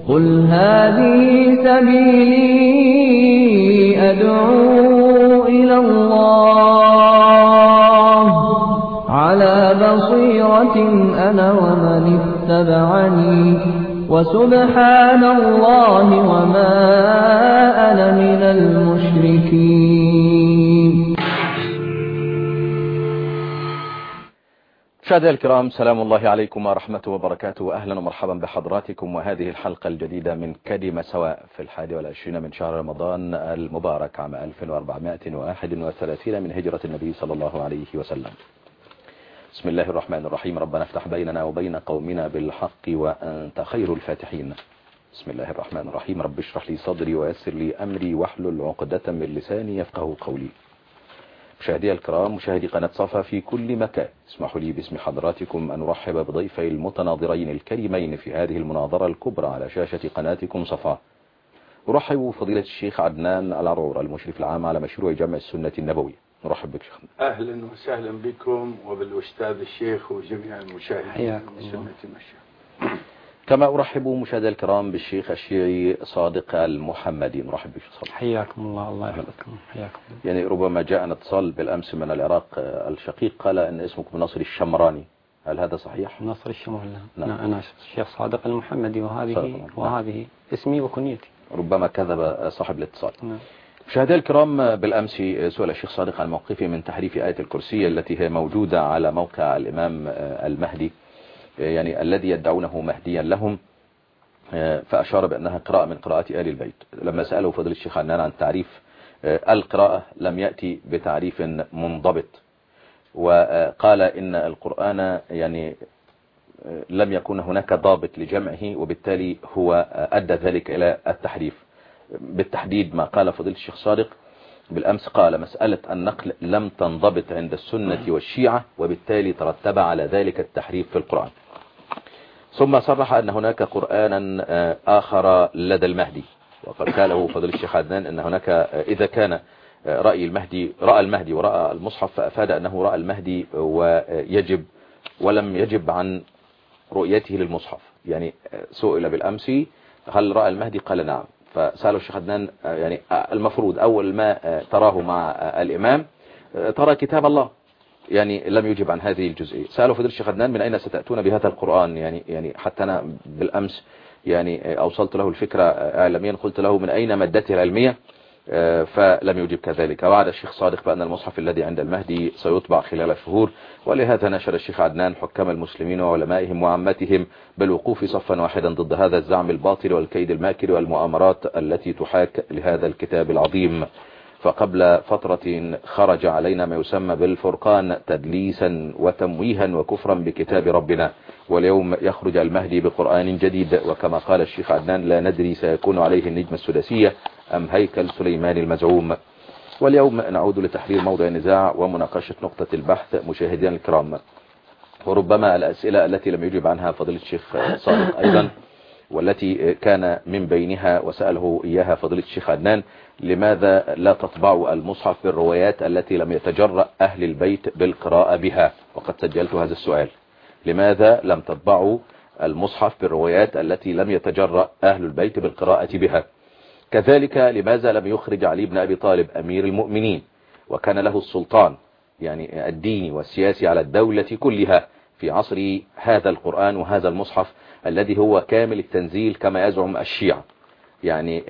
قل هذه سبيلي أدعو إلى الله على بصيرة أنا ومن اتبعني وسبحان الله وما أنا من المشركين. مشاهدينا الكرام، سلام الله عليكم ورحمته وبركاته، أهلا ومرحبا بحضراتكم وهذه الحلقة الجديدة من كلمة سواء في 21 من شهر رمضان المبارك عام 1431 من هجرة النبي صلى الله عليه وسلم. بسم الله الرحمن الرحيم. ربنا افتح بيننا وبين قومنا بالحق وأنت خير الفاتحين. بسم الله الرحمن الرحيم. رب اشرح لي صدري ويسر لي أمري واحلل عقدة من لساني يفقه قولي. مشاهدي الكرام، مشاهدي قناة صفا في كل مكان، اسمحوا لي باسم حضراتكم أن أرحب بضيفي المتناظرين الكريمين في هذه المناظرة الكبرى على شاشة قناتكم صفا. أرحب فضيلة الشيخ عدنان العرور، المشرف العام على مشروع جمع السنة النبوية. نرحب بك شيخنا. أهلا وسهلا بكم وبالأستاذ الشيخ وجميع المشاهدين من سنة المشايخ. كما أرحب مشاهدي الكرام بالشيخ الشيعي صادق المحمدي. نرحب بك صادق. حياكم الله. الله يحفظكم. حياكم. يعني ربما جاءنا اتصال بالأمس من العراق، الشقيق قال أن اسمكم نصر الشمراني، هل هذا صحيح؟ نصر الشمراني. نعم. أنا الشيخ صادق المحمدي وهذه اسمي وكنيتي. ربما كذب صاحب الاتصال. نعم. مشاهدينا الكرام، بالأمس سئل الشيخ صادق عن موقفه من تحريف آية الكرسي التي هي موجودة على موقع الإمام المهدي، يعني الذي يدعونه مهديا لهم، فأشار بأنها قراءة من قراءات آل البيت. لما سأله فضل الشيخ عدنان عن تعريف القراءة لم يأتي بتعريف منضبط، وقال إن القرآن يعني لم يكن هناك ضابط لجمعه، وبالتالي هو أدى ذلك إلى التحريف. بالتحديد ما قال فضيلة الشيخ صادق بالأمس، قال مسألة النقل لم تنضبط عند السنة والشيعة، وبالتالي ترتب على ذلك التحريف في القرآن. ثم صرح أن هناك قرآنا آخر لدى المهدي، وقد قاله فضيلة الشيخ عدنان أن هناك إذا كان رأى المهدي ورأى المصحف فأفاد أنه رأى المهدي ويجب ولم يجب عن رؤيته للمصحف. يعني سئل بالأمس هل رأى المهدي؟ قال نعم. فسأله الشيخ عدنان يعني المفروض أول ما تراه مع الإمام ترى كتاب الله، يعني لم يجب عن هذه الجزئية. سأله فضيلة الشيخ عدنان من أين ستأتون بهذا القرآن؟ يعني حتى أنا بالأمس يعني أوصلت له الفكرة إعلاميا، قلت له من أين مادته العلمية؟ فلم يجب كذلك. وعد الشيخ صادق بأن المصحف الذي عند المهدي سيطبع خلال شهور، ولهذا نشر الشيخ عدنان حكام المسلمين وعلمائهم وعامتهم بالوقوف صفا واحدا ضد هذا الزعم الباطل والكيد الماكر والمؤامرات التي تحاك لهذا الكتاب العظيم. فقبل فترة خرج علينا ما يسمى بالفرقان تدليسا وتمويها وكفرا بكتاب ربنا، واليوم يخرج المهدي بقرآن جديد، وكما قال الشيخ عدنان لا ندري سيكون عليه النجمة السداسية أم هيكل سليمان المزعوم. واليوم نعود لتحرير موضع النزاع ومناقشة نقطة البحث. مشاهدينا الكرام، وربما الأسئلة التي لم يجب عنها فضيلة الشيخ صادق أيضا، والتي كان من بينها وسأله إياها فضيلة الشيخ عدنان: لماذا لا تطبعوا المصحف بالروايات التي لم يتجرأ أهل البيت بالقراءة بها؟ وقد سجلت هذا السؤال. لماذا لم تطبعوا المصحف بالروايات التي لم يتجرأ أهل البيت بالقراءة بها؟ كذلك لماذا لم يخرج علي بن أبي طالب أمير المؤمنين وكان له السلطان يعني الديني والسياسي على الدولة كلها في عصر هذا القرآن وهذا المصحف الذي هو كامل التنزيل كما يزعم الشيعة؟ يعني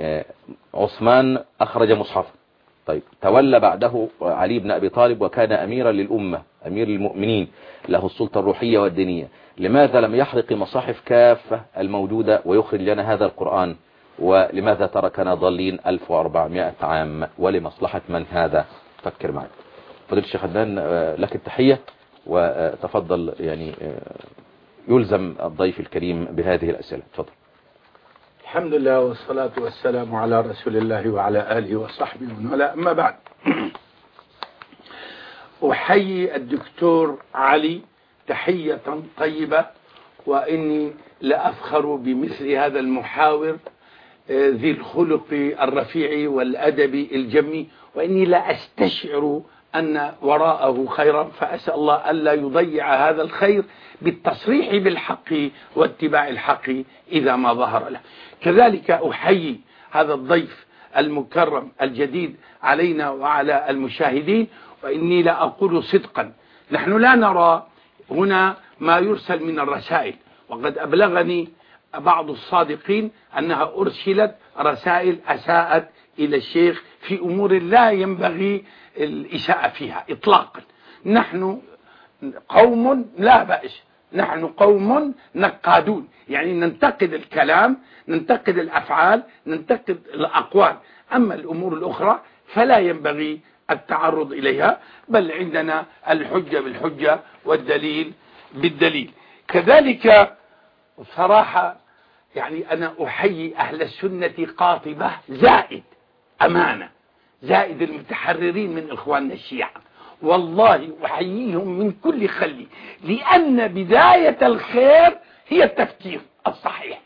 عثمان أخرج مصحفا، طيب تولى بعده علي بن أبي طالب وكان أميرا للأمة، أمير المؤمنين، له السلطة الروحية والدينية. لماذا لم يحرق المصاحف كافة الموجودة ويخرج لنا هذا القرآن؟ ولماذا تركنا ضالين 1400 عام؟ ولمصلحة من هذا؟ فكر معي. فضيلة الشيخ عدنان لك التحية، وتفضل يعني يلزم الضيف الكريم بهذه الأسئلة. تفضل. الحمد لله والصلاة والسلام على رسول الله وعلى آله وصحبه ومن والاه. أما بعد، أحيي الدكتور علي تحية طيبة، وإني لأفخر بمثل هذا المحاور ذي الخلق الرفيع والأدب الجمي، وإني لا أستشعر أن وراءه خيرا، فأسأل الله ألا يضيع هذا الخير بالتصريح بالحق واتباع الحق إذا ما ظهر له. كذلك أحيي هذا الضيف المكرم الجديد علينا وعلى المشاهدين، وإني لا أقول صدقا، نحن لا نرى هنا ما يرسل من الرسائل، وقد أبلغني بعض الصادقين أنها أرسلت رسائل أساءت إلى الشيخ في أمور لا ينبغي الإساءة فيها إطلاقا. نحن قوم لا بأس، نحن قوم نقادون، يعني ننتقد الكلام، ننتقد الأفعال، ننتقد الأقوال، أما الأمور الأخرى فلا ينبغي التعرض إليها، بل عندنا الحجة بالحجة والدليل بالدليل. كذلك صراحة يعني أنا أحيي أهل السنة قاطبة زائد أمانة، زائد المتحررين من إخواننا الشيعة، والله أحييهم من كل خلي، لأن بداية الخير هي التفكير الصحيح.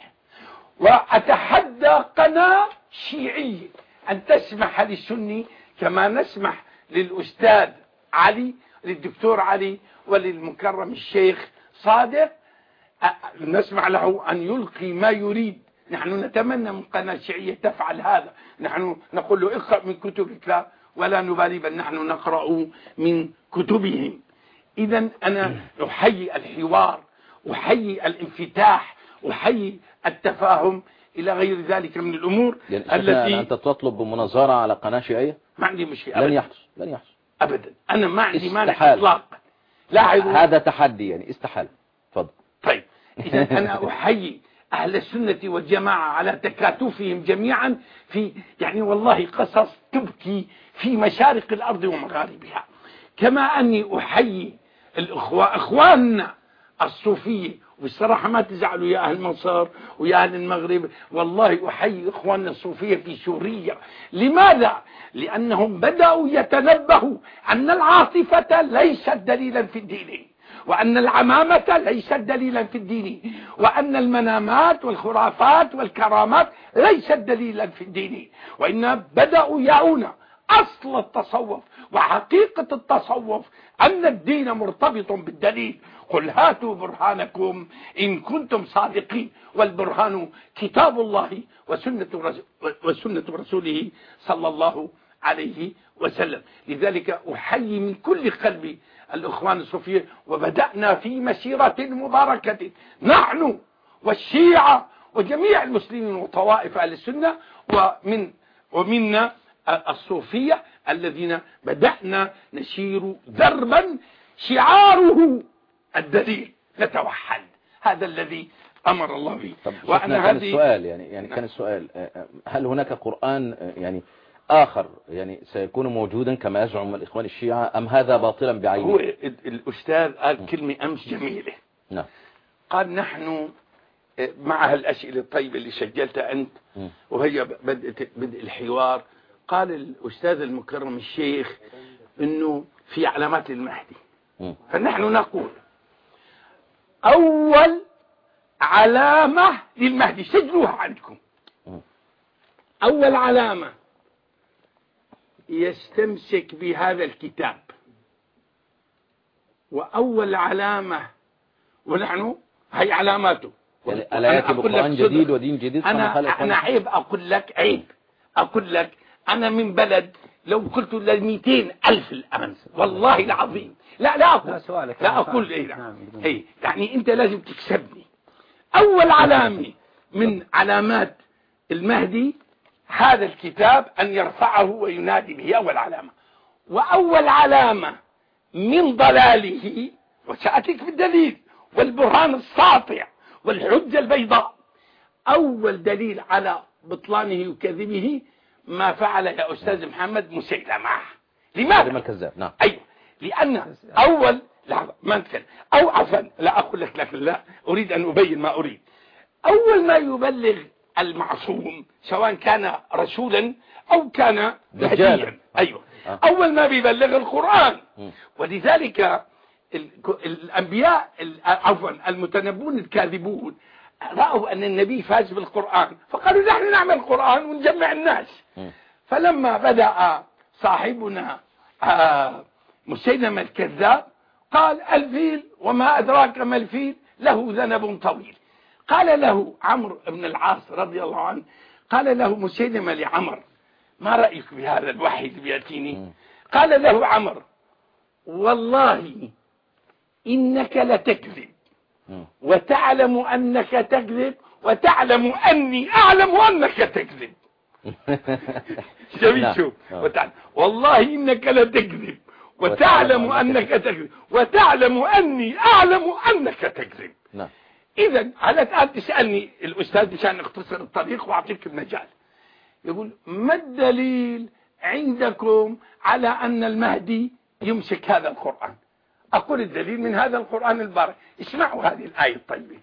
وأتحدى قناة شيعية أن تسمح للسني كما نسمح للأستاذ علي، للدكتور علي، وللمكرم الشيخ صادق، نسمع له أن يلقي ما يريد. نحن نتمنى من قناة شيعية تفعل هذا، نحن نقول له اقرأ من كتبك ولا نبالي، بل نحن نقرأ من كتبهم. إذا أنا أحيي الحوار، أحيي الانفتاح، أحيي التفاهم إلى غير ذلك من الأمور يعني التي أنت تطلب بمناظرة على قناة شيعية؟ ما عندي مشكلة، لن يحدث، لن يحدث أبدا. أنا ما عندي مانع استحال. إطلاقا، لاحظوا هذا تحدي، يعني استحال. تفضل. طيب، إذا أنا أحيي أهل السنة والجماعة على تكاتفهم جميعا في يعني والله قصص تبكي في مشارق الأرض ومغاربها. كما أني أحيي إخواننا الصوفية، والصراحة ما تزعلوا يا أهل مصر ويا أهل المغرب، والله أحيي إخواننا الصوفية في سوريا. لماذا؟ لأنهم بدأوا يتنبهوا أن العاطفة ليست دليلا في الدين، وأن العمامة ليست دليلا في الدين، وأن المنامات والخرافات والكرامات ليست دليلا في الدين، وإن بدأوا يعون أصل التصوف وحقيقة التصوف، أن الدين مرتبط بالدليل. قل هاتوا برهانكم إن كنتم صادقين، والبرهان كتاب الله وسنة رسوله صلى الله عليه وسلم. لذلك أحيي من كل قلبي الإخوان الصوفية، وبدأنا في مسيرة مباركة نحن والشيعة وجميع المسلمين وطوائف أهل السنة ومنا الصوفية الذين بدأنا نسير دربا شعاره الدليل، نتوحد، هذا الذي أمر الله به. وأنا كان السؤال يعني كان السؤال هل هناك قرآن يعني آخر يعني سيكون موجودا كما يزعم الإخوان الشيعة، أم هذا باطلا بعينه؟ هو الأستاذ قال كلمة أمس جميلة، نعم، قال نحن مع هالأسئلة الطيبة اللي سجلتها أنت وهي بدء الحوار، قال الأستاذ المكرم الشيخ أنه في علامات المهدي، فنحن نقول أول علامة للمهدي، سجلوها عندكم، أول علامة يستمسك بهذا الكتاب، وأول علامة، ونحن هي علاماته، يعني ألا يأتي بقرآن جديد ودين جديد؟ أنا عيب أقول لك، عيب أقول لك أنا من بلد لو قلت ل200,000 الآن والله العظيم لا أقول إيه يعني أنت لازم تكسبني. أول علامة من علامات المهدي هذا الكتاب أن يرفعه وينادي به، أول علامة. وأول علامة من ضلاله، وسأتيك بالدليل والبرهان الساطع والحجة البيضاء، أول دليل على بطلانه وكذبه ما فعل يا أستاذ محمد مسيلمة. لماذا؟ الكذاب. نعم. أيوة، لأن أول ما نتكلم أو عفوا لا أقول لك، لكن لا أريد أن أبين ما أريد. أول ما يبلغ المعصوم سواء كان رسولا أو كان دجالا، أيوة، أول ما بيبلغ القرآن. ولذلك الأنبياء عفوا المتنبون الكاذبون رأوا أن النبي فاز بالقرآن، فقالوا نحن نعمل القرآن ونجمع الناس. فلما بدأ صاحبنا مسيلمة الكذاب قال الفيل وما أدراك ما الفيل له ذنب طويل. قال له عمرو بن العاص رضي الله عنه، قال له مسيلمة لعمر ما رأيك بهذا الوحي اللي بيأتيني؟ قال له عمرو والله إنك لتكذب وتعلم أنك تكذب وتعلم أني أعلم أنك تكذب. شوف والله إنك لتكذب وتعلم أنك تكذب وتعلم أني أعلم أنك تكذب. إذا على الآن تسألني الأستاذ مشان نختصر الطريق وأعطيك المجال، يقول ما الدليل عندكم على أن المهدي يمسك هذا القرآن؟ أقول الدليل من هذا القرآن البارك. اسمعوا هذه الآية الطيبة: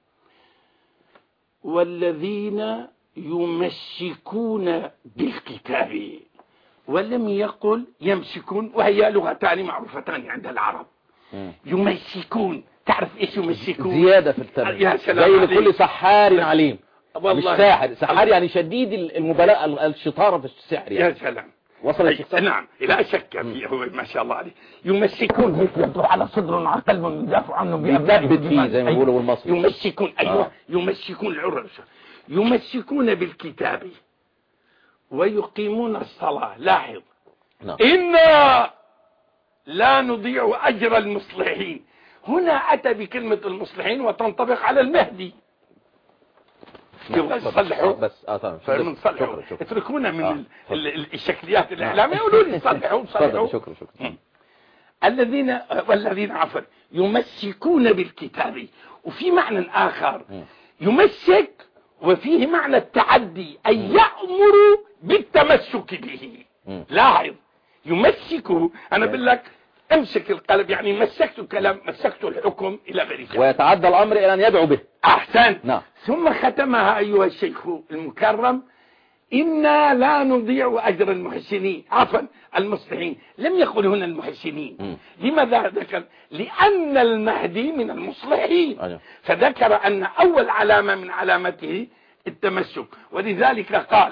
والذين يمسكون بالكتاب، ولم يقل يمسكون، وهي لغتان معروفتان عند العرب. يمسكون، تعرف ايش يمسكون؟ زيادة في التمام، زي لكل سحار عليم. مش ساحر، سحار يعني شديد المبالغة، الشطارة في السحر يعني. يا سلام، وصل نعم لا شك فيه، هو ما شاء الله عليه. يمسكون هيك يضرب على صدرهم على قلبهم يدافعوا عنه بيثبت فيه زي ما بيقولوا بالمصري. يمسكون، ايوه يمسكون العرش، يمسكون بالكتاب ويقيمون الصلاة. لاحظ إنا لا نضيع أجر المصلحين. هنا أتى بكلمة المصلحين وتنطبق على المهدي. صلحوا بس صلحوا، اتركونا من الشكليات الإعلامية، يقولوا لي صلحوا. شكرا. والذين عفوا يمسكون بالكتاب. وفي معنى آخر يمسك وفيه معنى التعدي، أي يأمر بالتمسك به. لاحظ يمسكه، أنا بقول لك امسك القلب، يعني مسكت الكلام، مسكت الحكم إلى غير ذلك، ويتعدى الأمر إلى أن يدعو به. أحسن. ثم ختمها أيها الشيخ المكرم: إنا لا نضيع أجر المحسنين، عفوا المصلحين. لم يقل هنا المحسنين. لماذا ذكر؟ لأن المهدي من المصلحين، فذكر أن أول علامة من علامته التمسك، ولذلك قال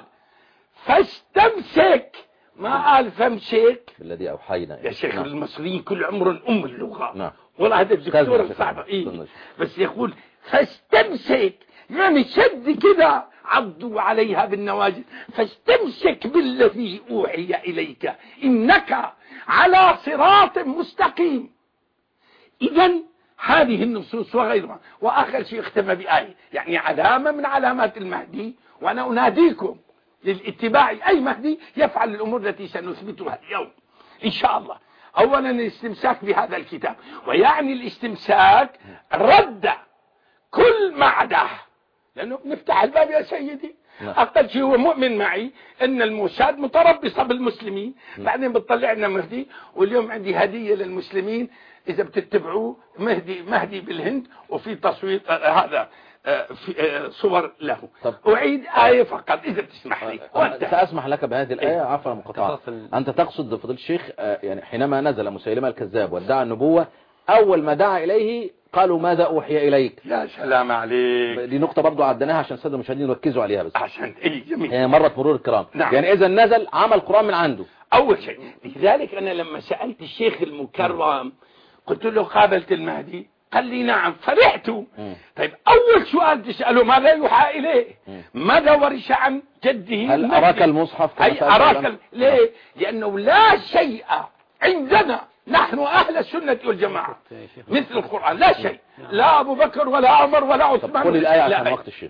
فاستمسك، ما قال فامسك الذي أوحينا يا شيخ. المصريين كل عمرهم اللغة. والله هذا الدكتور صعب بس يقول فاستمسك، يعني شد كده، عضوا عليها بالنواجذ، فاستمسك بالذي أوحي إليك إنك على صراط مستقيم. إذا هذه النصوص وغيرها. وآخر شيء اختم بآية، يعني علامة من علامات المهدي، وأنا أناديكم للاتباع أي مهدي يفعل الأمور التي سنثبتها اليوم إن شاء الله. أولا الاستمساك بهذا الكتاب، ويعني الاستمساك رد كل ما عداه، لأنه نفتح الباب يا سيدي. أقل شيء هو مؤمن معي أن الموساد متربصة بالمسلمين، بعدين بتطلع لنا مهدي. واليوم عندي هدية للمسلمين إذا بتتبعوه، مهدي بالهند، وفي تصوير هذا في صور له. أعيد آية فقط إذا تسمح لي. سأسمح لك بهذه الآية عفوا مقطعة. أنت تقصد فضيلة الشيخ يعني حينما نزل مسيلمة الكذاب وادعى النبوة، أول ما دعا إليه قالوا ماذا أوحي إليك؟ يا سلام عليك. دي نقطة برضو عدناها عشان السادة المشاهدين يركزوا عليها بس عشان جميل. هي مرت مرور الكرام. يعني إذا نزل عمل قرآن من عنده أول شيء. لذلك أنا لما سألت الشيخ المكرم قلت له قابلت المهدي؟ قال لي نعم، فرحت. طيب أول سؤال تسأله ماذا يوحى إليه؟ ماذا ورث عن جده؟ هل أراك المصحف؟ أي أراك. ليه؟ لأنه لا شيء عندنا نحن أهل السنة والجماعة مثل القرآن، لا شيء، لا أبو بكر ولا عمر ولا عثمان. قل الآية عشان وقت الشيخ.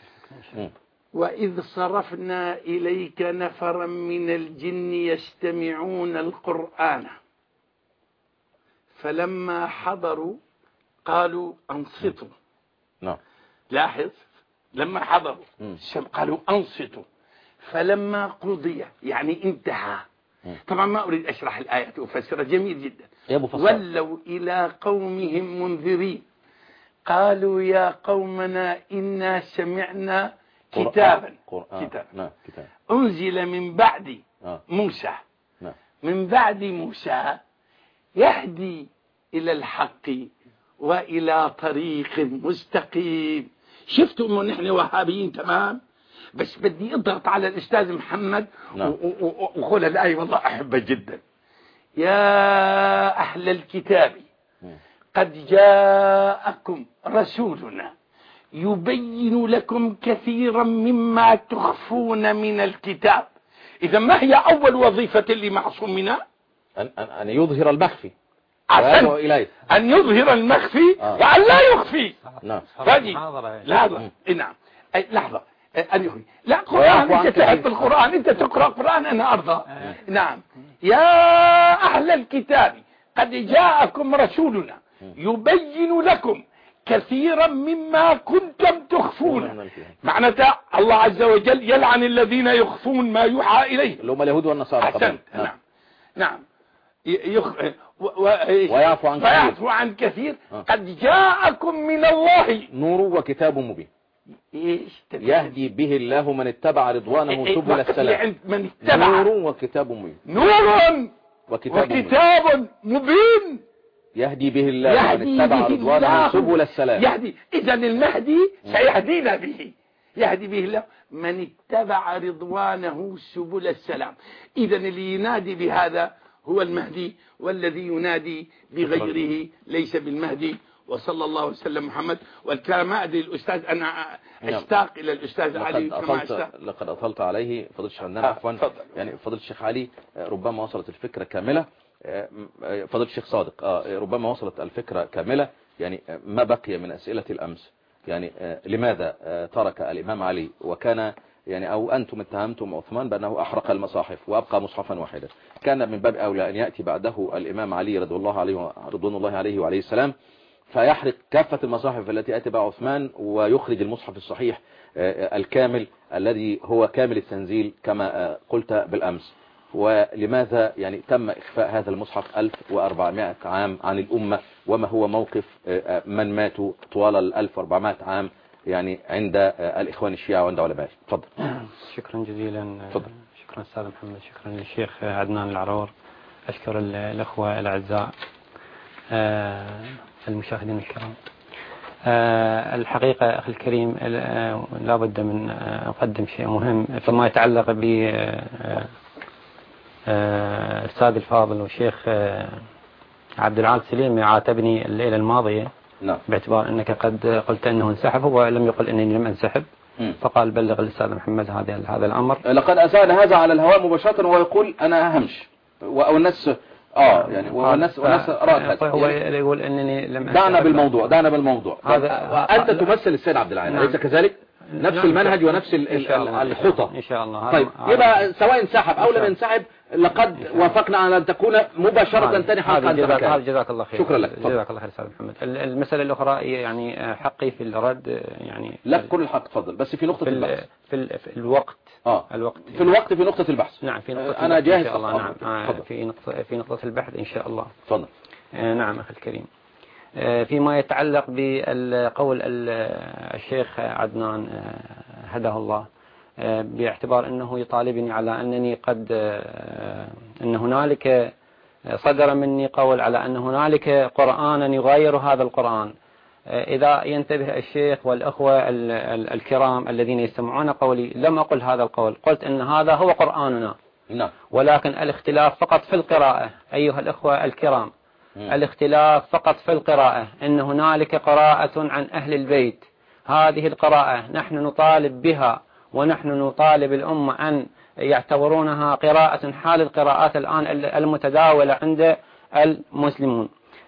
وإذ صرفنا إليك نفرا من الجن يستمعون القرآن فلما حضروا قالوا أنصتوا. لاحظ، لما حضروا قالوا أنصتوا، فلما قضي يعني انتهى. طبعا ما أريد أشرح الآية وأفسرها، جميل جدا. ولوا إلى قومهم منذرين قالوا يا قومنا إنا سمعنا كتابا أنزل من بعد موسى، من بعد موسى يهدي إلى الحق وإلى طريق مستقيم. شفتوا أنه نحن وهابيين تمام، بس بدي اضغط على الأستاذ محمد وقول الآية والله أحبها جدا. يا أهل الكتاب قد جاءكم رسولنا يبين لكم كثيرا مما تخفون من الكتاب. إذا ما هي أول وظيفة لمعصومنا؟ أن يظهر المخفي ويدعو إليه، أن يظهر المخفي وأن لا يخفي. نعم. لحظة. نعم. لحظة. أن يخفي. لا قرآن، أنت تحب القرآن، أنت تقرأ قرآن، أنا أرضى. نعم. يا أهل الكتاب قد جاءكم رسولنا يبين لكم كثيرا مما كنتم تخفون. معناتها الله عز وجل يلعن الذين يخفون ما يوحى إليه، اللي هم اليهود والنصارى. أحسن. نعم. نعم. ويعفو عن كثير. قد جاءكم من الله نور وكتاب مبين يهدي به الله من اتبع رضوانه سبل السلام. نور وكتاب مبين. نور وكتاب مبين يهدي به الله من اتبع رضوانه سبل السلام. يهدي. إذا المهدي سيهدينا به. يهدي به الله من اتبع رضوانه سبل السلام. إذا اللي ينادي بهذا هو المهدي، والذي ينادي بغيره ليس بالمهدي. وصلى الله وسلم محمد. والكلام ما أدري الأستاذ، أنا أشتاق إلى الأستاذ علي كما أشتاق. لقد أطلت عليه فضل الشيخ عندنا عفوا. يعني فضل الشيخ علي ربما وصلت الفكرة كاملة. فضل الشيخ صادق ربما وصلت الفكرة كاملة. يعني ما بقي من أسئلة الأمس، يعني لماذا ترك الإمام علي وكان يعني أو أنتم اتهمتم عثمان بأنه أحرق المصاحف وأبقى مصحفا واحدا، كان من باب أولى أن يأتي بعده الإمام علي رضوان الله عليه وعليه السلام فيحرق كافة المصاحف التي أتى بها عثمان ويخرج المصحف الصحيح الكامل الذي هو كامل التنزيل كما قلت بالأمس. ولماذا يعني تم إخفاء هذا المصحف 1400 عام عن الأمة؟ وما هو موقف من ماتوا طوال 1400 عام يعني عند الإخوان الشيعة وعند علماء؟ تفضل. شكرا جزيلا. تفضل. شكرا أستاذ محمد. شكرا للشيخ عدنان العرور. أشكر الأخوة الأعزاء المشاهدين الكرام. الحقيقة أخي الكريم لا بد من أقدم شيء مهم فيما يتعلق ب الأستاذ الفاضل والشيخ عبد العال سليم عاتبني الليلة الماضية. نعم. باعتبار أنك قد قلت أنه انسحب، هو لم يقل أنني لم انسحب. فقال بلغ الأستاذ محمد هذا الأمر. لقد أسأل هذا على الهواء مباشرة ويقول أنا أهمش والناس يعني والناس رأت هو يقول أنني لم دعنا بالموضوع. أنت تمثل السيد عبد العال أليس كذلك؟ نفس المنهج ونفس الخطة إن شاء الله. طيب يبقى سواء انسحب أو لم ينسحب لقد وافقنا على أن تكون مباشرة تاني حلقة. جزاك الله خير. شكرا لك. جزاك الله خير أستاذ محمد. المسألة الأخرى يعني حقي في الرد يعني لك كل الحق. تفضل بس في نقطة البحث في الوقت. في نقطة البحث. نعم في نقطة أنا جاهز. إن شاء الله. نعم في نقطة البحث إن شاء الله. تفضل. نعم أخي الكريم. فيما يتعلق بقول الشيخ عدنان هداه الله باعتبار أنه يطالبني على أنني أن هنالك صدر مني قول على أن هنالك قرآنا يغير هذا القرآن. إذا ينتبه الشيخ والأخوة الكرام الذين يستمعون قولي لم أقل هذا القول، قلت أن هذا هو قرآننا. نعم. ولكن الاختلاف فقط في القراءة أيها الأخوة الكرام. الاختلاف فقط في القراءة، أن هنالك قراءة عن أهل البيت، هذه القراءة نحن نطالب بها ونحن نطالب الأمة أن يعتبرونها قراءة حال القراءات الآن المتداولة عند المسلمون.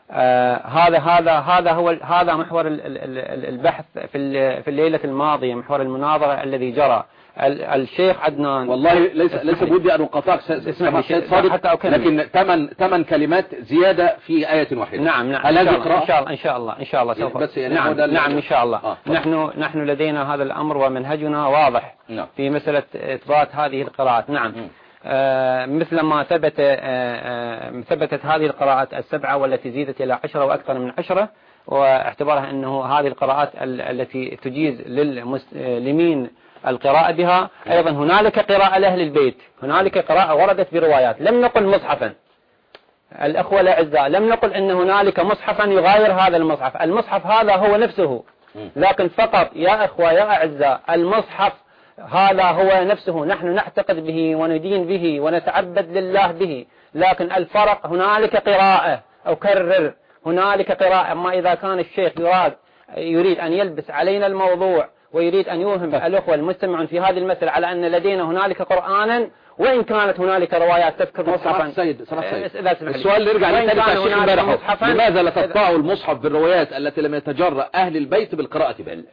هذا محور البحث في الليلة الماضية، محور المناظرة الذي جرى. الشيخ عدنان والله ليس بودي أن أقاطعك صادق، لكن 8 كلمات زيادة في آية واحدة. نعم إن شاء الله سوف. بس يعني نعم إن شاء الله. نحن لدينا هذا الأمر ومنهجنا واضح في مسألة إثبات هذه القراءات. نعم. مثل ما ثبتت هذه القراءات 7 والتي زيدت إلى 10 وأكثر من 10، واعتبارها أنه هذه القراءات التي تجيز للمسلمين القراءة بها. أيضا هنالك قراءة لأهل البيت، هنالك قراءة وردت بروايات، لم نقل مصحفا. الأخوة الأعزاء لم نقل أن هنالك مصحفا يغاير هذا المصحف. المصحف هذا هو نفسه، لكن فقط يا أخوة يا أعزاء المصحف هذا هو نفسه، نحن نعتقد به وندين به ونتعبد لله به، لكن الفرق هنالك قراءة، أكرر هنالك قراءة. أما إذا كان الشيخ يريد أن يلبس علينا الموضوع ويريد أن يوهم الأخوة المستمعون في هذه المسألة على أن لدينا هنالك قرآنا وإن كانت هنالك روايات تذكر مصحفا. سيد السؤال اللي يرجع للشيخ امبارح، لماذا لا تطبعوا المصحف بالروايات التي لم يتجرأ أهل البيت بالقراءة بها؟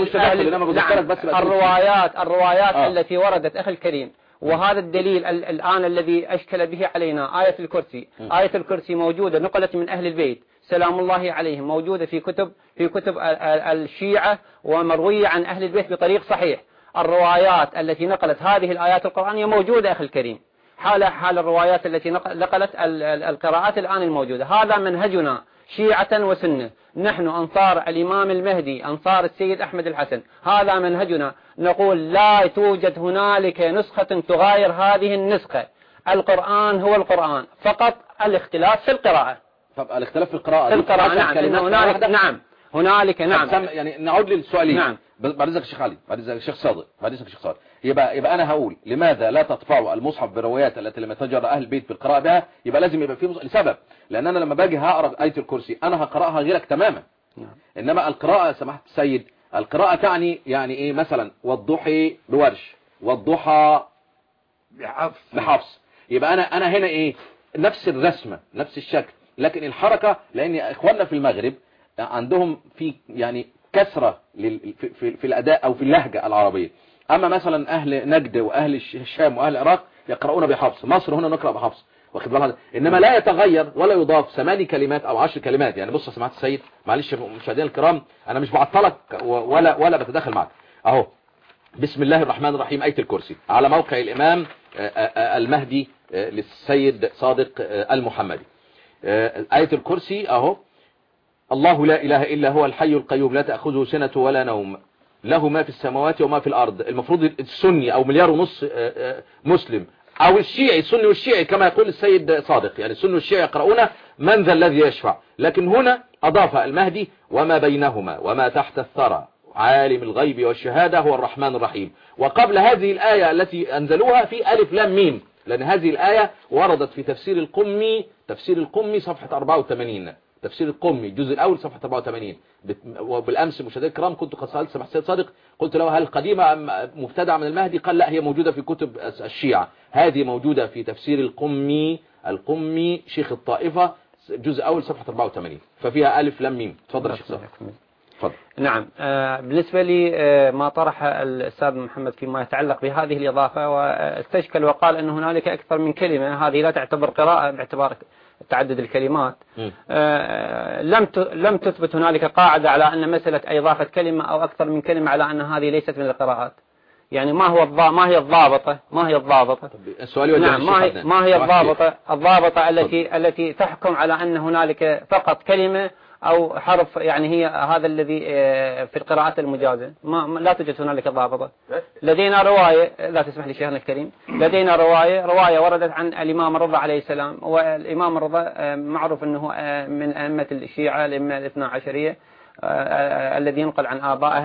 الروايات التي وردت أخي الكريم، وهذا الدليل الآن الذي أشكل به علينا آية الكرسي. آية الكرسي موجودة نقلت من أهل البيت سلام الله عليهم، موجودة في كتب الشيعة ومروية عن أهل البيت بطريق صحيح. الروايات التي نقلت هذه الآيات القرآنية موجودة أخي الكريم، حال الروايات التي نقلت القراءات الآن الموجودة. هذا منهجنا شيعة وسنة، نحن أنصار الإمام المهدي، أنصار السيد أحمد الحسن، هذا منهجنا. نقول لا توجد هنالك نسخة تغاير هذه النسخة، القرآن هو القرآن، فقط الاختلاف في القراءة. طب الاختلاف في القراءة نعم هنالك يعني نعود للسؤالين. نعم. بعد ذلك الشيخ علي، بعد ذلك الشيخ صادق، يبقى انا هقول لماذا لا تطبعوا المصحف بالروايات التي لم يتجرأ اهل البيت بالقراءة بها؟ يبقى لازم يبقى فيه لسبب، لان انا لما باجي هقرا آية الكرسي انا هقراها غيرك تماما. انما القراءة سماحة السيد، القراءة تعني يعني ايه؟ مثلا والضحى بورش، والضحى بحفص. يبقى انا هنا ايه؟ نفس الرسمة نفس الشكل، لكن الحركة، لان اخواننا في المغرب عندهم في يعني كثرة في الاداء او في اللهجة العربية. اما مثلا اهل نجد واهل الشام واهل العراق يقرؤون بحفص، مصر هنا نقرأ بحفص، واخد بالك؟ انما لا يتغير ولا يضاف 8 كلمات او 10 كلمات. يعني بص يا سماحة السيد، معلش مشاهدينا الكرام، انا مش بعطلك ولا بتدخل معك. اهو بسم الله الرحمن الرحيم، آية الكرسي على موقع الامام المهدي للسيد صادق المحمدي. آية الكرسي اهو: الله لا اله الا هو الحي القيوم لا تأخذه سنة ولا نوم له ما في السماوات وما في الارض. المفروض السني او 1.5 مليار مسلم او الشيعي، السني والشيعي كما يقول السيد صادق، يعني السني والشيعي يقرؤون من ذا الذي يشفع. لكن هنا اضاف المهدي وما بينهما وما تحت الثرى عالم الغيب والشهادة هو الرحمن الرحيم. وقبل هذه الآية التي أنزلوها في ألف لام ميم، لأن هذه الآية وردت في تفسير القمي صفحة 84، تفسير القمي الجزء الأول صفحة 84. وبالأمس مشاهدينا الكرام كنت قد سألت سماحة السيد صادق، قلت له هل قديمة أم مبتدعة من المهدي؟ قال لا، هي موجودة في كتب الشيعة، هذه موجودة في تفسير القمي شيخ الطائفة جزء أول صفحة 84، ففيها ألف لام ميم. تفضل يا شيخ صادق. نعم. بالنسبة لي ما طرح الأستاذ محمد فيما يتعلق بهذه الإضافة، واستشكل وقال أن هنالك أكثر من كلمة، هذه لا تعتبر قراءة باعتبار تعدد الكلمات. لم تثبت هنالك قاعدة على أن مسألة إضافة كلمة أو أكثر من كلمة على أن هذه ليست من القراءات. يعني ما هي الضابطة؟ نعم، ما هي الضابطة التي تحكم على أن هنالك فقط كلمة أو حرف، يعني هي هذا الذي في القراءات المجازة لا توجد هنالك ضابطة. لدينا رواية، لا تسمح لي شيخنا الكريم، لدينا رواية وردت عن الإمام الرضا عليه السلام، والإمام الرضا معروف أنه من أئمة الشيعة الأئمة الاثنا عشرية الذي ينقل عن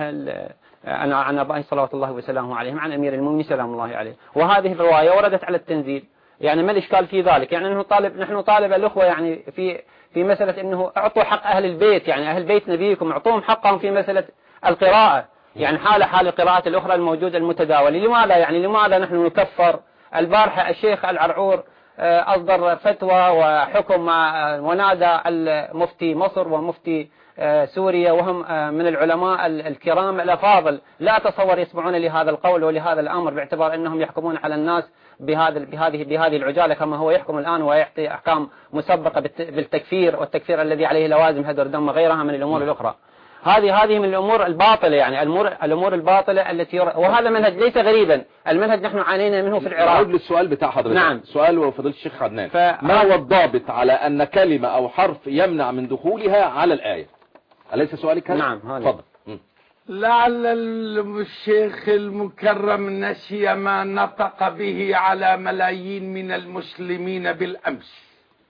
آبائه صلوات الله وسلامه عليهم، عن أمير المؤمنين سلام الله عليه. وهذه الرواية وردت على التنزيل، يعني ما الإشكال في ذلك؟ يعني نحن طالب الأخوة يعني في مسألة أنه أعطوا حق أهل البيت، يعني أهل بيت نبيكم أعطوهم حقهم في مسألة القراءة، يعني حال القراءات الأخرى الموجودة المتداولة. لماذا نحن نكفر؟ البارحة الشيخ العرعور أصدر فتوى وحكم ونادى المفتي مصر ومفتي سوريا، وهم من العلماء الكرام الأفاضل، لا تصور يسمعون لهذا القول ولهذا الأمر، باعتبار أنهم يحكمون على الناس بهذه العجالة كما هو يحكم الآن، ويعطي أحكام مسبقة بالتكفير، والتكفير الذي عليه لوازم هدر دم وغيرها من الأمور الأخرى. هذه من الأمور الباطلة، يعني الأمور الباطلة التي وهذا منهج ليس غريبا، المنهج نحن عانينا منه في العراق. أعود للسؤال بتاع حضرتك. نعم. سؤال وفضيلة الشيخ عدنان، ما هو الضابط على أن كلمة أو حرف يمنع من دخولها على الآية؟ أليس سؤالك هذا؟ نعم. تفضل. لعل الشيخ المكرم نسي ما نطق به على ملايين من المسلمين بالأمس.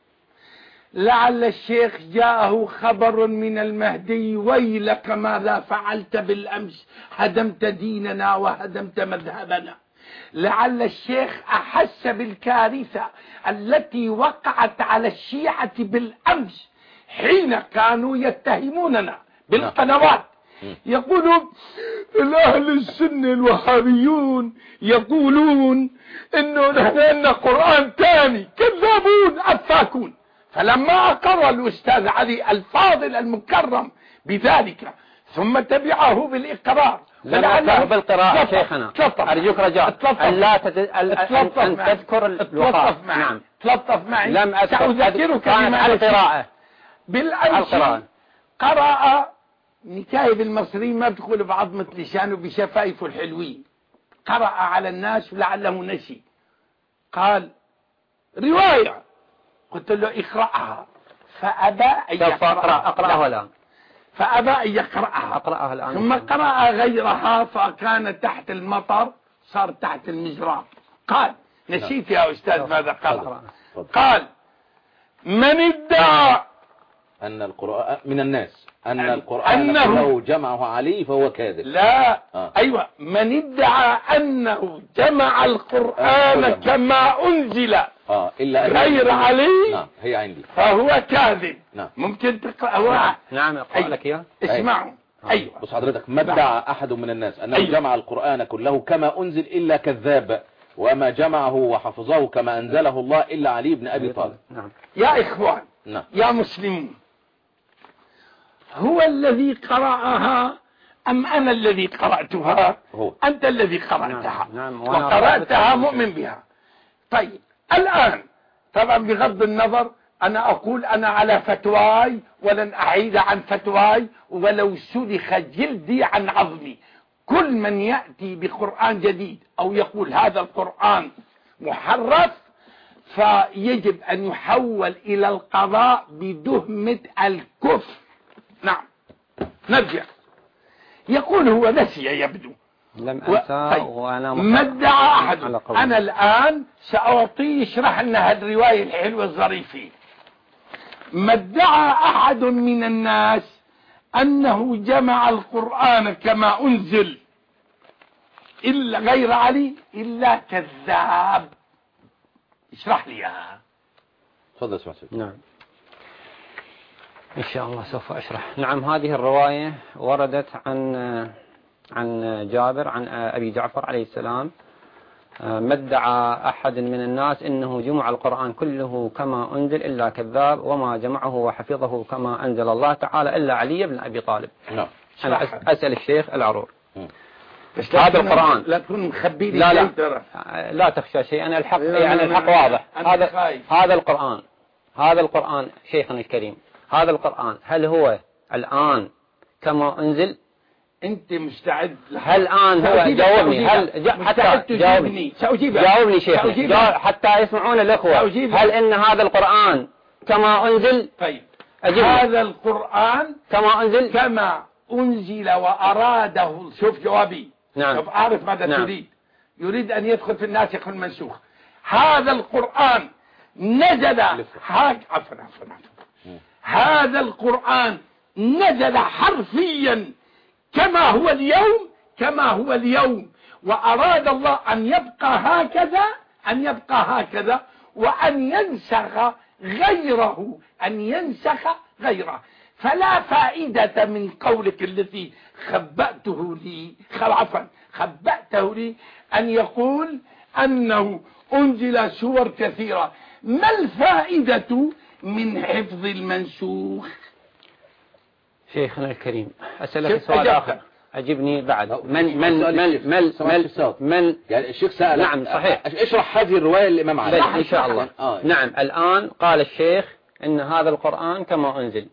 لعل الشيخ جاءه خبر من المهدي: ويلك ماذا فعلت بالأمس، هدمت ديننا وهدمت مذهبنا. لعل الشيخ أحس بالكارثة التي وقعت على الشيعة بالأمس حين كانوا يتهموننا بالقنوات يقولون الأهل السنة الوهابيون يقولون إنه نحن عندنا قرآن ثاني، كذابون أفاكون. فلما أقر الأستاذ علي الفاضل المكرم بذلك ثم تبعه بالإقرار لعله بالقراءة شيخنا أرجوك رجاء أن تذكر الوقائع. نعم تلطف معي. لم سأذكرك على القراءة بالأمس قرأ نكايب المصري ما بدخل بعظمة لسانه بشفايفه الحلوين، قرأ على الناس لعله نسي، قال رواية، قلت له اقرأها فأبى أن يقرأها. أقرأها الآن. فأبى أن يقرأها. أقرأها الآن. ثم قرأ غيرها فكان تحت المطر صار تحت المجراب. قال نسيت يا أستاذ ماذا قال؟ قال من ادعى أن القرآن من الناس أن القرآن لو جمعه علي فهو كاذب. لا أيوة، من ادعى أنه جمع القرآن كما أنزل إلا غير علي هي عندي فهو كاذب. نعم. ممكن تقرأ. نعم أقرأ لك إياه. اسمعوا. أيوة. بص حضرتك، ما ادعى أحد من الناس أنه جمع القرآن كله كما أنزل إلا كذاب، وما جمعه وحفظه كما أنزله الله إلا علي بن أبي طالب. نعم. يا إخوان يا مسلمون، هو الذي قرأها أم أنا الذي قرأتها؟ أنت الذي قرأتها. نعم. وقرأتها مؤمن بها. طيب الآن طبعا بغض النظر أنا أقول أنا على فتواي ولن أعيد عن فتواي ولو سلخ جلدي عن عظمي. كل من يأتي بقرآن جديد أو يقول هذا القرآن محرف فيجب أن يحول إلى القضاء بدهمة الكفر. نعم نرجع. يقول هو نسي يبدو. لم أنسى وأنا ما ادعى أحد. أنا الآن سأعطيه يشرح لنا هالرواية الحلوة الظريفة. ما ادعى أحد من الناس أنه جمع القرآن كما أنزل إلا غير علي إلا كذاب. اشرح لي اياها. تفضل سمعت. نعم إن شاء الله سوف أشرح. نعم هذه الرواية وردت عن جابر عن أبي جعفر عليه السلام. ما ادعى أحد من الناس إنه جمع القرآن كله كما أنزل إلا كذاب، وما جمعه وحفظه كما أنزل الله تعالى إلا علي بن أبي طالب. نعم. أنا أسأل الشيخ العرور هذا القرآن لا تكون مخبي لي. لا تخشى شيء. أنا الحق يعني الحق واضح. هذا القرآن شيخنا الكريم، هذا القرآن هل هو الآن كما أنزل؟ أنت مستعد؟ هل الآن هو جاوبني؟ حتى جاوبني. جاوبني شيخ حتى يسمعون الأخوة. هل إن هذا القرآن كما أنزل؟ طيب هذا القرآن كما أنزل وأراده. شوف جوابي. نعم. شوف أعرف ماذا تريد. يريد أن يدخل في الناسخ المنسوخ. هذا القرآن نزل عفوا هذا القرآن نزل حرفيا كما هو اليوم وأراد الله أن يبقى هكذا وأن ينسخ غيره. فلا فائدة من قولك الذي خبأته لي أن يقول أنه أنزل سور كثيرة. ما الفائدة من حفظ المنسوخ؟ شيخنا الكريم أسألك سؤال آخر أجبني بعد. من يعني الشيخ سأل. نعم صحيح. اشرح هذه الرواية الإمام علي إن شاء الله. نعم الآن قال الشيخ إن هذا القرآن كما أنزل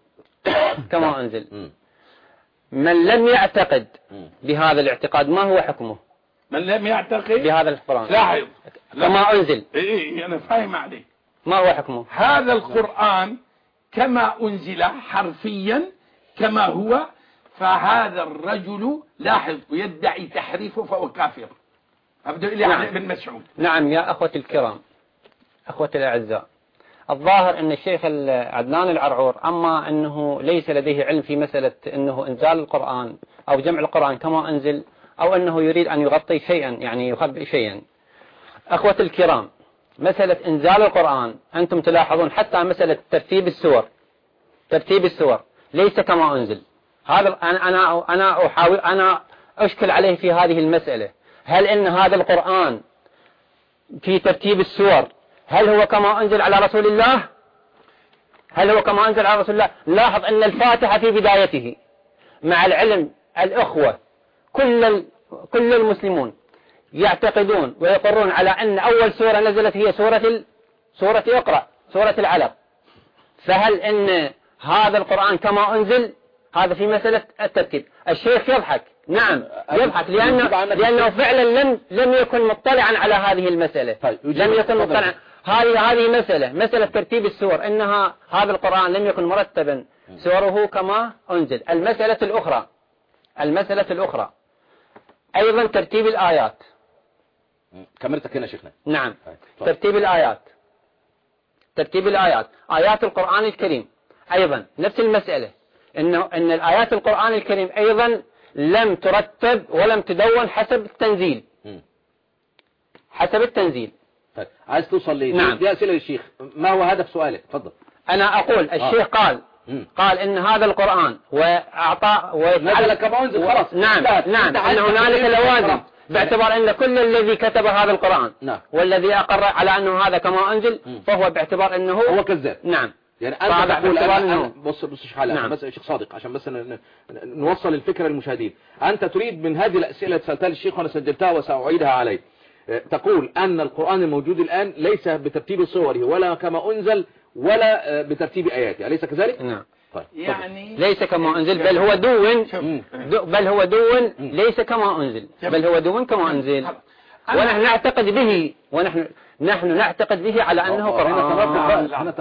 من لم يعتقد بهذا الاعتقاد ما هو حكمه؟ من لم يعتقد بهذا القرآن لاحظ كما أنزل أنا فاهم عليك. ما هو حكمه؟ هذا القرآن كما أنزل حرفيا كما هو، فهذا الرجل لاحظ يدعي تحريفه فهو كافر. أبدأ إلي عن ابن مسعود. نعم يا أخوتي الكرام أخوتي الأعزاء، الظاهر أن الشيخ عدنان العرعور أما أنه ليس لديه علم في مسألة أنه إنزال القرآن أو جمع القرآن كما أنزل أو أنه يريد أن يغطي شيئا يعني يخبئ شيئا. أخوتي الكرام مسألة إنزال القرآن أنتم تلاحظون حتى مسألة ترتيب السور ترتيب السور ليس كما أنزل. هذا أنا أحاول أنا أشكل عليه في هذه المسألة. هل إن هذا القرآن في ترتيب السور هل هو كما أنزل على رسول الله؟ هل هو كما أنزل على رسول الله؟ لاحظ أن الفاتحة في بدايته مع العلم الأخوة كل المسلمون يعتقدون ويقرون على أن أول سورة نزلت هي سورة اقرأ، سورة العلق. فهل أن هذا القرآن كما أنزل؟ هذا في مسألة الترتيب. الشيخ يضحك، نعم يضحك لأنه فعلا لم يكن مطلعا على هذه المسألة. لم يكن مطلعا. هذه مسألة ترتيب السور، إنها هذا القرآن لم يكن مرتبا سوره كما أنزل. المسألة الأخرى أيضا ترتيب الآيات. كاميرتك هنا شيخنا. نعم ترتيب الآيات آيات القرآن الكريم أيضا نفس المسألة، إن الآيات القرآن الكريم أيضا لم ترتب ولم تدون حسب التنزيل. طيب عايز توصل ليه؟ نعم. دي أسئلة للشيخ، ما هو هدف سؤالك؟ تفضل. أنا أقول الشيخ قال إن هذا القرآن وأعطى نزل كما أنزل خلاص. نعم أن هنالك لوازم باعتبار أن كل الذي كتب هذا القرآن والذي أقر على أنه هذا كما أنزل فهو باعتبار أنه هو كذاب. نعم. يعني أنت تقول بص شحالة. نعم. بس شيخ صادق عشان بس نوصل الفكرة للمشاهدين. أنت تريد من هذه الأسئلة سألتها للشيخ وأنا سجلتها وسأعيدها عليه. تقول أن القرآن الموجود الآن ليس بترتيب صوره ولا كما أنزل ولا بترتيب آياته، أليس كذلك؟ نعم. طيب. يعني ليس كما أنزل بل هو دون ليس كما أنزل بل هو دون كما أنزل. ونحن نعتقد به على أنه قرآن.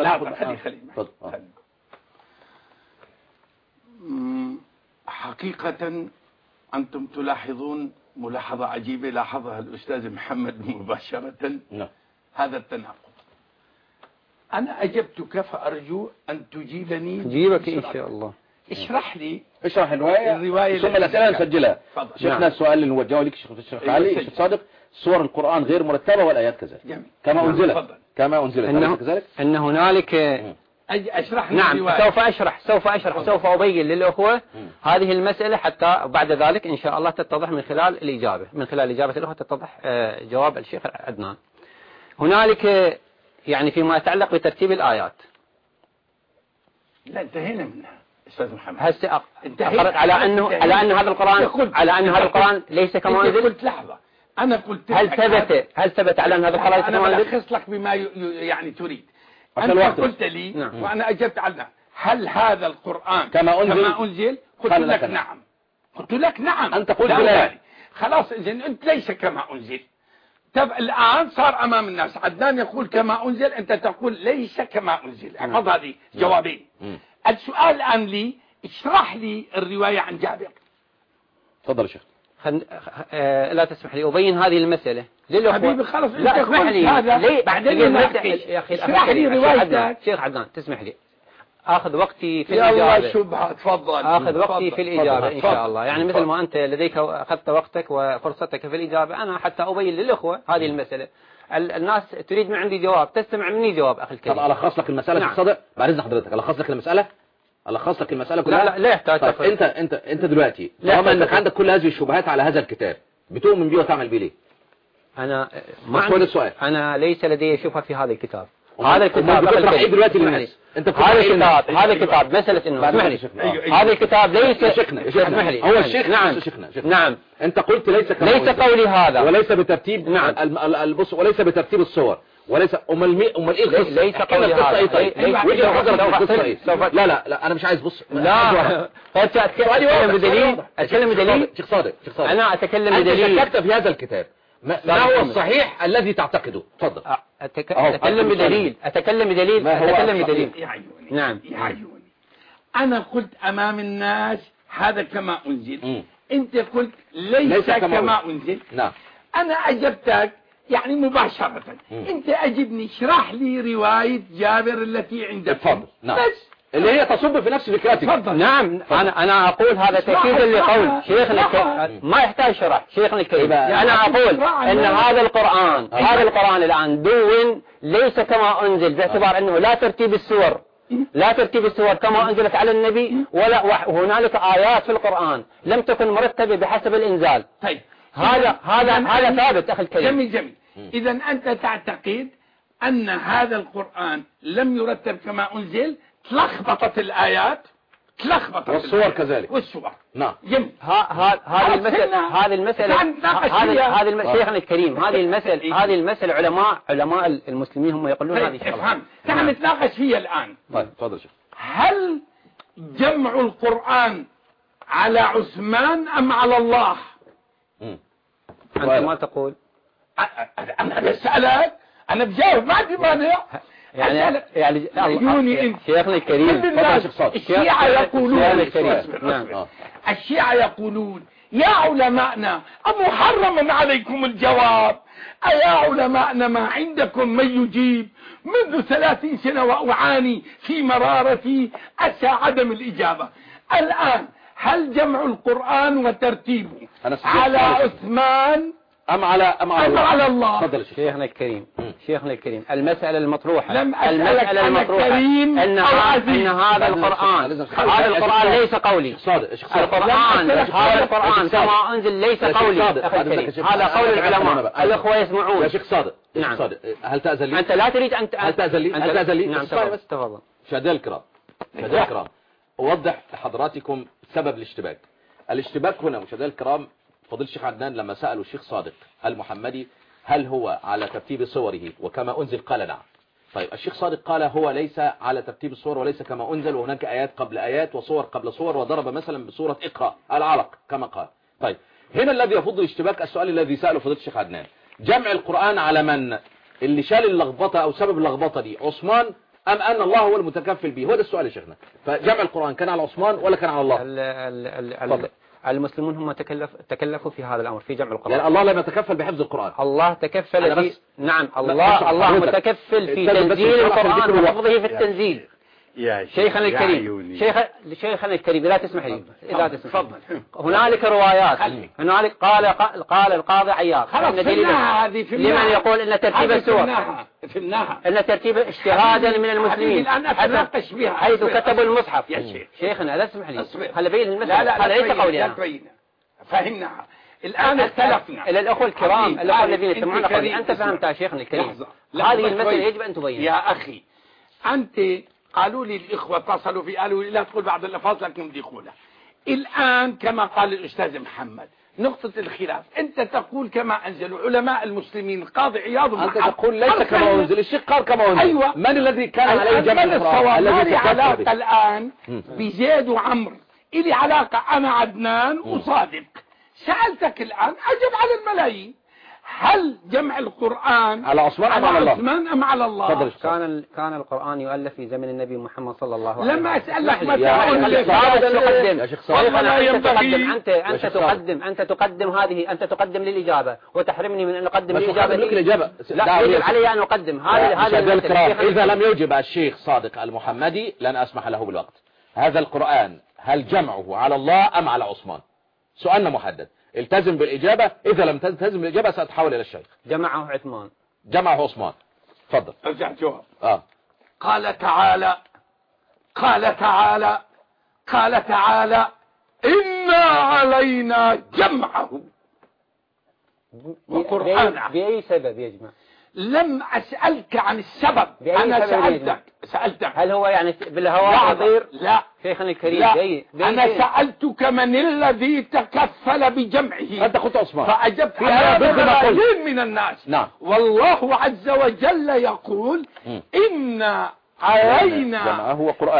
حقيقة أنتم تلاحظون ملاحظة عجيبة لاحظها الأستاذ محمد مباشرة. هذا التناقض. أنا أجبتك فأرجو أن تجيبني. أجيبك إن شاء الله. اشرح لي. اشرح الرواية ثم الأسئلة نسجلها. شيخنا السؤال اللي نوجهه لك شيخ علي شيخ صادق، سور القرآن غير مرتبة والآيات كذلك كما أنزلت كذلك. أن هنالك أشرح لي. نعم سوف أبين للأخوة هذه المسألة حتى بعد ذلك إن شاء الله تتضح من خلال الإجابة الأخوة تتضح جواب الشيخ عدنان. هنالك يعني فيما يتعلق بترتيب الآيات. لا انتهينا منها أستاذ محمد. هسه على أن هذا القرآن ليس كما أنزل. قلت لحظة أنا قلت هل ثبت على أن هذا القرآن ليس كما أنزل؟ أنا ألخص لك بما يعني تريد. أنت قلت لي وأنا أجبت عنه هل هذا القرآن كما أنزل؟ قلت لك نعم. أنت قلت لا. خلاص إذن أنت ليس كما أنزل. طب الآن صار أمام الناس عدنان يقول كما أنزل، أنت تقول ليس كما أنزل. احفظ هذه جوابين. السؤال الآن لي اشرح لي الرواية عن جابر. تفضل شيخ. لا تسمح لي أبين هذه المسألة حبيبي خلاص. لا اسمح لي هذا بعدين يا أخي اشرح لي روايتك. شيخ عدنان تسمح لي أخذ وقتي في الإجابة. يا الله شبهة. تفضل. أخذ وقتي في الإجابة إن شاء الله. يعني مثل ما أنت لديك أخذت وقتك وفرصتك في الإجابة أنا حتى أبين للأخوة هذه المسألة. الناس تريد من عندي جواب، تستمع مني جواب أخي الكريم. طب ألخص لك المسألة في الصدق بعد إذن حضرتك. ألخص لك المسألة كلها. لا يحتاج. طيب أنت دلوقتي طالما أنك عندك كل هذه الشبهات على هذا الكتاب بتؤمن بيه وتعمل بيه ليه؟ أنا السؤال. أنا ليس لدي شبهة في هذا الكتاب. هذا الكتاب دلوقتي للناس. هذا الكتاب مسألة إنه هذا الكتاب ليس اسمح لي هو الشيخ. نعم أنت قلت ليس قولي هذا وليس بترتيب. نعم البص وليس بترتيب الصور وليس أمال إيه القصة؟ ليس قولي هذا. لا أنا مش عايز. بص لا أتكلم بدليل. شيخ صادق أنا أتكلم بدليل. أنت شككت في هذا الكتاب ما هو الصحيح الذي تعتقده؟ تفضل. أتكلم بدليل. نعم. أنا قلت أمام الناس هذا كما أنزل. أنت قلت ليس كما أنزل. نعم. أنا أجبتك يعني مباشرة. أنت أجبني اشرح لي رواية جابر التي عندك. تفضل. نعم. بس اللي هي تصب في نفس فكرتك. نعم. أنا أقول هذا تأكيدا لقول شيخنا ما يحتاج شرح. شيخنا الكريم أنا أقول أن هذا القرآن الآن دون ليس كما أنزل باعتبار أنه لا ترتيب السور لا ترتيب السور كما أنزلت على النبي، ولا وهنالك آيات في القرآن لم تكن مرتبة بحسب الإنزال. طيب هذا ثابت أخي الكريم. جميل. إذا أنت تعتقد أن هذا القرآن لم يرتب كما أنزل، تلخبطت الآيات، والصور كذلك. والصور. نعم. هذه المسألة شيخنا الكريم، هذه المسألة علماء المسلمين هم يقولون هذه الشغلة. نحن نتناقش فيها الآن. طيب تفضل شيخ. هل جمع القرآن على عثمان أم على الله؟ أنت ما تقول؟ أنا بسألك، أنا بجاوب، ما عندي مانع. يعني شيخنا الكريم، الشيعة يقولون يا علماءنا أمحرم عليكم الجواب؟ أيا علماءنا ما عندكم من يجيب؟ منذ 30 سنة وأعاني في مرارتي أسى عدم الإجابة. الآن هل جمع القرآن وترتيبه على عثمان أم على الله؟ تفضل شيخنا الكريم. المسألة المطروحة أن هذا القرآن ليس قولي. هذا القرآن كما أنزل ليس قولي. هذا قول العلماء. الأخوة يسمعون. يا شيخ صادق، نعم. هل تأذن لي؟ أنت لا تريد أن هل تأذن لي؟ نعم تفضل. مشاهدينا الكرام، أوضح لحضراتكم سبب الاشتباك هنا. مشاهدينا الكرام، فضيلة الشيخ عدنان لما سألوا الشيخ صادق المحمدي هل هو على ترتيب صوره وكما أنزل، قال نعم. طيب الشيخ صادق قال هو ليس على ترتيب الصور وليس كما أنزل، وهناك آيات قبل آيات وصور قبل صور، وضرب مثلا بصورة اقرأ العلق كما قال. طيب هنا الذي يفضل الاشتباك السؤال الذي سأله فضيلة الشيخ عدنان، جمع القرآن على من؟ اللي شال اللخبطة أو سبب اللخبطة دي عثمان أم أن الله هو المتكفل به؟ هو ده السؤال يا شيخنا. فجمع القرآن كان على عثمان ولا كان على الله؟ المسلمون هم تكلفوا في هذا الأمر، في جمع القرآن. يعني الله لم يتكفل بحفظ القرآن. الله تكفل في نعم الله متكفل في تنزيل القرآن وحفظه في التنزيل. شيخنا الكريم لا تسمح لي إذا تسمح. هنالك روايات، هنالك قال القاضي عياض لمن يقول ان ترتيب السور ان ترتيب اجتهادا من المسلمين حيث كتبوا المصحف. شيخنا لا تسمح لي، خلي بين المسألة، هذا ليس قولي أنا. فهمنا الآن، اختلفنا. إلى الأخوة الكرام الذين يسمعون قولي، أنت فهمتها شيخنا الكريم. هذه المسألة يجب أن تبين. يا أخي أنت قالوا لي الإخوة اتصلوا في، قالوا لي لا تقول بعض الألفاظ لكن بدي أقولها الآن كما قال الأستاذ محمد. نقطة الخلاف أنت تقول كما أنزلوا علماء المسلمين القاضي عياض، أنت تقول ليس كما أنزل، الشيخ قال كما أنزل. أيوة. من الذي كان عليه جمع القرآن؟ الذي علاقة الآن بزيد وعمر، إلي علاقة أنا عدنان وصادق. سألتك الآن أجب على الملايين، هل جمع القرآن على عثمان أم على الله؟ كان القرآن يؤلف في زمن النبي محمد صلى الله عليه وسلم. لما أسألك متى أنت تقدم للإجابة وتحرمني من أن أقدم الإجابة. لا يجب علي أن أقدم هذا إذا لم يجب الشيخ صادق المحمدي لن أسمح له بالوقت. هذا القرآن هل جمعه على الله أم على عثمان؟ سؤالنا محدد، التزم بالإجابة. إذا لم تلتزم بالإجابة سأتحول إلى الشيخ. جمعه عثمان. جمعه عثمان. تفضل. ارجع جواب. قال تعالى إنا علينا جمعه وقرآنه. بأي سبب يجمع؟ لم أسألك عن السبب، أنا سألتك هل هو يعني بالهواء يطير؟ لا شيخنا الكريم لا. أنا سألتك من الذي تكفل بجمعه؟ أنت قلت عثمان، فأجبت على ملايين من الناس. نعم. والله عز وجل يقول إن علينا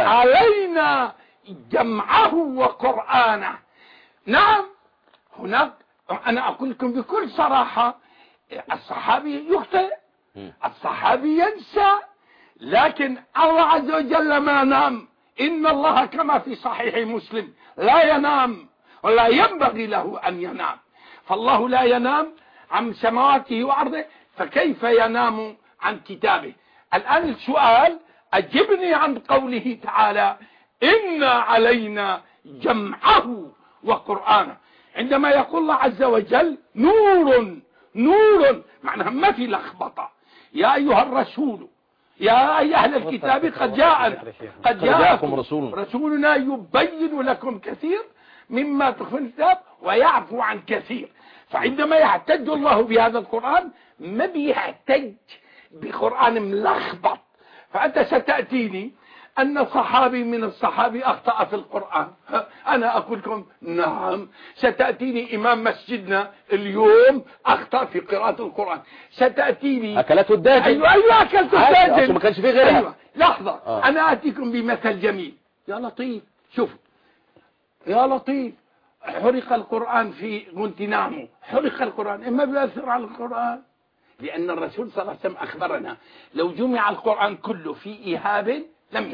جمعه وقرآنه. نعم. هناك أنا أقول لكم بكل صراحة، الصحابي يخطئ، الصحابي ينسى، لكن الله عز وجل ما نام. إن الله كما في صحيح مسلم لا ينام ولا ينبغي له أن ينام، فالله لا ينام عن سماواته وأرضه، فكيف ينام عن كتابه؟ الآن السؤال أجبني عن قوله تعالى إن علينا جمعه وقرآنه، عندما يقول الله عز وجل نور معناها ما في لخبطة. يا أيها الرسول يا أهل الكتاب قد جاءكم رسولنا يبين لكم كثير مما تخفون الكتاب ويعفو عن كثير. فعندما يحتج الله بهذا القرآن ما بيحتج بقرآن ملخبط. فأنت ستأتيني أن صحابي من الصحابي أخطأ في القرآن، أنا أقول لكم نعم. ستأتيني إمام مسجدنا اليوم أخطأ في قراءة القرآن. ستأتيني أكلته الداجن. أيوة أكلته الداجن، ما كانش فيه غيرها. أيوة. لحظة أنا أتيكم بمثل جميل يا لطيف. شوف يا لطيف، حرق القرآن في غنتنامو، حرق القرآن إما بيأثر على القرآن، لأن الرسول صلى الله عليه وسلم أخبرنا لو جمع القرآن كله في إيهاب لم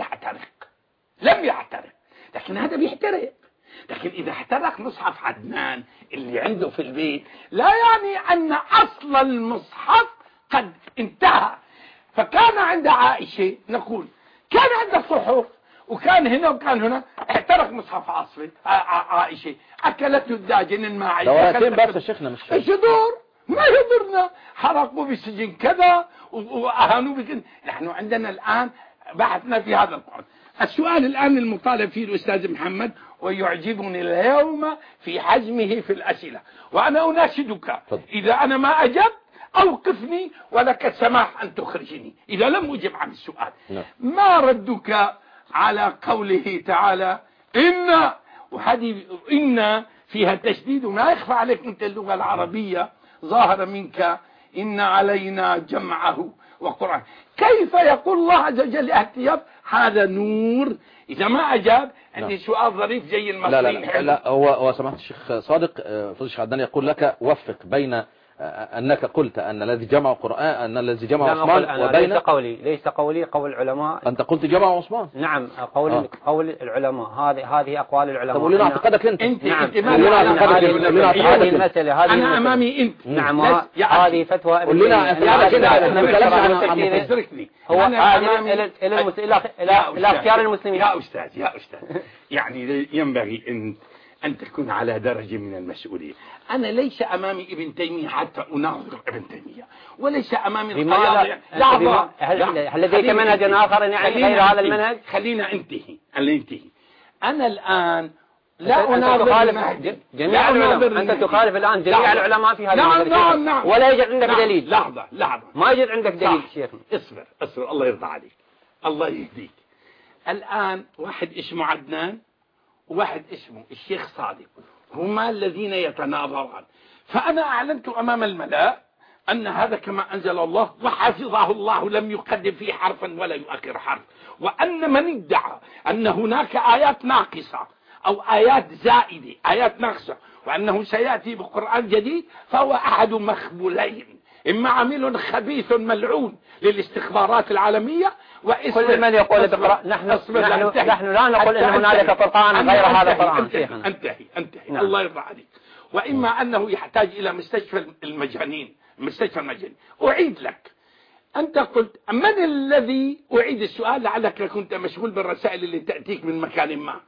يحترق. لكن هذا بيحترق. لكن إذا احترق مصحف عدنان اللي عنده في البيت لا يعني أن أصل المصحف قد انتهى. فكان عند عائشة نقول كان عند الصحف وكان هنا وكان هنا، احترق مصحف عائشة، أكلته الداجن الماعز. دورتين بس يا شيخنا، مش ايش يدور؟ ما يضرنا، حرقوا بالسجن كذا وأهانوا بكذا. نحن عندنا الآن بحثنا في هذا القرآن. السؤال الآن المطالب فيه الأستاذ محمد، ويعجبني اليوم في حجمه في الأسئلة، وأنا أناشدك إذا أنا ما أجبت أوقفني ولك السماح أن تخرجني إذا لم أجب عن السؤال. ما ردك على قوله تعالى إن، وهذه إن فيها تشديد وما يخفى عليك أنت اللغة العربية ظاهر منك، إن علينا جمعه وقرآن. كيف يقول الله عز وجل لاحتياط هذا نور؟ إذا ما أجاب عندي سؤال ظريف زي المصريين. لا هو سمعت الشيخ صادق فضل الشيخ عدنان يقول لك وفق بين أنك قلت أن الذي جمع القرآن أن الذي جمع عثمان وبين ليس قولي قول العلماء. أنت قلت جمع عثمان. نعم قول العلماء، هذه أقوال العلماء. طب ولنا اعتقادك أنت. نعم هذه المسألة أنا أمامي أنت. نعم هذه فتوى. قلنا هو إلى اختيار المسلمين. يا أستاذ يعني ينبغي أن تكون على درجة من المسؤولية. أنا ليس أمامي ابن تيمية حتى أناظر ابن تيمية، وليس أمامي القياضي. هل لديك منهج آخر يعني غير هذا المنهج؟ خلينا انتهي. أنا الآن لا أناظر جميع العلماء. أنت تخالف الآن جميع العلماء في هذا المسألة. نعم. ولا يوجد عندك دليل. لحظة ما يوجد عندك دليل شيخ. اصبر الله يرضى عليك، الله يهديك. الآن واحد اسمه عدنان وواحد اسمه الشيخ صادق، هما الذين يتناظران. فأنا أعلنت أمام الملأ أن هذا كما أنزل الله وحفظه الله، لم يقدم فيه حرفا ولا يؤخر حرف، وأن من ادعى أن هناك آيات ناقصة أو آيات زائدة، آيات ناقصة، وأنه سيأتي بقرآن جديد فهو أحد مخبولين، إما عميل خبيث ملعون للاستخبارات العالمية كل من يقول نحن لا نقول أن هنالك قرآن غير هذا القرآن. انتهي نعم. الله يرضى عليك. وإما أنه يحتاج إلى مستشفى المجانين. أعيد لك، أنت قلت من الذي، أعيد السؤال لعلك كنت مشغول بالرسائل اللي تأتيك من مكان ما.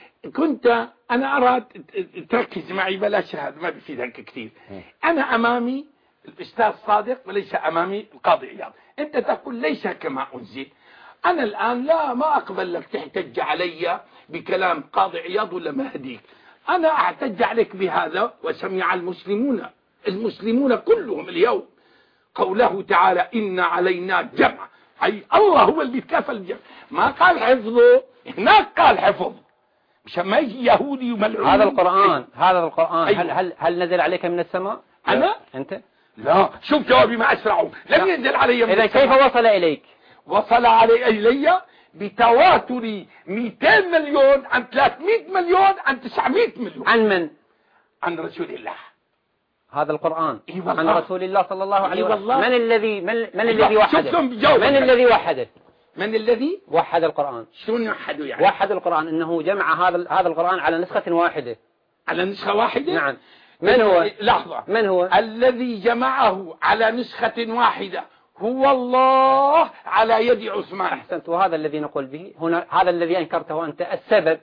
أنا أراد تركز معي، بلاش هذا ما بيفيدك كثير. أنا أمامي الأستاذ صادق وليس أمامي القاضي عياض. أنت تقول ليس كما أنزل. أنا الآن ما أقبل لك تحتج علي بكلام قاضي عياض ولا مهديك. أنا أحتج عليك بهذا وسمع المسلمون كلهم اليوم قوله تعالى إن علينا جمع، أي الله هو اللي يتكافل الجمع. ما قال حفظه، هناك قال حفظ، مش ما يجي يهودي وملعون. هذا القرآن أيوة. هل نزل عليك من السماء؟ أنا؟ أنت؟ لا، شوف جوابي ما أسرعه، لم ينزل علي من السماء. إذا كيف وصل إليك؟ وصل إلي بتواتر 200 مليون عن 300 مليون عن 900 مليون. عن من؟ عن رسول الله. هذا القرآن عن رسول الله صلى الله عليه وسلم. من الذي وحده؟ من الذي وحد القرآن؟ شلون يوحده يعني؟ وحد القرآن إنه جمع هذا القرآن على نسخة واحدة. على نسخة واحدة؟ نعم. من هو؟ لحظة. من هو؟ الذي جمعه على نسخة واحدة هو الله على يد عثمان. أحسنت. وهذا الذي نقول به هنا، هذا الذي أنكرته أنت.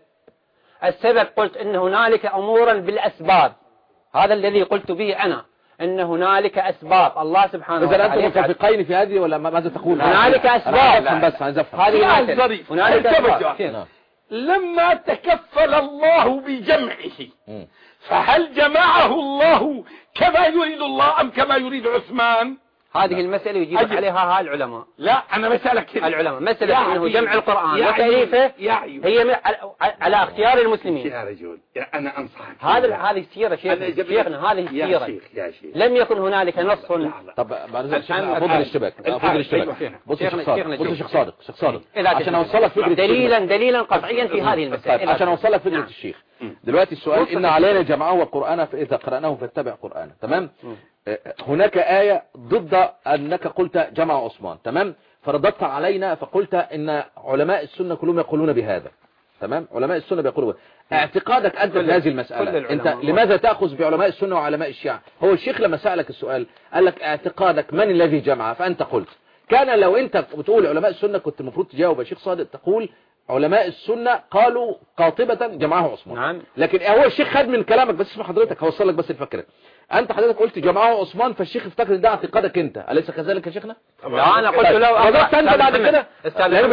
السبب قلت إن هنالك أمورا بالأسباب، هذا الذي قلت به أنا. أن هنالك أسباب الله سبحانه وتعالى. إذا أنتم متفقين في هذه ولا ماذا تقول؟ هنالك أسباب. بس عايز أفهم هذه ظريف. هنالك أسباب. لما تكفل الله بجمعه فهل جمعه الله كما يريد الله أم كما يريد عثمان؟ هذه المسألة يجيب عليها العلماء. لا أنا بسألك العلماء مسألة أنه جمع القرآن وتأليفه هي على اختيار المسلمين. يا رجل أنا أنصحك هذه السيرة شيخنا هذه السيرة لم يكن هنالك نص. طب أفضل الاشتباك بص شيخ صادق عشان أوصلك فكرة دليلا قطعيا في هذه المسألة عشان أوصلك فكرة الشيخ. دلوقتي السؤال إن علينا جمعه وقرآنه فإذا قرأناه فاتبع قرآنه. تمام. هناك آية ضد أنك قلت جمع عثمان. تمام. فرددت علينا فقلت إن علماء السنة كلهم يقولون بهذا. تمام. علماء السنة بيقولوا اعتقادك أنت في هذه المسألة أنت لماذا تأخذ بعلماء السنة وعلماء الشيعة؟ هو الشيخ لما سألك السؤال قال لك اعتقادك من الذي جمع فأنت قلت كان لو أنت بتقول علماء السنة كنت المفروض تجاوب يا شيخ صادق تقول علماء السنة قالوا قاطبة جمعه عثمان. نعم. لكن هو الشيخ خد من كلامك بس اسمع حضرتك هوصل لك بس الفكرة. انت حضرتك قلت جمعه عثمان فالشيخ افتكر ده اعتقادك انت أليس كذلك يا شيخنا؟ لا انا قلت له انت بعد كده يعني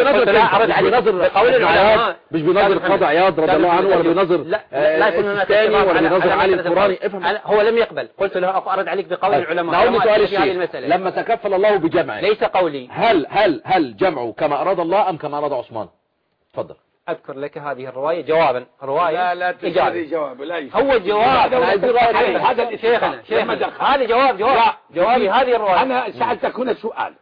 بنظر مش بنظر قاضي عياض رضي الله عنه ولا بنظر الثاني ولا بنظر علي القراني. افهم هو لم يقبل. قلت له ارد عليك بقول العلماء. نعود لسؤال الشيخ لما تكفل الله بجمعه ليس قولي هل جمعه كما اراد الله ام كما اراد عثمان؟ تفضل. أذكر لك هذه الرواية جوابا رواية لا تجاري جواب لا هو الجواب هذا شيخنا هذا جوابي هذه الرواية. أنا سألتك هنا سؤال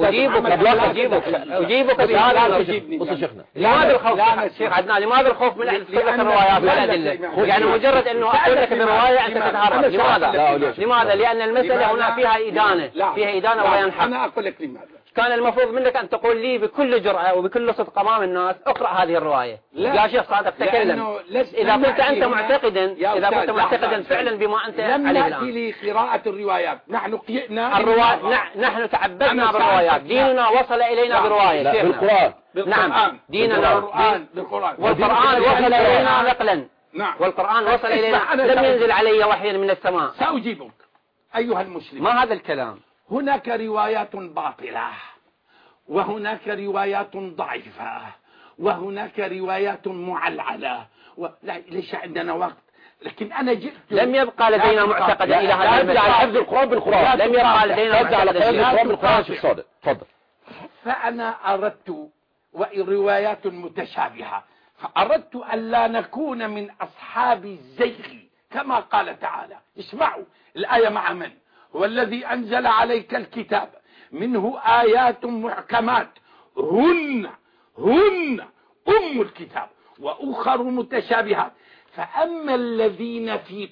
أجيبك بهذا. بص شيخنا لماذا الخوف شيخ عدنان لماذا الخوف من أن تذكر الروايات والأدلة يعني مجرد أنه أقول لك برواية أنت تتهرب لماذا لأن المسألة هنا فيها إدانة وبيان حق. أنا أقول لك لماذا كان المفروض منك أن تقول لي بكل جرأة وبكل صدق أمام الناس اقرأ هذه الرواية. يا شيخ صادق تكلم إذا كنت أنت معتقدا فعلا بما أنت عليه الآن. لم نأتي لقراءة الروايات نحن نحن تعبدنا بالروايات. ديننا وصل إلينا برواية بالقرآن. نعم ديننا بالقرآن والقرآن وصل إلينا نقلا. نعم والقرآن وصل إلينا لم ينزل علي وحي من السماء. سأجيبك أيها المسلم. ما هذا الكلام؟ هناك روايات باطلة وهناك روايات ضعيفة وهناك روايات معلعلة ليس عندنا وقت لكن أنا جئت لم يبقى لدينا معتقد إلى هذا المسألة على حفظ القرآن بالقرآن. لم يبقى لدينا معتقد على حفظ القرآن بالقرآن. شيخ صادق تفضل. فأنا أردت روايات متشابهة فأردت أن لا نكون من أصحاب الزيغ كما قال تعالى. اسمعوا الآية مع من هو الذي أنزل عليك الكتاب منه آيات محكمات هن أم الكتاب وأخر متشابهات فأما الذين في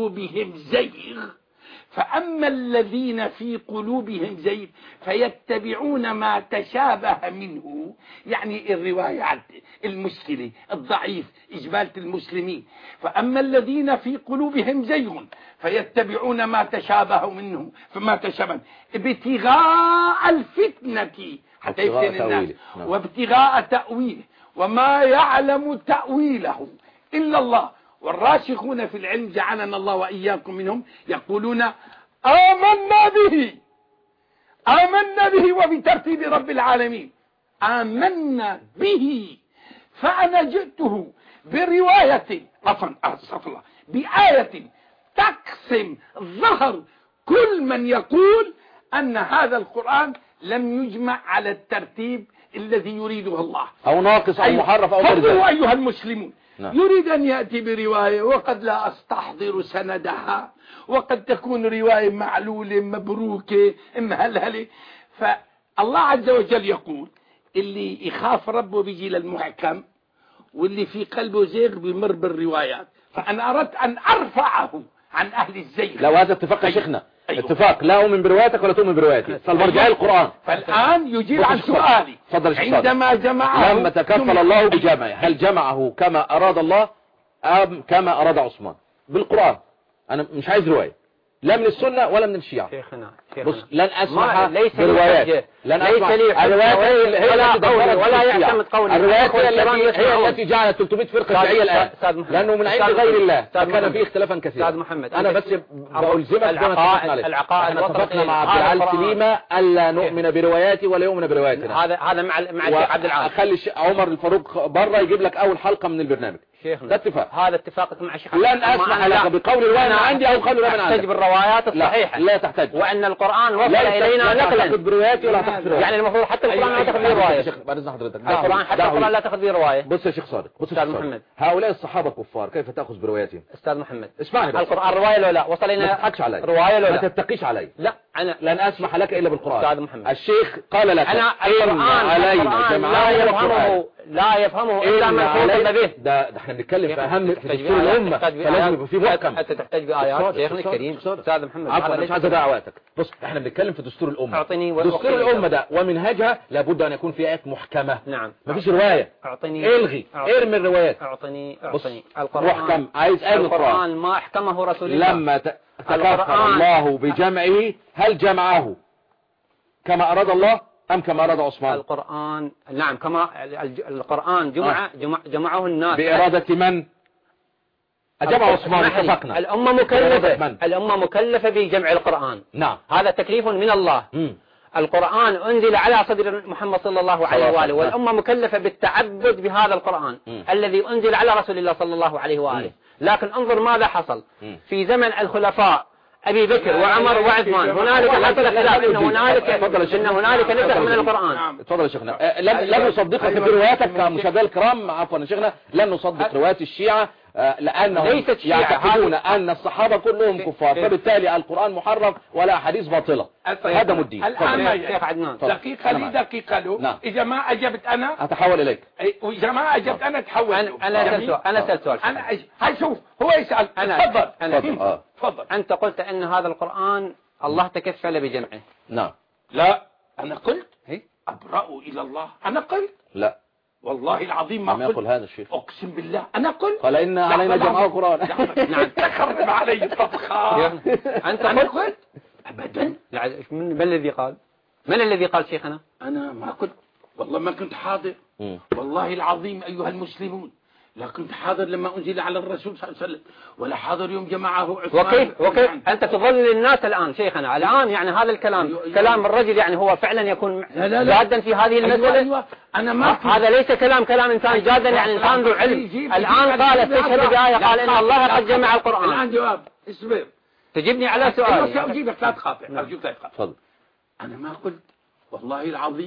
قلوبهم زيغ فيتبعون ما تشابه منه يعني الروايات المشكلة الضعيف إجبالة المسلمين. فأما الذين في قلوبهم زيغ فيتبعون ما تشابه منه فما تشابه ابتغاء الفتنة حتى يفتن الناس وابتغاء تأويله وما يعلم تأويله إلا الله والراسخون في العلم جعلنا الله وإياكم منهم يقولون آمنا به وبترتيب رب العالمين آمنا به. فأنا جئته برواية بآية تقسم ظهر كل من يقول أن هذا القرآن لم يجمع على الترتيب الذي يريده الله أو ناقص أو محرف أو فضلوا أيها المسلمون. يريد أن يأتي برواية وقد لا أستحضر سندها وقد تكون رواية معلولة مبروكة مهلهلة. فالله عز وجل يقول اللي يخاف ربه بيجي للمحكم واللي في قلبه زيغ بيمر بالروايات. فأنا أردت أن أرفعه عن أهل الزيغ. لو هذا اتفاق يا شيخنا اتفاق لا أؤمن بروايتك ولا تؤمن بروايتي فالمرجعي القرآن. فالآن يجيب عن سؤالي عندما جمعه لما تكفل الله بجمعه هل جمعه كما أراد الله أم كما أراد عثمان بالقرآن؟ أنا مش عايز رواية لا من السنة ولا من الشيعة. شيخنا بص لن أسمح بروايات، لن أسمح الروايات ولا يعتمد قولي. الروايات هي التي جعلت 300 فرقة شيعية الآن، لأنه من عند غير الله كان فيه اختلافا كثيرا. أستاذ محمد أنا بس بألزمك بما اتفقنا عليه. احنا اتفقنا مع عبد العال سليمة ألا نؤمن برواياتي ولا يؤمن برواياتنا. هذا مع الشيخ عبد العال. خلي عمر الفاروق برا يجيب لك أول حلقة من البرنامج. شيخنا ده اتفاق. هذا اتفاقك مع الشيخ. لن أسمح لك بقول الوانا عندي أو قول الوانا عندك. تحتج بالروايات الصحيحة. لا تحتاج. وأن القرآن وصل إلينا نقلا. لا تأخذ برواياتي ولا تأخذ برواياتي. يعني المفروض حتى القرآن لا تأخذ به رواية. بعد إذن حضرتك. القرآن حتى القرآن لا تأخذ به رواية. بص يا شيخ صادق. بص أستاذ محمد. هؤلاء الصحابة كفار كيف تأخذ برواياتهم؟ أستاذ محمد. اسمعني بس. القرآن رواية ولا لا؟ وصل إلينا. ما تضحكش علي. رواية ولا لا؟ ما تتقيش علي. لا أنا لن أسمح لك إلا بالقرآن. أستاذ محمد. الشيخ قال لك أنا القرآن لا يفهمه إلا من خلق به. ده احنا بنتكلم في أهم في دستور الأمة، فلازم يبقى في محكم. أنت تحتاج بآيات شيخنا الكريم. أستاذ محمد. عفوا مش عايز أضيع وقتك. بص احنا بنتكلم في دستور الأمة. أعطني دستور الأمة ده ومنهجها لابد أن يكون في آيات محكمة. نعم. مفيش رواية. أعطني. الغي. ارمي الروايات. أعطني. محكم. عايز آية القرآن ما أحكمه رسول الله. لما تكفر الله بجمعه هل جمعه كما أراد الله أم كما أراد عثمان؟ القرآن نعم كما القرآن جمعه الناس بإرادة من؟ أجمع عثمان اتفقنا. الأمة مكلفة بجمع القرآن. نعم. هذا تكليف من الله. القرآن أنزل على صدر محمد صلى الله عليه وآله، والأمة مكلفة بالتعبد بهذا القرآن الذي أنزل على رسول الله صلى الله عليه وآله. لكن انظر ماذا حصل في زمن الخلفاء أبي بكر وعمر وعثمان. هنالك حصل خلاف إن هنالك نسخ من القرآن. تفضل يا شيخنا. لن نصدقك برواياتك كمشاهدينا الكرام. عفوا يا شيخنا لن نصدق روايات الشيعة لأنهم يعتقدون أن الصحابة كلهم كفار، فبالتالي القرآن محرف ولا حديث باطلة. هذا الدين. الآن شيخ عدنان دقيقة لي دقيقة له. إذا ما أجبت أنا أتحول إليك. وإذا ما أجبت أنا أتحول. أنا سألت سؤال. هاي شوف هو يسأل. تفضل. أنت قلت أن هذا القرآن الله تكفل بجمعه. نعم. لا أنا قلت أبرأ إلى الله. أنا قلت لا والله العظيم ما قلت. يقول هذا الشيء. أقسم بالله أنا قلت. قال إن علينا جمع القرآن. نعم تخرب علي طبخة. أنت قلت أبدا. من الذي قال؟ من الذي قال شيخنا؟ أنا ما قلت والله ما كنت حاضر. والله العظيم أيها المسلمون لا كنت حاضر لما أنزل على الرسول صلى الله عليه وسلم ولا حاضر يوم جمعه عثمان. وكيف أنت تظلل الناس الآن شيخنا الآن يعني هذا الكلام كلام الرجل يعني هو فعلا يكون جادا في هذه المسألة. أيوة. أنا ما هذا ليس كلام إنسان جادا يعني إنسان ذو علم. الآن قال تشهد بآية قال إن الله قد جمع القرآن. الآن جواب اصبر تجيبني على سؤال. أجيبك لا تقاطع أرجوك لا تقاطع. تفضل. أنا ما قلت والله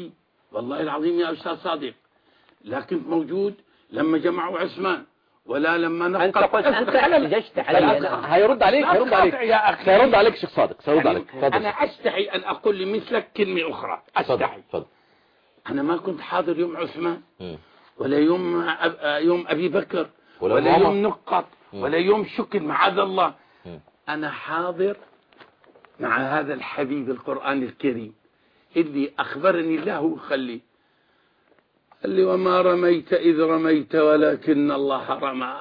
العظيم يا أستاذ صادق لا كنت موجود لما جمعوا عثمان ولا لما نقل. أنت قلت أنت جشت علي. هيرد عليك سيرد عليك شيخ صادق سيرد عليك. أنا أستحي أن أقول لمثلك كلمة أخرى أستحي. أنا ما كنت حاضر يوم عثمان ولا يوم أبي بكر ولا يوم نقط ولا يوم شكل معاذ الله. أنا حاضر مع هذا الحبيب القرآن الكريم اللي أخبرني الله خلي قال لي وما رميت إذ رميت ولكن الله رمى.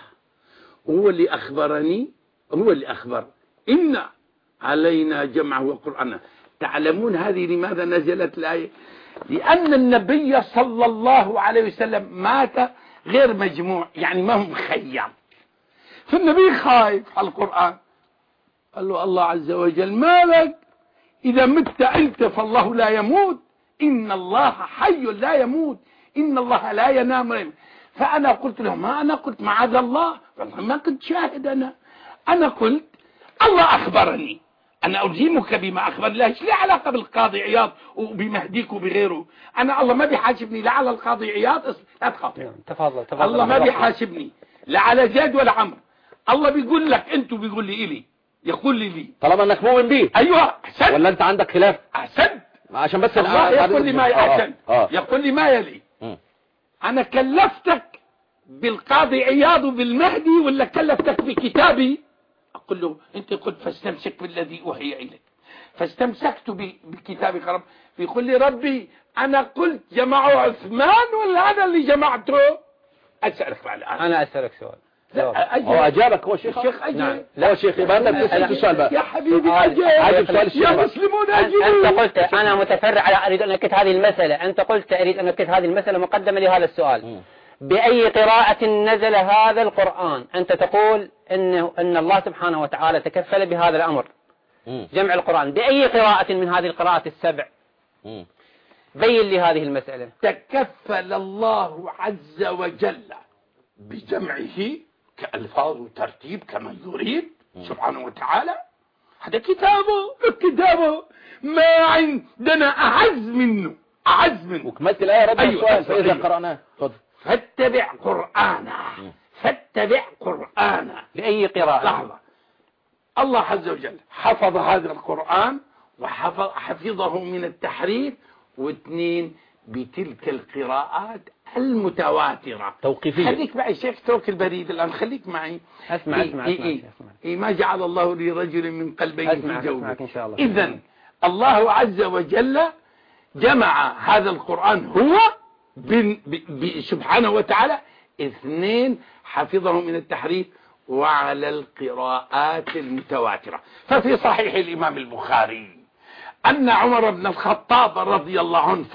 هو اللي أخبر إن علينا جمعه وقرآنه. تعلمون هذه لماذا نزلت الآية؟ لأن النبي صلى الله عليه وسلم مات غير مجموع يعني ما هو مخيم. فالنبي خايف على القرآن قال له الله عز وجل ما لك إذا مت أنت فالله لا يموت إن الله حي لا يموت إن الله لا ينام. فأنا قلت له ما أنا قلت معاذ الله ما كنت شاهد. أنا قلت الله أخبرني أنا ألزمك بما أخبرني. لا ليه علاقة بالقاضي عياض وبمهديك وبغيره. أنا الله ما بيحاسبني لا على القاضي عياض لا تخاطر. تفضل. الله ما بيحاسبني لا على زيد ولا عمرو. الله بيقول لك أنت بيقول لي إلي يقول لي طالما أنك مؤمن بيه. أيوة أحسنت. ولا أنت عندك خلاف؟ أحسنت. عشان بس الله يقول لي ما أحسن يقول لي ما يلي. أنا كلفتك بالقاضي عياض وبالمهدي ولا كلفتك بكتابي؟ أقول له أنت قلت فاستمسك بالذي أوحي إليك فاستمسكت بكتابي رب. بيقول لي ربي أنا قلت جمعوا عثمان ولا أنا اللي جمعته؟ أسألك بعد الآن. أنا أسألك سؤال. هو أجابك هو شيخ أجاب. لا شيخ يبقى أنت بتسأل السؤال بقى يا حبيبي أجاب يا مسلمون أجيبوا. أنت قلت أنا متفرع على أريد أن أكد هذه المسألة. أنت قلت أريد أن أكد هذه المسألة مقدمة لهذا السؤال. بأي قراءة نزل هذا القرآن؟ أنت تقول أن الله سبحانه وتعالى تكفل بهذا الأمر جمع القرآن. بأي قراءة من هذه القراءات السبع؟ بين لي هذه المسألة. تكفل الله عز وجل بجمعه كألفاظ وترتيب كما يريد سبحانه وتعالى. هذا كتابه ما عندنا أعز منه. وكملت الآية رد السؤال فإذا قرأناه فاتبع قرآنا بأي قراءة؟ لحظة. الله عز وجل حفظ هذا القرآن وحفظه من التحريف، واثنين بتلك القراءات المتواترة توقيفية. خليك معي شيخ توك البريد الآن، خليك معي. أسمع. ما جعل الله لرجل من قلبين في جوفه. إذن الله عز وجل جمع هذا القرآن هو سبحانه وتعالى، اثنين حفظه من التحريف وعلى القراءات المتواترة. ففي صحيح الإمام البخاري أن عمر بن الخطاب رضي الله عنه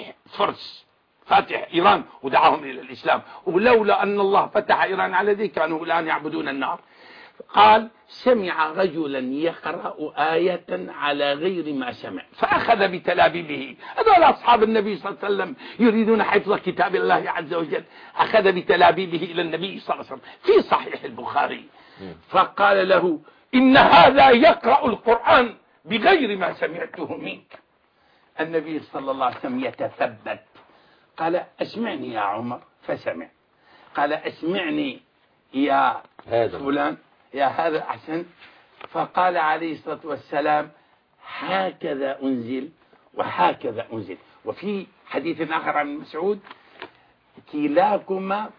فاتح إيران ودعاهم إلى الإسلام، ولولا أن الله فتح إيران على ذي كانوا الآن يعبدون النار. قال سمع رجلا يقرأ آية على غير ما سمع فأخذ بتلابيبه. هذول أصحاب النبي صلى الله عليه وسلم يريدون حفظ كتاب الله عز وجل. أخذ بتلابيبه إلى النبي صلى الله عليه وسلم في صحيح البخاري، فقال له إن هذا يقرأ القرآن بغير ما سمعته منك. النبي صلى الله عليه وسلم يتثبت، قال اسمعني يا عمر، فسمع. قال اسمعني يا فلان، يا هذا أحسن. فقال عليه الصلاة والسلام هكذا أنزل وهكذا أنزل. وفي حديث آخر عن مسعود كلاكما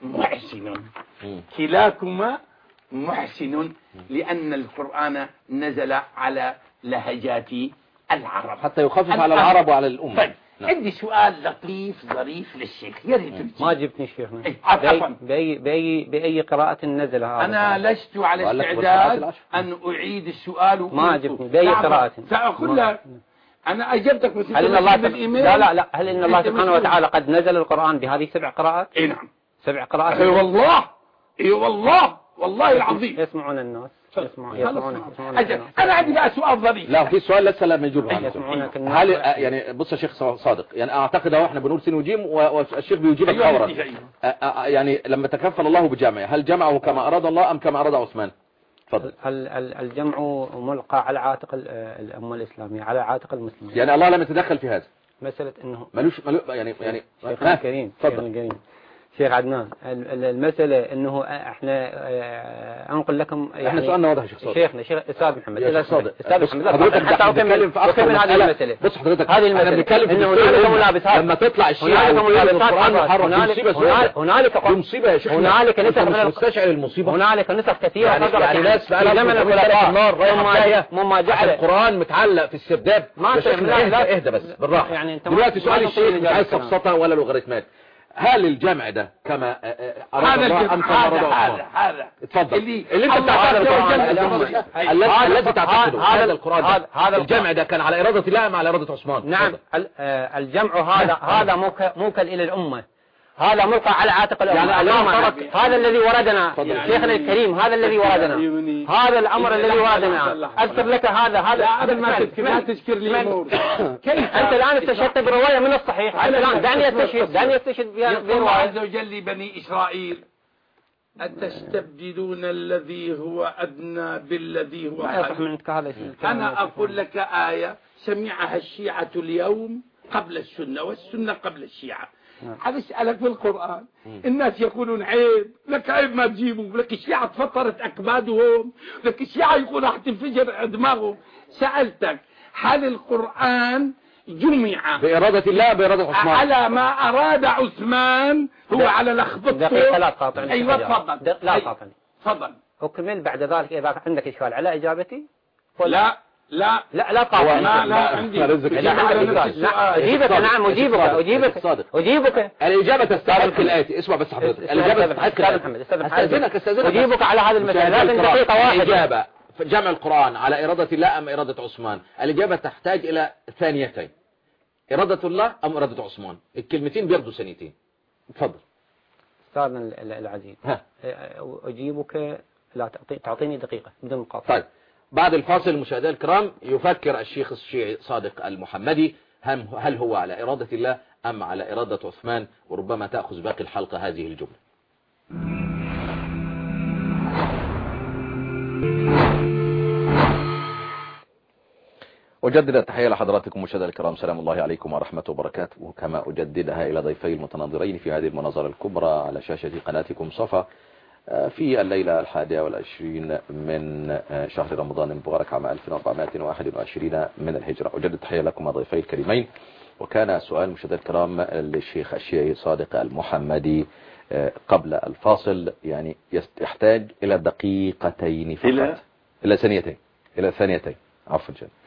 محسن لأن القرآن نزل على لهجات العرب حتى يخفف على العرب وعلى الأمة. طيب. عندي سؤال لطيف ظريف للشيخ، يا ريت ما جبتني شيخنا. بأي قراءة نزل هذا؟ أنا لست على استعداد أن أعيد السؤال. ما جبتني بأي قراءة. سأقول لك أنا أجبتك بس هل إن الله لا هل إن الله سبحانه وتعالى قد نزل القرآن بهذه 7 قراءات؟ إيه نعم 7 قراءات. اي والله العظيم. يسمعون الناس. أنا عندي بقى سؤال ظريف. لا في سؤال لسه لم يجوب عنه. هل يعني بص يا شيخ صادق، يعني أعتقد احنا بنقول سين وجيم والشيخ بيجيبك فورا. يعني لما تكفل الله بجمعه هل جمعه كما أراد الله أم كما أراد عثمان؟ تفضل. الجمع ملقى على عاتق الأمة الإسلامية، على عاتق المسلمين. يعني الله لم يتدخل في هذا. مسألة إنه ملوش يعني شيخ الكريم. تفضل شيخ عدنان. المسألة انه احنا انقل لكم يعني احنا سؤالنا واضح يا شيخ صادق. شيخ استاذ محمد استاذ محمد حضرتك حتى اكمل في هذه المسألة. بص حضرتك هذه المسألة بنتكلم انه هنالك ملابسات لما تطلع الشيعة هنالك نسخ من مستشعر المصيبة. هنالك نسخ كثيرة يعني ناس في زمن الخلفاء مما جعل القرآن متعلق في السرداب. اهدى بس بالراحة. يعني دلوقتي سؤال الشيخ مش عايز سفسطة ولا لوغاريتمات. هل الجمع ده كما أراد الله أم كما أراد عثمان؟ هذا اتفضل. اللي انت بتعتقد القرآن الذي تعتقده هذا القرآن هذا الجمع ده كان على إرادة الله أم على إرادة عثمان؟ نعم. الجمع هذا موكل إلى الأمة، هذا ملقى على عاتق الأمة. يعني هذا الذي وردنا شيخنا الكريم، هذا الذي وردنا، هذا الأمر الذي وردنا. أذكر لك هذا قبل ما تذكر لي أمور. أنت الآن استشهدت برواية من الصحيح. دعني أستشهد برواية. عز وجل بني إسرائيل أتستبدلون الذي هو أدنى بالذي هو خير. أنا أقول لك آية سمعها الشيعة اليوم قبل السنة والسنة قبل الشيعة. هذا أسألك في القرآن الناس يقولون عيب، لك عيب ما تجيبوا، لك الشيعة تفطرت أكبادهم، لك الشيعة يقولوا حتنفجر دماغهم. سألتك هل القرآن جمع بإرادة الله بإرادة عثمان على ما أراد عثمان هو على لخبطه؟ دقيقة لا تقاطعني. أيوة تفضل. لا تقاطعني. تفضل. أكمل بعد ذلك إذا عندك إشكال على إجابتي. لا لا قاطع. لا عندي أجيبك. نعم أجيبك. الإجابة تستحق الآتي. اسمع بس حضرتك، الإجابة تستحق الآتي. أستاذنك أجيبك على هذه المسألة. لازم دقيقة واحدة. الإجابة جمع القرآن على إرادة الله أم إرادة عثمان؟ الإجابة تحتاج إلى ثانيتين، إرادة الله أم إرادة عثمان. الكلمتين بياخدوا ثانيتين. اتفضل أستاذنا العزيز. أجيبك. لا تعطيني دقيقة بدون مقاطعة. طيب بعد الفاصل مشاهدينا الكرام يفكر الشيخ الشيعي صادق المحمدي هل هو على إرادة الله أم على إرادة عثمان، وربما تأخذ باقي الحلقة هذه الجملة. أجدد التحية لحضراتكم مشاهدينا الكرام، سلام الله عليكم ورحمة وبركاته، كما أجددها إلى ضيفي المتناظرين في هذه المناظرة الكبرى على شاشة قناتكم صفا في الليلة 21 من شهر رمضان المبارك عام 1421 من الهجرة. أجدد التحية لكم ضيفي الكريمين. وكان سؤال مشاهدينا الكرام للشيخ الشيعي صادق المحمدي قبل الفاصل يعني يحتاج إلى دقيقتين فقط، إلى ثانيتين عفوا جدا.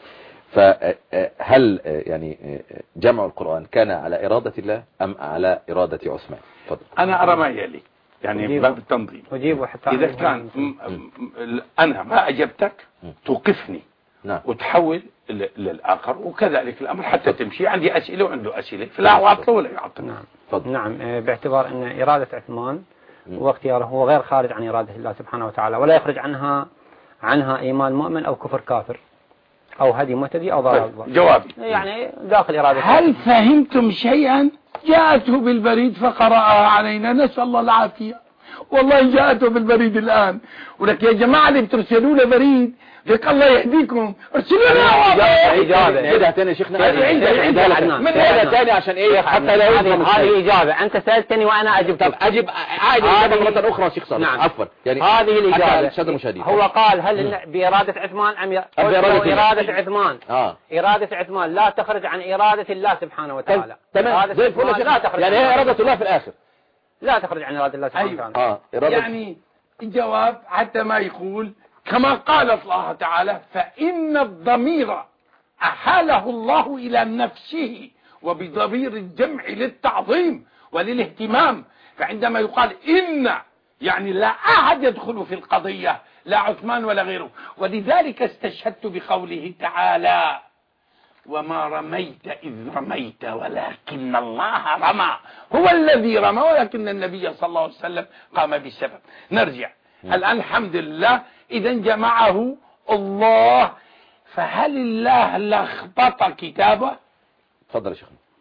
فهل يعني جمع القرآن كان على إرادة الله أم على إرادة عثمان؟ فضل. أنا أرى ما يلي يعني باب التنظيم. إذا كان أنا ما أجبتك توقفني وتحول للآخر، وكذلك الأمر حتى تمشي. عندي أسئلة وعنده أسئلة، فلا أعطله ولا يعطل. نعم باعتبار أن إرادة عثمان واختياره هو غير خارج عن إرادة الله سبحانه وتعالى، ولا يخرج عنها إيمان مؤمن أو كفر كافر أو هدي مهتدي أو ضلال. جوابي يعني داخل إرادة. هل فهمتم شيئا؟ جاءته بالبريد فقرأها علينا، نسأل الله العافية. والله جاءته بالبريد الآن، ولك يا جماعة اللي بترسلوا له بريد لك الله يهديكم ارسلوا له إجابة. نعيدها تاني يا شيخنا، نعيدها تاني عشان إيه حتى لا يفهم. هذه إجابة. أنت سألتني وأنا أجبت. طب أجب عادي إجابة مرة أخرى شيخ صادق. نعم. عفوا يعني هذه الإجابة. هو قال هل بإرادة عثمان أم بإرادة عثمان؟ إرادة عثمان لا تخرج عن إرادة الله سبحانه وتعالى. تمام زي الفل يا شيخ. يعني هي إرادة الله في الآخر لا تخرج عن إرادة الله سبحانه وتعالى. يعني الجواب حتى ما يقول كما قال الله تعالى فإن الضمير أحاله الله إلى نفسه وبضمير الجمع للتعظيم وللاهتمام. فعندما يقال إن يعني لا أحد يدخل في القضية، لا عثمان ولا غيره. ولذلك استشهدت بقوله تعالى وما رميت إذ رميت ولكن الله رمى. هو الذي رمى ولكن النبي صلى الله عليه وسلم قام بالسبب. نرجع الآن الحمد لله. إذا جمعه الله، فهل الله لخبط كتابه؟ تفضل يا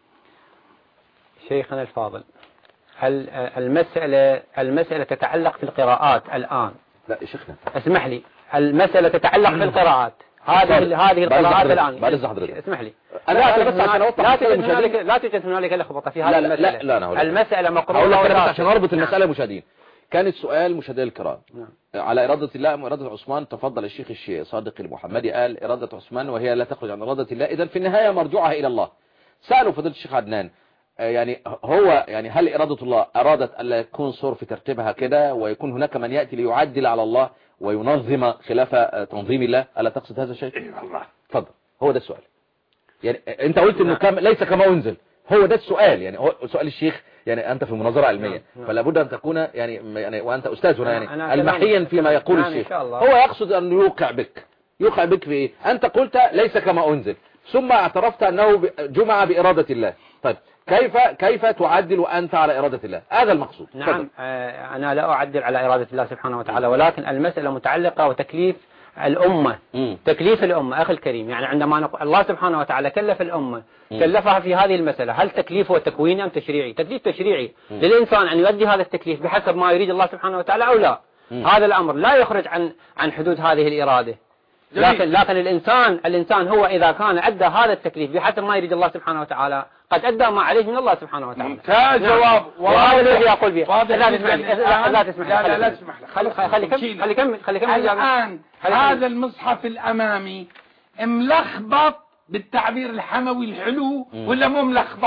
شيخنا الفاضل. هل المسألة تتعلق في القراءات الآن؟ لا يا شيخنا اسمح لي، المسألة تتعلق في القراءات. هذه القراءات الآن. بعد حضرتك اسمح لي. لا توجد هنالك لخبطة في هذه المسألة. لا المسألة مقرونة. عشان أربط المسألة مشاهدين. كانت سؤال مشاهدينا الكرام على إرادة الله أم إرادة عثمان. تفضل الشيخ الشيعي صادق المحمدي قال إرادة عثمان وهي لا تخرج عن إرادة الله، إذن في النهاية مرجوعها إلى الله. سألوا فضيلة الشيخ عدنان يعني هو يعني هل إرادة الله أرادت ألا يكون صور في ترتيبها كده ويكون هناك من يأتي ليعدل على الله وينظم خلاف تنظيم الله؟ ألا تقصد هذا الشيء؟ إيه والله. تفضل. هو ده السؤال. يعني أنت قلت إنه ليس كما أنزل. هو ده السؤال. يعني هو سؤال الشيخ. يعني أنت في مناظرة علمية فلا بد أن تكون يعني وأنت أستاذنا يعني المحيا فيما يقول الشيخ. هو يقصد أن يوقع بك في إيه؟ أنت قلت ليس كما أنزل ثم اعترفت أنه جمع بإرادة الله. طيب كيف تعدل أنت على إرادة الله؟ هذا المقصود. نعم. أنا لا أعدل على إرادة الله سبحانه وتعالى، ولكن المسألة متعلقة وتكليف الأمة. تكليف الأمة أخي الكريم. يعني عندما الله سبحانه وتعالى كلف الأمة كلفها في هذه المسألة، هل تكليفه تكويني أم تشريعي؟ تكليف تشريعي للإنسان أن يؤدي هذا التكليف بحسب ما يريد الله سبحانه وتعالى أو لا. هذا الأمر لا يخرج عن حدود هذه الإرادة. لكن الإنسان هو إذا كان أدى هذا التكليف بحسب ما يريد الله سبحانه وتعالى قد أدى ما عليه من الله سبحانه وتعالى. ممتاز. جواب. وهذا الذي أقول به. لا تسمح لي. خلي كمل. الآن هذا المصحف الأمامي ملخبط بالتعبير الحموي الحلو ولا مو ملخبط؟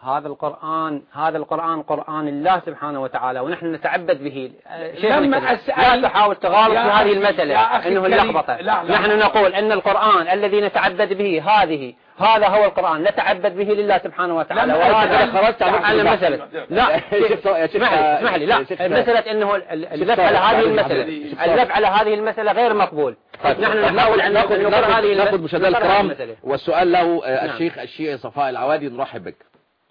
هذا القرآن قرآن الله سبحانه وتعالى، ونحن نتعبد به. لا تحاول تغالط في هذه المسألة انه اللخبطة. نحن نقول ان القرآن الذي نتعبد به هذا هو القرآن، نتعبد به لله سبحانه وتعالى. وهذا خرجت عن المسألة. لا اسمح لي، لا مسألة انه اللف على هذه المسألة، اللف على هذه المسألة غير مقبول. نحن نحاول ان ناخذ مشاهدينا الكرام، والسؤال له الشيخ الشيعي صفاء العوادي. نرحب بك.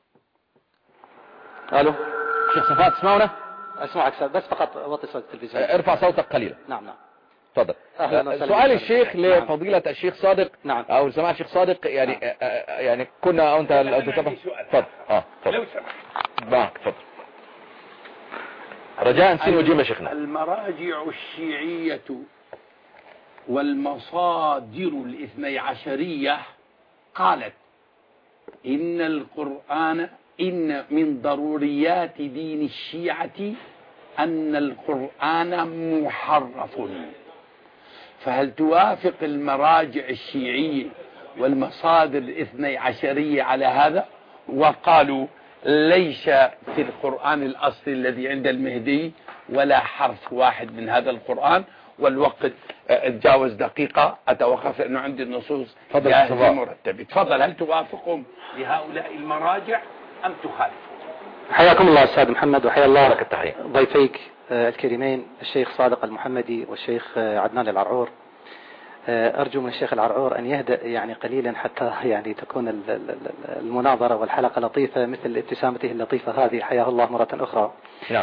الو شيخ صفاء، تسمعنا؟ اسمعك بس فقط وطي صوت التلفزيون. ارفع صوتك قليلا. نعم. تفضل. سؤال الشيخ لفضيلة الشيخ صادق. نعم. او سماحة الشيخ صادق، يعني يعني كنا انت تتفق. تفضل. لو سمحت. معك تفضل. رجاء سين وجيم شيخنا. المراجع الشيعية والمصادر الاثني عشرية قالت إن القرآن، إن من ضروريات دين الشيعة أن القرآن محرف. فهل توافق المراجع الشيعية والمصادر الاثني عشرية على هذا؟ وقالوا ليس في القرآن الأصلي الذي عند المهدي ولا حرف واحد من هذا القرآن. والوقت تجاوز دقيقة، أتوقف لأنه عندي النصوص جاهزة مرتبة. تفضل، هل توافقون بهؤلاء المراجع أم تخالفون؟ حياكم الله أستاذ محمد، وحيا الله ضيفيك الكريمين الشيخ صادق المحمدي والشيخ عدنان العرعور. أرجو من الشيخ العرعور أن يهدأ يعني قليلا حتى يعني تكون المناظرة والحلقة لطيفة مثل ابتسامته اللطيفة هذه، حياه الله مرة أخرى. نعم.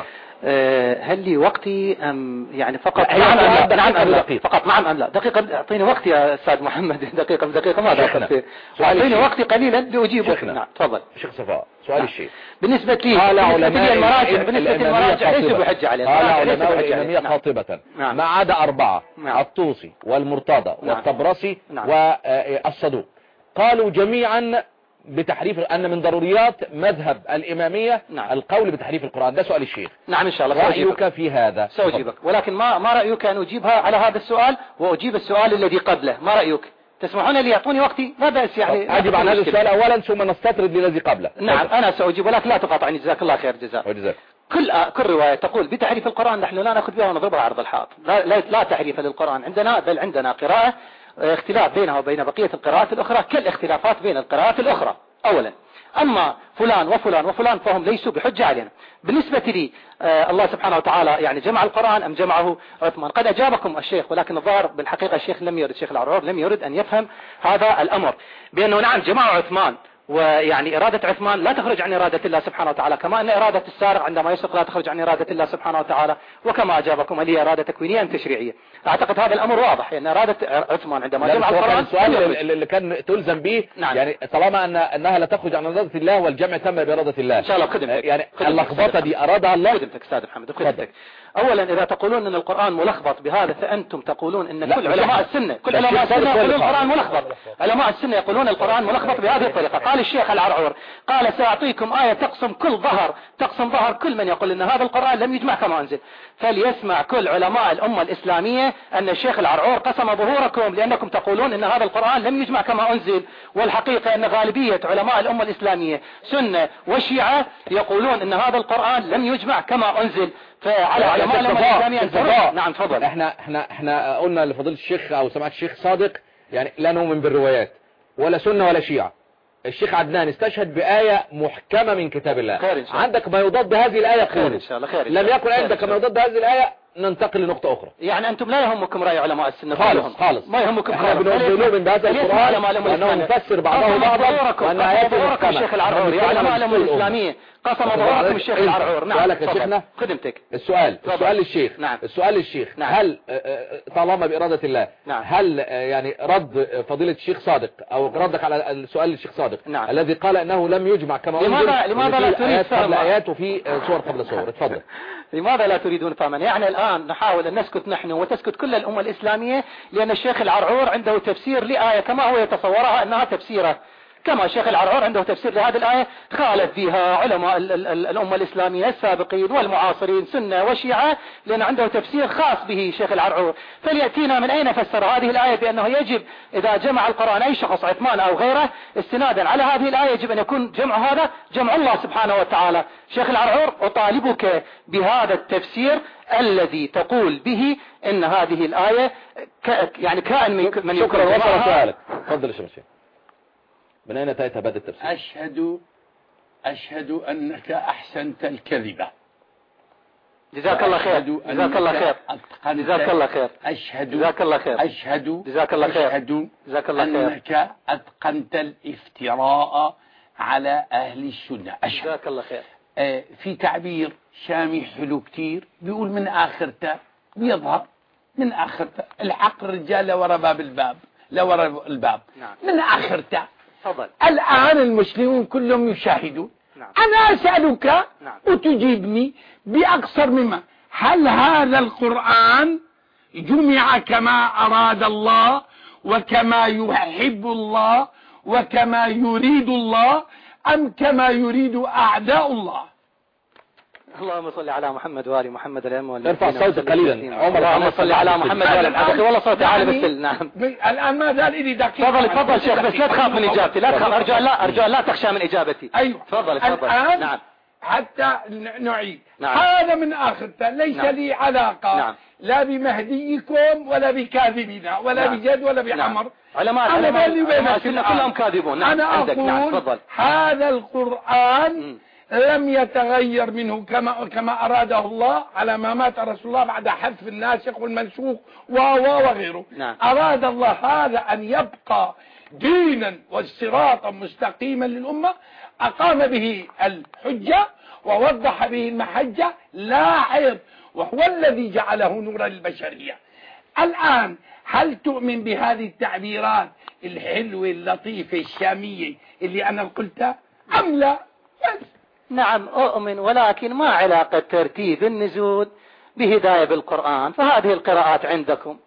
هل لي وقتي أم يعني فقط نعم أم لا؟ فقط نعم أم لا؟ دقيقة، أعطيني وقت يا أستاذ محمد. دقيقة ما دخل فيه. أعطيني وقتي قليلا لأجيبك. نعم تفضل. شيخ صفاء، سؤال الشيخ. بالنسبة لي بالنسبة للمراجع ليسوا بحجة عليه. قال علماء الإمامية قاطبة ما عدا 4: الطوسي والمرتضى والطبرسي والصدوق، قالوا جميعا بتحريف، أن من ضروريات مذهب الإمامية القول بتحريف القرآن. ده سؤال الشيخ. نعم إن شاء الله. رأيك في هذا؟ سأجيبك، ولكن ما رأيك أن أجيبها على هذا السؤال وأجيب السؤال الذي قبله؟ ما رأيك؟ تسمحون لي يعطوني وقتي؟ لا بأس يعني. أجيب عن هذا السؤال أولا ثم نستطرد للذي قبله. نعم أنا سأجيب، ولكن لا تقاطعني. جزاك الله خير جزاك. كل رواية تقول بتحريف القرآن نحن لا نأخذ بها ونضربها عرض الحائط. لا تحريف للقرآن عندنا، بل عندنا قراءة اختلاف بينها وبين بقية القراءات الأخرى كالاختلافات بين القراءات الأخرى أولا. أما فلان وفلان وفلان فهم ليسوا بحجة علينا. بالنسبة لي الله سبحانه وتعالى يعني جمع القرآن أم جمعه عثمان؟ قد أجابكم الشيخ، ولكن الظاهر بالحقيقة الشيخ الشيخ العرعور لم يرد أن يفهم هذا الأمر بأنه نعم جمع عثمان، ويعني إرادة عثمان لا تخرج عن إرادة الله سبحانه وتعالى، كما أن إرادة السارق عندما يسرق لا تخرج عن إرادة الله سبحانه وتعالى، وكما أجابكم هي إرادة تكوينية أم تشريعية. أعتقد هذا الأمر واضح، أن إرادة عثمان عندما جمع القرآن السؤال اللي كان تلزم به. نعم. يعني طالما أنها لا تخرج عن إرادة الله والجمع تم بإرادة الله إن شاء الله. خدمتك يعني اللخبطة دي أرادها الله. خدمتك أستاذ محمد، خدمتك. أولا إذا تقولون أن القرآن ملخبط بهذا فأنتم تقولون أن كل علماء السنة يقولون القرآن ملخبط. علماء السنة يقولون القرآن ملخبط بهذه الطريقة. قال الشيخ العرعور قال سأعطيكم آية تقسم ظهر كل من يقول أن هذا القرآن لم يجمع كما أنزل. فليسمع كل علماء الأمة الإسلامية أن الشيخ العرعور قسم ظهوركم لأنكم تقولون أن هذا القرآن لم يجمع كما أنزل، والحقيقة أن غالبية علماء الأمة الإسلامية سنة وشيعة يقولون أن هذا القرآن لم يجمع كما أنزل. فعلى علماء الأمة الإسلامية نعم تفضل. احنا قلنا لفضيلة الشيخ أو سماحة الشيخ صادق يعني لا نؤمن بالروايات ولا سنة ولا شيعة. الشيخ عدنان استشهد بآية محكمة من كتاب الله. عندك ما يضاد هذه الآية قول. لم يكن عندك ما يضاد هذه الآية ننتقل لنقطة أخرى. يعني أنتم لا يهمكم رأي علماء السنة خالص ما يهمكم. احنا بنؤمن بهذا القرآن وأنه نفسر بعضه بعضا وأن آياته محكمة. الشيخ العرعور يا علماء الأمة الإسلامية قسم ظهوركم الشيخ العرعور. نعم سؤالك يا شيخنا. خدمتك. السؤال للشيخ. نعم. السؤال للشيخ. نعم. هل طالما بإرادة الله. نعم. هل يعني رد فضيلة الشيخ صادق أو ردك على السؤال للشيخ صادق. نعم. الذي قال أنه لم يجمع كما لماذا لا تريد فهم الآيات وفي صور قبل صور؟ اتفضل. لماذا لا تريدون فهما؟ يعني الآن نحاول أن نسكت نحن وتسكت كل الأمة الإسلامية، لأن الشيخ العرعور عنده تفسير لآية كما هو يتصورها أنها تفسيره كما شيخ العرعور عنده تفسير لهذه الآية خالف فيها علماء الأمة الإسلامية السابقين والمعاصرين سنة وشيعة، لأن عنده تفسير خاص به شيخ العرعور. فليأتينا من أين فسر هذه الآية بأنه يجب إذا جمع القرآن أي شخص عثمان أو غيره استنادا على هذه الآية يجب أن يكون جمع هذا جمع الله سبحانه وتعالى. شيخ العرعور أطالبك بهذا التفسير الذي تقول به ان هذه الآية يعني كائن من شكرا. وصل سؤالك. تفضل يا شيخ. من اين اتيت بهذا التفسير؟ اشهد انك احسنت الكذبة. جزاك الله خير. جزاك الله خير. جزاك الله خير. جزاك الله خير. جزاك الله خير. جزاك الله خير. انك اتقنت الافتراء على اهل السنة. جزاك الله خير. في تعبير شامي حلو كتير بيقول من آخرته بيظهر من آخرته الحق الرجال لورا باب الباب لورا الباب. نعم. من آخرته. تفضل. الآن المسلمون كلهم يشاهدون. نعم. أنا أسألك. نعم. وتجيبني بأقصر مما هل هذا القرآن جمع كما أراد الله وكما يحب الله وكما يريد الله أم كما يريد أعداء الله؟ اللهم صل على محمد وآل محمد الأئمة. ارفع الصوت قليلا. اللهم صل على محمد وآل محمد. والله صوتي عالي بالسل. نعم. الآن ما زال إلي دقيقة. تفضل شيخ بس لا تخاف من إجابتي. لا تخاف. أرجو لا تخشى من إجابتي. أيوه. تفضل. الآن نعم. حتى نعيد. نعم. هذا من آخرته ليس نعم. لي علاقة. نعم. لا بمهديكم ولا بكاذبنا ولا نعم. بجد ولا بحمر. نعم. علماء كلهم كاذبون. نعم. أنا عندك. أقول نعم. تفضل. هذا القرآن لم يتغير منه كما أراده الله على ما مات رسول الله بعد حذف الناسخ والمنسوخ وغيره. نعم. أراد الله هذا أن يبقى دينا وصراطا مستقيما للأمة أقام به الحجة ووضح به المحجة لاحظ وهو الذي جعله نورا للبشرية. الآن هل تؤمن بهذه التعبيرات الحلوة اللطيفة الشامية اللي أنا قلتها أم لا؟ نعم أؤمن، ولكن ما علاقة ترتيب النزول بهداية بالقرآن؟ فهذه القراءات عندكم،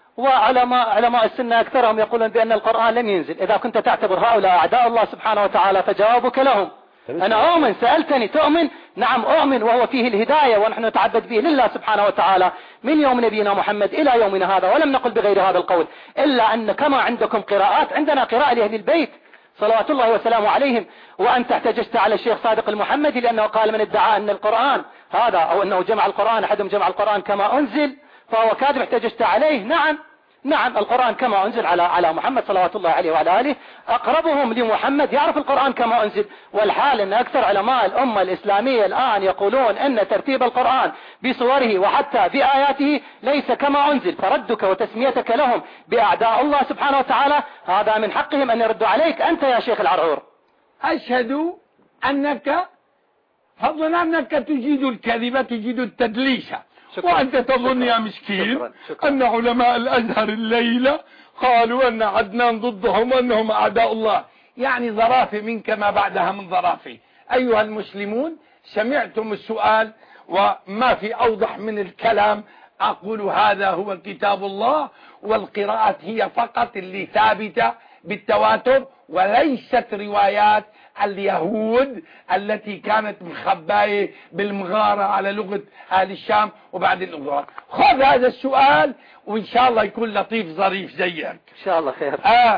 وعلماء السنة أكثرهم يقولون بأن القرآن لم ينزل. إذا كنت تعتبر هؤلاء أعداء الله سبحانه وتعالى فجوابك لهم. أنا أؤمن. سألتني تؤمن؟ نعم أؤمن، وهو فيه الهداية ونحن نتعبد به لله سبحانه وتعالى من يوم نبينا محمد إلى يومنا هذا، ولم نقل بغير هذا القول، إلا أن كما عندكم قراءات عندنا قراءة لأهل البيت صلوات الله وسلامه عليهم. وأنت احتججت على الشيخ صادق المحمدي لأنه قال من ادعى أن القرآن هذا أو أنه جمع القرآن أحدهم جمع القرآن كما أنزل فهو كاذب، احتججت عليه. نعم القرآن كما أنزل على محمد صلوات الله عليه وعلى آله. أقربهم لمحمد يعرف القرآن كما أنزل، والحال أن أكثر علماء الأمة الإسلامية الآن يقولون أن ترتيب القرآن بصوره وحتى بآياته ليس كما أنزل. فردك وتسميتك لهم بأعداء الله سبحانه وتعالى هذا من حقهم أن يردوا عليك أنت يا شيخ العرعور. أشهد أنك فضلا أنك تجيد الكذبة تجيد التدليس. وأنت تظن يا مسكين أن علماء الأزهر الليلة قالوا أن عدنان ضدهم وأنهم أعداء الله. يعني ظرافة منك ما بعدها من ظرافة. أيها المسلمون سمعتم السؤال وما في أوضح من الكلام. أقول هذا هو كتاب الله، والقراءات هي فقط اللي ثابتة بالتواتر وليست روايات اليهود التي كانت مخباية بالمغارة على لغة أهل الشام وبعد الإغراء. خذ هذا السؤال وإن شاء الله يكون لطيف ظريف زيك إن شاء الله خير.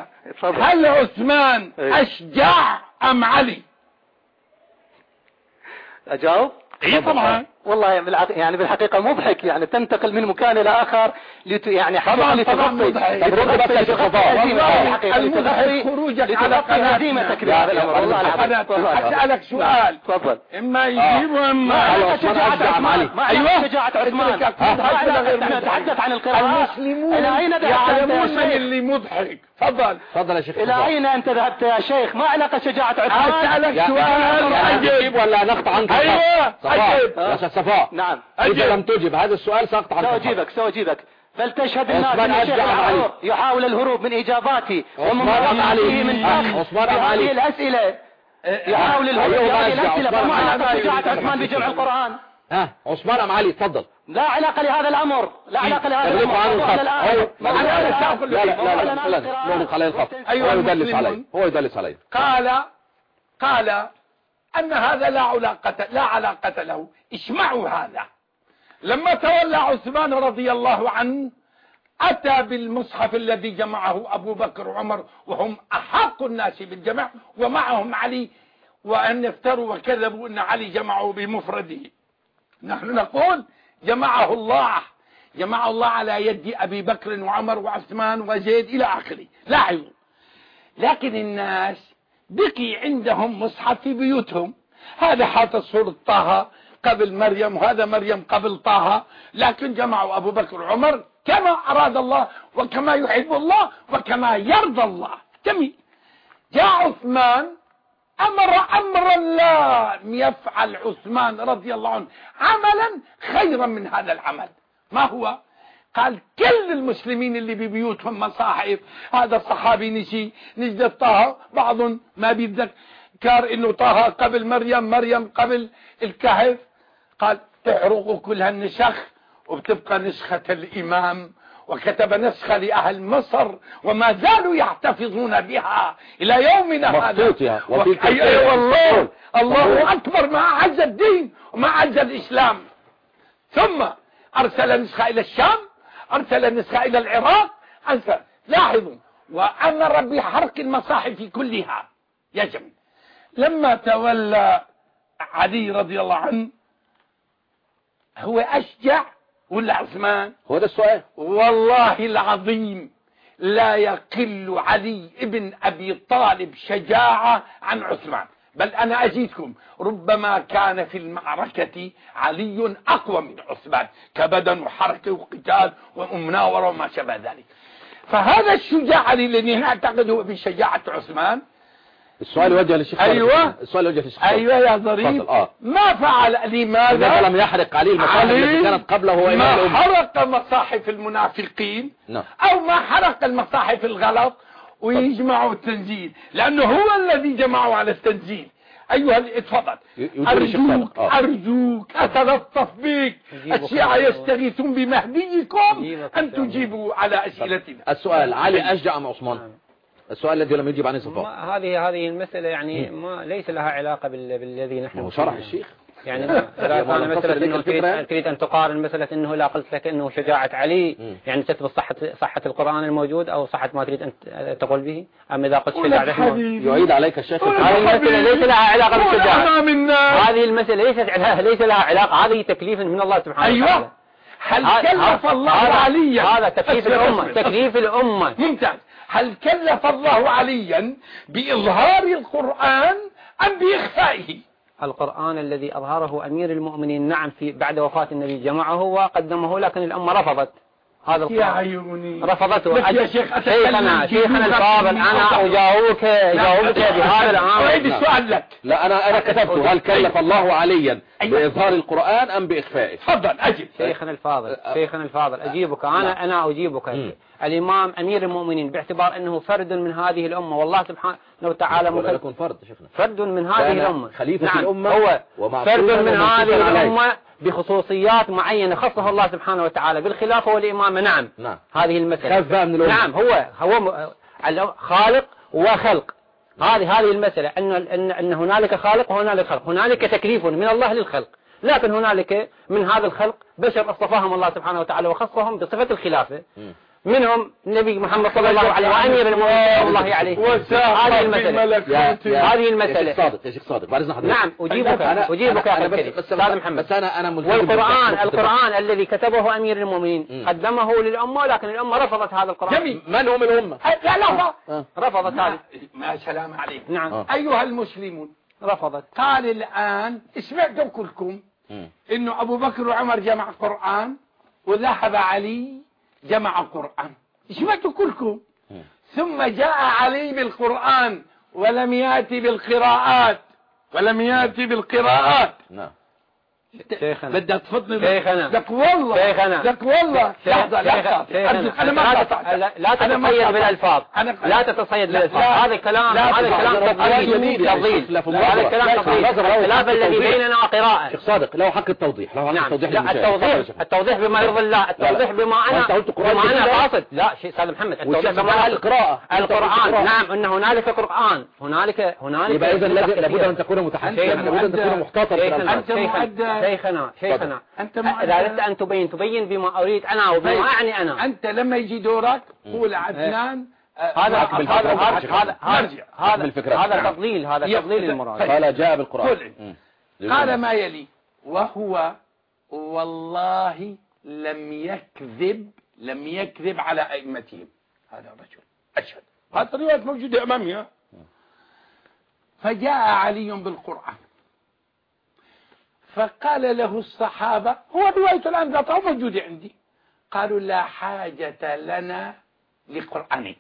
هل عثمان أشجع أم علي؟ أجاوب؟ اي طبعا. والله يعني بالحقيقة مضحك، يعني تنتقل من مكان إلى آخر يعني طبعا المضحك خروجك على هزيمتك بهذا الأمر. والله أسألك سؤال تفضل. إما يجيب وإما شجاعة عثمان. أيوه شجاعة عثمان. نتحدث عن القراءة. المسلمون يعلمون من اللي مضحك. تفضل يا شيخ. إلى أين أنت ذهبت يا شيخ؟ ما علاقة شجاعة عثمان؟ أسألك سؤال أجيب ولا نقطع عنك؟ أيوه يا شيخ صفاء. نعم. إذا لم تجب هذا السؤال سأقطع عنك. سأجيبك. فلتشهد الناس أن الشيخ العرعور يحاول الهروب من إجاباتي وممارسته من هذه الأسئلة. يحاول الهروب من هذه الأسئلة. فما علاقة شجاعة عثمان بجمع القرآن؟ عثمان أم علي؟ تفضل. لا علاقة لهذا الأمر، لا علاقة لهذا الأمر. نغلق عليه الخط. هو يدلس عليه. قال أن هذا لا علاقة له. اسمعوا هذا. لما تولى عثمان رضي الله عنه أتى بالمصحف الذي جمعه أبو بكر وعمر وهم أحق الناس بالجمع، ومعهم علي، وأن افتروا وكذبوا أن علي جمعه بمفرده. نحن نقول جمعه الله على يد أبي بكر وعمر وعثمان وزيد إلى آخره. لاحظوا، لكن الناس بقي عندهم مصحف في بيوتهم، هذا حاطط صورة طه قبل مريم وهذا مريم قبل طه، لكن جمعوا أبو بكر وعمر كما أراد الله وكما يحب الله وكما يرضى الله. جميل. جاء عثمان أمرا لا يفعل عثمان رضي الله عنه عملا خيرا من هذا العمل. ما هو؟ قال كل المسلمين اللي ببيوتهم مصاحف، هذا الصحابي نجد طه، بعض ما بيتذكر انه طه قبل مريم قبل الكهف، قال تحرقوا كل هالنسخ وبتبقى نسخة الإمام، وكتب نسخة لأهل مصر وما زالوا يحتفظون بها إلى يومنا هذا. والله الله أكبر، ما أعز الدين وما أعز الإسلام. ثم أرسل نسخة إلى الشام، أرسل نسخة إلى العراق، لاحظوا، وأمر بحرق المصاحف كلها. يا جميل. لما تولى علي رضي الله عنه، هو أشجع ولا عثمان؟ هو ده السؤال. والله العظيم لا يقل علي ابن أبي طالب شجاعة عن عثمان، بل أنا أزيدكم، ربما كان في المعركة علي أقوى من عثمان كبدن وحركة وقتال ومناورة وما شابه ذلك. فهذا الشجاع الذي نعتقد هو بشجاعة عثمان. السؤال يوجه للشيخ. أيوة. السؤال يوجه للشيخ. أيوة يا ظريف. ما فعل؟ لماذا لم يحرق عليه المصاحف التي كانت قبله؟ ما حرق مصاحف المنافقين أو ما حرق المصاحف الغلط ويجمعوا التنزيل، لأنه هو الذي جمعوا على التنزيل. أيها اتفضل. أرجوك أتلطف بك، الشيعة يستغيثون بمهديكم أن تجيبوا على أسئلتنا. السؤال: علي أشجع أم عثمان؟ السؤال الذي لم يجب عنه صفاء. هذه المسألة يعني ما ليس لها علاقة بالذي نحن شرح الشيخ. يعني إذا كان مسألة إنه تريد أن تقارن مسألة إنه لا قلت لك إنه شجاعة علي يعني تثبت صحة القرآن الموجود أو صحة ما تريد أن تقول به، أم إذا قلت شجاعة يعيد عليك الشيخ. هذه المسألة ليس لها علاقة بالشجاعة. هذه المسألة ليس لها علاقة، هذه تكليف من الله سبحانه وتعالى. هل كلف الله عليا؟ هذا تكليف الأمة، تكليف الأمة. ممتاز. هل كلف الله عليا بإظهار القرآن أم بإخفائه؟ القرآن الذي أظهره أمير المؤمنين نعم في بعد وفاة النبي جمعه وقدمه، لكن الأمة رفضت هذا القرآن. يا عيوني رفضته. يا شيخ شيخنا الفاضل، أنا أجاوبك بهذا الأمر. أعيد السؤال لك. لا أنا كتبته: هل كلف الله عليا بإظهار القرآن أم بإخفائه؟ تفضل أجب. شيخنا الفاضل أجيبك. أنا أجيبك. الإمام أمير المؤمنين باعتبار أنه فرد من هذه الأمة، والله سبحانه وتعالى يكون فرد من هذه الأمة، خليفة الأمة، هو فرد من هذه الأمة بخصوصيات معينة خصها الله سبحانه وتعالى بالخلافة والإمامة. نعم. هذه المسألة. نعم. هو خالق وخلق. هذه المسألة أن هنالك خالق وهنالك خلق، هنالك تكليف من الله للخلق، لكن هنالك من هذا الخلق بشر اصطفاهم الله سبحانه وتعالى وخصهم بصفة الخلافة، منهم النبي محمد صلى الله عليه وأمير المؤمنين صلى الله عليه. هذه المسألة. يا شيخ صادق بعد إذن نعم أجيبك يا أخي أستاذ محمد. بس أنا والقرآن الذي كتبه أمير المؤمنين قدمه للأمة، لكن الأمة رفضت هذا القرآن. جميل. من هم الأمة؟ لا رفضت هذه. ما سلام عليكم. نعم. أيها المسلمون رفضت. قال الآن سمعتم كلكم إنه أبو بكر وعمر جمع قرآن وذهب علي جمع قرآن، سمعتوا كلكم. ثم جاء علي بالقرآن ولم يأتي بالقراءات. بدك تفضني شيخنا لك والله لك والله لحظة أنا ما لا تتصيد بالألفاظ لا تتصيد بالألفاظ هذا كلام تضليل هذا كلام تضليل الخلاف الذي بيننا وقراءة شيخ صادق له حق التوضيح التوضيح بما يرضي الله التوضيح بما أنا قاصد لا شيء استاذ محمد التوضيح بما القرآن نعم أن هنالك قرآن هنالك يبقى إذا لابد أن تكون متحدثا لابد أن تكون محتاطا شيخنا إذا أردت أن تبين بما أريد أنا وبما أعني أنا أنت لما يجي دورك قول عدنان هذا تضليل المراد. قال جاء بالقرآن قال ما يلي وهو والله لم يكذب على أئمتهم. هذا الرجل أشهد هذا الرواية موجودة أمامي. فجاء علي بالقرآن فقال له الصحابة هو رواية الآن ذاتها موجودة عندي قالوا لا حاجة لنا لقرآنك.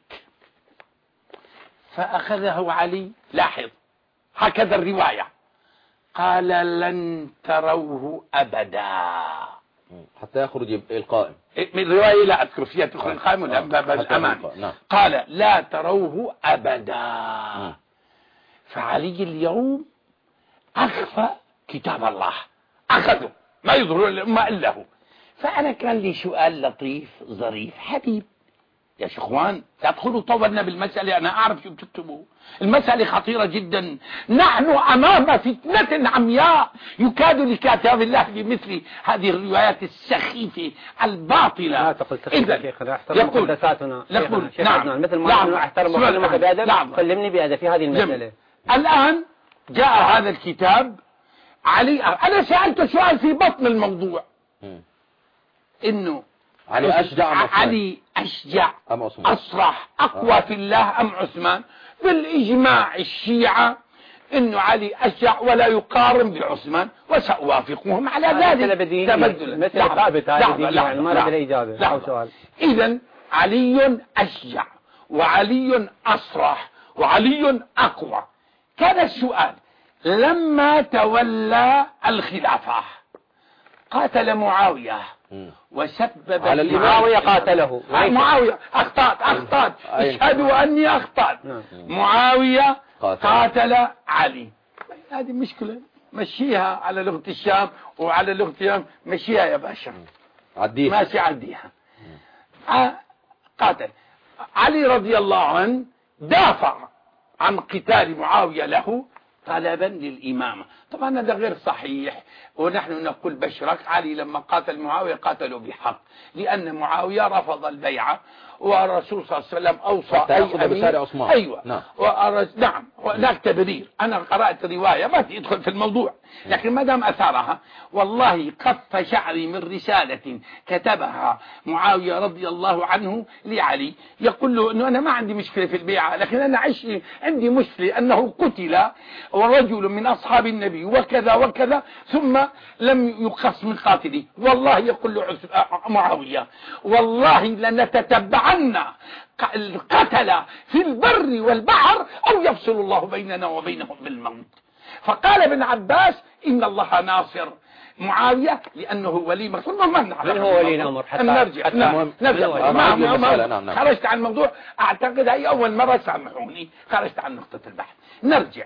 فأخذه علي لاحظ هكذا الرواية قال لن تروه أبدا حتى يخرج القائم من رواية لا أذكر فيها تخرج القائم ولا باب الأمان. قال لا تروه أبدا. فعلي اليوم أخفى كتاب الله أخذه ما يظهر الأمة إلا هو. فأنا كان لي سؤال لطيف ظريف حبيب يا شيخوان تدخلوا طولنا بالمسألة أنا أعرف شو بتكتبوا المسألة خطيرة جدا. نحن أمام فتنة عمياء يكاد لكتاب الله بمثل هذه الروايات السخيفة الباطلة. لا تقل سخيفة شيخنا احترم مقدساتنا نعم مثل ما نحن احترم وكلمك بأدب كلمني بأدب في هذه المسألة. الآن جاء هذا الكتاب علي أنا سألت سؤال في بطن الموضوع إنه علي أشجع أصرح أقوى في الله أم عثمان. بالإجماع الشيعة إنه علي أشجع ولا يقارن بعثمان وسأوافقهم على ذلك تبدلا. إذن علي أشجع وعلي أصرح وعلي أقوى. كان السؤال لما تولى الخلافة قاتل معاوية وسبب معاوية قاتله معاوية أخطأت اشهدوا أني أخطأت. معاوية قاتل علي. هذه مشكلة مشيها على لغة الشام وعلى لغة اليمن مشيها يا باشا عديها ماشي عديها. قاتل علي رضي الله عنه دافع عن قتال معاوية له طلبا للإمامة. طبعا هذا غير صحيح ونحن نقول بشرك علي لما قاتل معاوية قاتلوا بحق لأن معاوية رفض البيعة والرسول صلى الله عليه وسلم أوصى أي أمير أيوة نعم هناك تبرير. أنا قرأت رواية ما تدخل في الموضوع لكن ما دام أثارها والله قف شعري من رسالة كتبها معاوية رضي الله عنه لعلي يقول له أنه أنا ما عندي مشكلة في البيعة لكن أنا عندي مشكلة أنه قتل ورجل من أصحاب النبي وكذا وكذا ثم لم يقص من قاتله. والله يقول له معاوية والله لنتتبعن القتل في البر والبحر أو يفصل الله بيننا وبينهم بالموت. فقال ابن عباس إن الله ناصر معاوية لأنه ولي مقصود. من هو ولي الأمر حتى نرجع خرجت عن الموضوع أعتقد هي أول مرة سامحوني خرجت عن نقطة البحث. نرجع.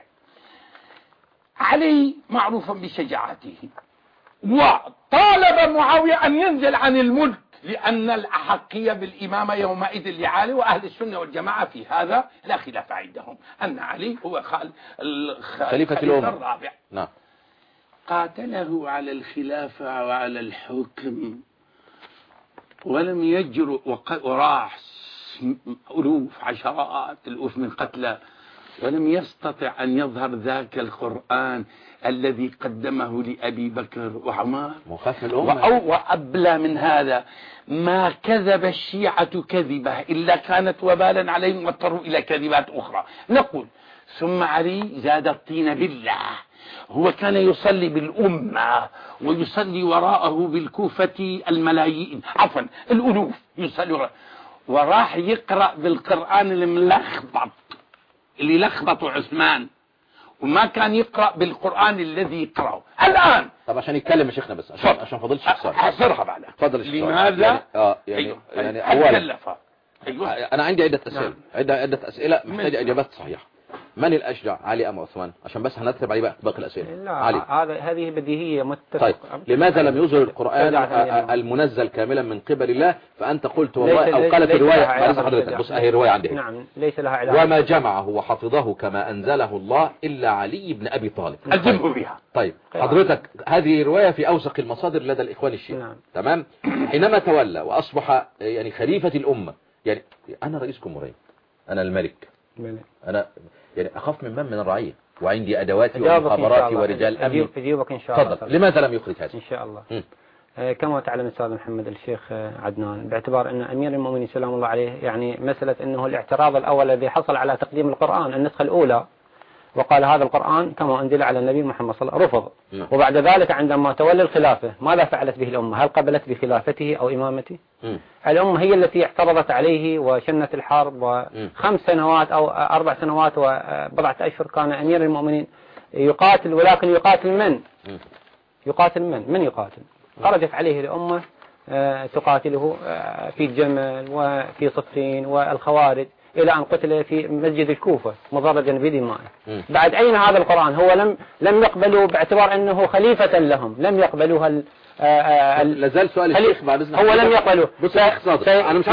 علي معروف بشجاعته وطالب معاوية أن ينزل عن الملك لأن الأحقية بالإمامة يومئذ لعلي وأهل السنة والجماعة في هذا لا خلاف عندهم أن علي هو خليفة الرابع. نعم. قاتله على الخلافة وعلى الحكم ولم يجرؤ وراح ألوف عشرات الألوف من قتلى ولم يستطع أن يظهر ذاك القرآن الذي قدمه لأبي بكر وعمر وأبلى من هذا ما كذب الشيعة كذبة إلا كانت وبالا عليهم واضطروا إلى كذبات أخرى. نقول ثم علي زاد الطين بالله. هو كان يصلي بالأمة ويصلي وراءه بالكوفة الملايين عفوا الألوف يصلي وراح يقرأ بالقرآن الملخبط اللي لخبطوا عثمان وما كان يقرأ بالقرآن الذي يقرأه الآن. طب عشان يتكلم يا شيخنا بس عشان فضل الشيخ صالح حصرها بعدها. تفضل الشيخ لماذا يعني اولا أيوة. انا عندي عدة اسئله عدة اسئله محتاجه اجابات صحيحه. من الاشجع، علي ام عثمان؟ عشان بس هنرتب عليه باقي الاسئله. علي. هذه بديهيه متفق. طيب لماذا لم يظهر القرآن المنزل كاملا من قبل الله؟ فانت قلت والله او قالت الروايه حضرتك بص اهي الروايه عندي. نعم ليس لها علاقه. وما جمعه وحفظه كما انزله الله الا علي بن ابي طالب. الزمه بها. طيب حضرتك هذه روايه في اوثق المصادر لدى الاخوان الشيعة. نعم. تمام. حينما تولى واصبح يعني خليفه الامه، يعني انا رئيس جمهوريه، انا الملك، انا يعني اخاف من الرعيه، وعندي ادواتي ومخابراتي ورجال امن. اجيبك ان شاء الله. تفضل. لماذا لم يخرج هذا؟ ان شاء الله. كما تعلم الاستاذ محمد الشيخ عدنان، باعتبار ان امير المؤمنين سلام الله عليه يعني مساله انه الاعتراض الاول الذي حصل على تقديم القران النسخه الاولى، وقال هذا القرآن كما أنزل على النبي محمد صلى الله عليه وسلم، رفض. وبعد ذلك عندما تولى الخلافة ماذا فعلت به الأمة؟ هل قبلت بخلافته أو إمامته؟ الأمة هي التي اعترضت عليه وشنت الحرب، و5 سنوات أو 4 سنوات و4 أشهر كان أمير المؤمنين يقاتل، ولكن يقاتل من؟ يقاتل من يقاتل؟ خرجت عليه الأمة تقاتله في الجمل وفي صفين والخوارج، إلى أن قتل في مسجد الكوفة مضرجا بدمائه. بعد أين هذا القرآن؟ هو لم يقبلوا باعتبار أنه خليفة لهم، لم يقبلوا لازال سؤال الشيخ بعد إذن هو لم يقبلوا. بص يا أخي صادق، أنا مش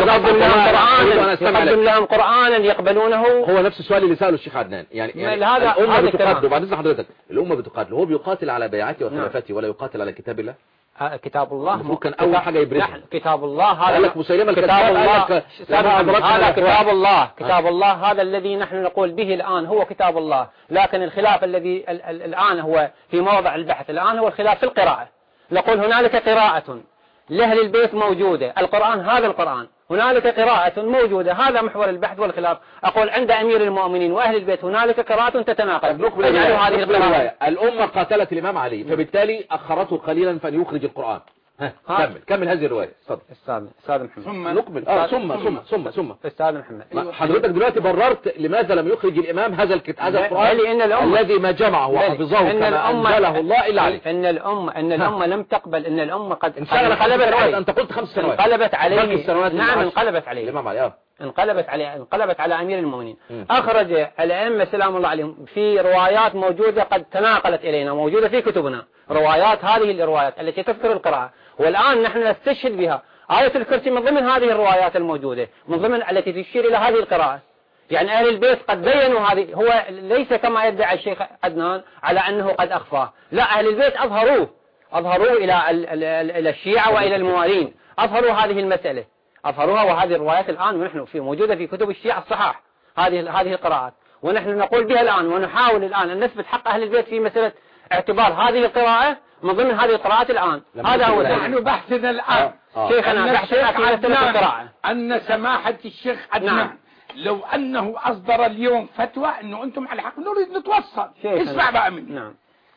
يقدم لهم قرآنا يقبلونه. هو نفس السؤال اللي سأله الشيخ عدنان، يعني الأمة بتقاتل، بعد إذن حضرتك الأمة بتقاتل، هو بيقاتل على بيعته وخلافته ولا يقاتل على كتاب الله؟ كتاب الله ممكن أول حاجة يبرزها كتاب الله. هذا لك مسيلمة كتاب الله. هذا كتاب الله. كتاب الله هذا الذي نحن نقول به الآن هو كتاب الله، لكن الخلاف الذي الآن هو في موضع البحث الآن هو الخلاف في القراءة. نقول هنالك قراءة لأهل البيت موجودة، القرآن هذا القرآن، هنالك قراءة موجودة، هذا محور البحث والخلاف. أقول عند أمير المؤمنين وأهل البيت هنالك قراءة تتناقض. هذه القراءة الأمة قاتلت الإمام علي، فبالتالي أخرته قليلا فأن يخرج القرآن. كمل هذه الرواية. تفضل أستاذ محمد. ثم نقبل. ثم أستاذ محمد. حضرتك دلوقتي بررت لماذا لم يخرج الإمام هذا القرآن الذي ما جمعه وحفظه كما أنزله الله إلا عليه. إن الأمة لم تقبل، إن الأمة قد انقلبت عليه. أنت قلت 5 سنوات. انقلبت عليه. نعم انقلبت عليه. الإمام علي انقلبت على أمير المؤمنين. أخرج الأئمة سلام الله عليهم في روايات موجودة قد تناقلت إلينا، موجودة في كتبنا روايات، هذه الروايات التي تذكر القراءة، والآن نحن نستشهد بها. آية الكرسي من ضمن هذه الروايات الموجودة، من ضمن التي تشير إلى هذه القراءة. يعني أهل البيت قد بينوا هذه، هو ليس كما يدعي الشيخ عدنان على أنه قد أخفاه، لا، أهل البيت أظهروه إلى الشيعة وإلى الموالين، أظهروا هذه المسألة، أظهروها، وهذه الروايات الآن ونحن موجودة في كتب الشيعة الصحاح، هذه القراءات، ونحن نقول بها الآن ونحاول الآن أن نثبت حق أهل البيت في مسألة اعتبار هذه القراءة من ضمن هذه القراءات الآن. هذا هو نحن بحثنا الآن شيخنا، بحثنا في مسألة القراءة، أن سماحة الشيخ عدنان لو أنه أصدر اليوم فتوى أنه أنتم على حق، نريد نتوصل. اسمع بقى مني.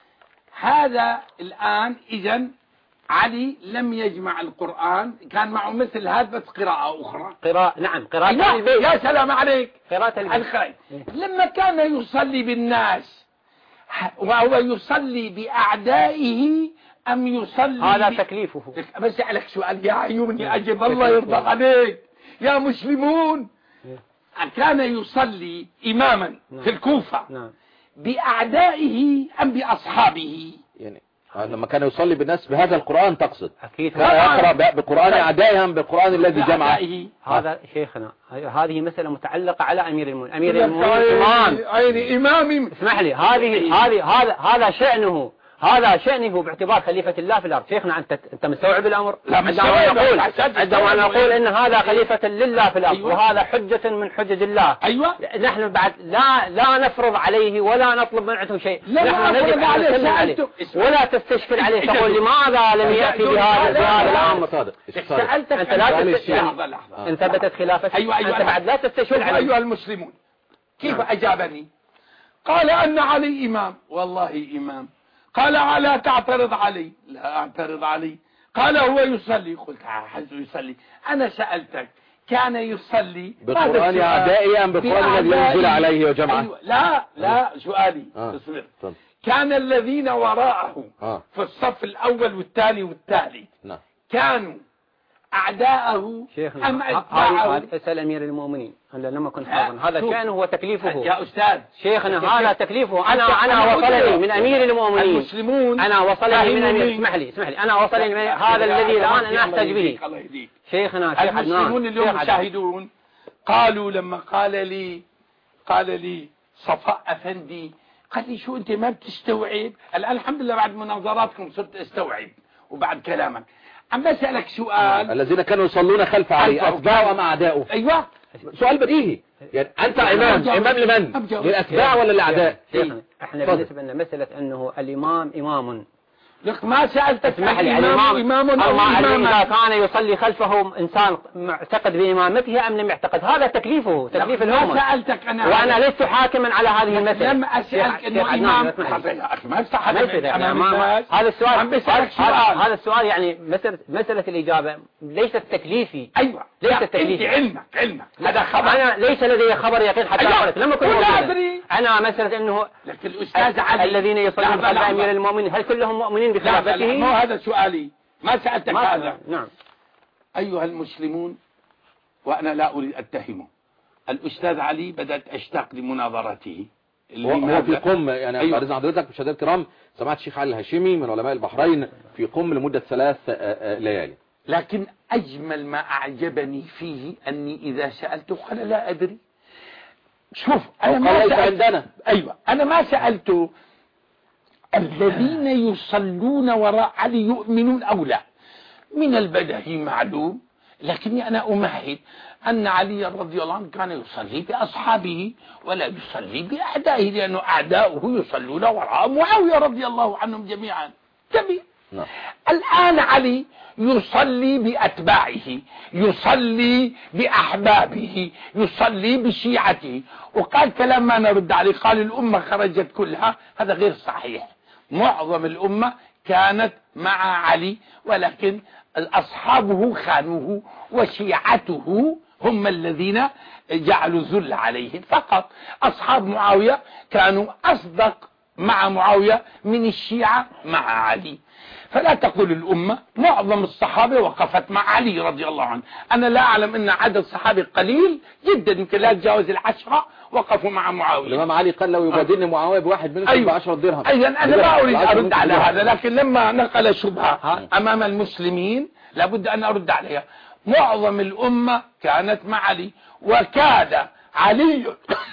هذا الآن إذن علي لم يجمع القرآن، كان معه مثل هذا بس قراءة أخرى. قراءة البيت. يا سلام عليك. قراءة البيت. لما كان يصلي بالناس وهو يصلي بأعدائه أم يصلي هذا تكليفه. بس أسألك سؤال يا عيوني أجب الله يرضى عليك يا مسلمون. كان يصلي إماما في الكوفة بأعدائه أم بأصحابه؟ يعني لما كان يصلي بالناس بهذا القرآن تقصد؟ أكيد. يقرأ بقرآن أعدائهم بالقرآن الذي جمعه. هذا شيخنا، هذه مسألة متعلقة على أمير المؤمنين. أمير المؤمنين إمام. اسمح لي، هذا شأنه باعتبار خليفة الله في الأرض. شيخنا أنت مستوعب الأمر؟ عندما نقول إن هذا خليفة لله في الأرض. أيوة. وهذا حجة من حجج الله. أيوة. نحن بعد لا نفرض عليه ولا نطلب منه شيء، نحن نجب أن نسلم عليه ولا تستشكل عليه تقول لماذا لم يأتي بهذا الأمر. سألتك أنت لا تستشكل إن ثبتت خلافته. أيوة. أنت بعد لا تستشكل عليه. أيها المسلمون، كيف أجابني؟ قال أن علي إمام. والله إمام. قال لا تعترض علي. لا أعترض علي. قال هو يصلي. قلت حزه يصلي. أنا سألتك كان يصلي بقرآن أعدائي أم بقرآن الذي ينزل عليه وجمعه؟ أيوة. لا سؤالي اصبر. كان الذين وراءه في الصف الأول والثاني والثالث كانوا أعداءه أم أتباعه؟ اسأل أمير المؤمنين أنا لما كنت حاضرا، هذا شأنه وتكليفه يا أستاذ شيخنا، هذا تكليفه. أنا وصلني من أمير المؤمنين المسلمون، أنا وصلني من أمير، اسمح لي أنا وصلني من هذا الذي الآن أنا أحتاج به شيخنا. المسلمون اليوم مشاهدون قالوا لما قال لي صفاء أفندي، قال لي شو أنت ما بتستوعب الآن؟ الحمد لله بعد مناظراتكم صرت استوعب وبعد كلامك. عم بسألك سؤال. الذين كانوا يصلون خلف علي أتباعه أم أعداؤه؟ أيوة سؤال بديهي. يعني أنت إمام لمن؟ للأتباع ولا للأعداء؟ احنا بالنسبة لنا مسألة أنه الإمام إمام. لك ما سألتك إمام إذا كان يصلي خلفه إنسان معتقد بإمامته أم لم يعتقد، هذا تكليفه، تكليف الأمة. ما سألتك أنا، وأنا ليست حاكما على هذه المسألة. لما أسألك إنه إمام ما يصح هذا السؤال يعني مسألة الإجابة ليست تكليفي. أيوة ليست تكليفي. علمك هذا خبر. أنا ليس لدي خبر يقين حتى أقولك لما كنت أدري. أنا مسألة إنه الأستاذ علي الذين يصلون خلف أمير المؤمنين هل كلهم مؤمنين بخلافته؟ لا مو هذا سؤالي، ما سألتك هذا. نعم. أيها المسلمون، وأنا لا أريد أتهمه، الأستاذ علي بدأت أشتاق لمناظرته في قم. يعني أريد حضرتك مشاهدينا الكرام، سمعت الشيخ علي الهاشمي من علماء البحرين في قم لمدة 3 ليالي. لكن أجمل ما أعجبني فيه أني إذا سألته قال لا أدري. شوف أنا ما عندنا. أيوة أنا ما سألته الذين يصلون وراء علي يؤمنون أو لا، من البديهي معلوم، لكني أنا أمهد أن علي رضي الله عنه كان يصلي بأصحابه ولا يصلي بأعدائه، لأنه أعداؤه يصلون وراء معاوية رضي الله عنهم جميعا. جميل. الآن علي يصلي بأتباعه، يصلي بأحبابه، يصلي بشيعته، وقال كلام ما نرد عليه، قال الأمة خرجت كلها، هذا غير صحيح. معظم الأمة كانت مع علي، ولكن أصحابه خانوه وشيعته هم الذين جعلوا الذل عليهم فقط. أصحاب معاوية كانوا أصدق مع معاوية من الشيعة مع علي. فلا تقول الأمة، معظم الصحابة وقفت مع علي رضي الله عنه. أنا لا أعلم أن عدد صحابي قليل جدا يمكن لا يتجاوز 10 وقفوا مع معاوية. الإمام علي قال لو يبادلني معاوية بواحد منهم ب10 درهم. أيضا أنا لا أريد أرد على هذا، لكن لما نقل شبهة أمام المسلمين لابد أن أرد عليها. معظم الأمة كانت مع علي، وكاد علي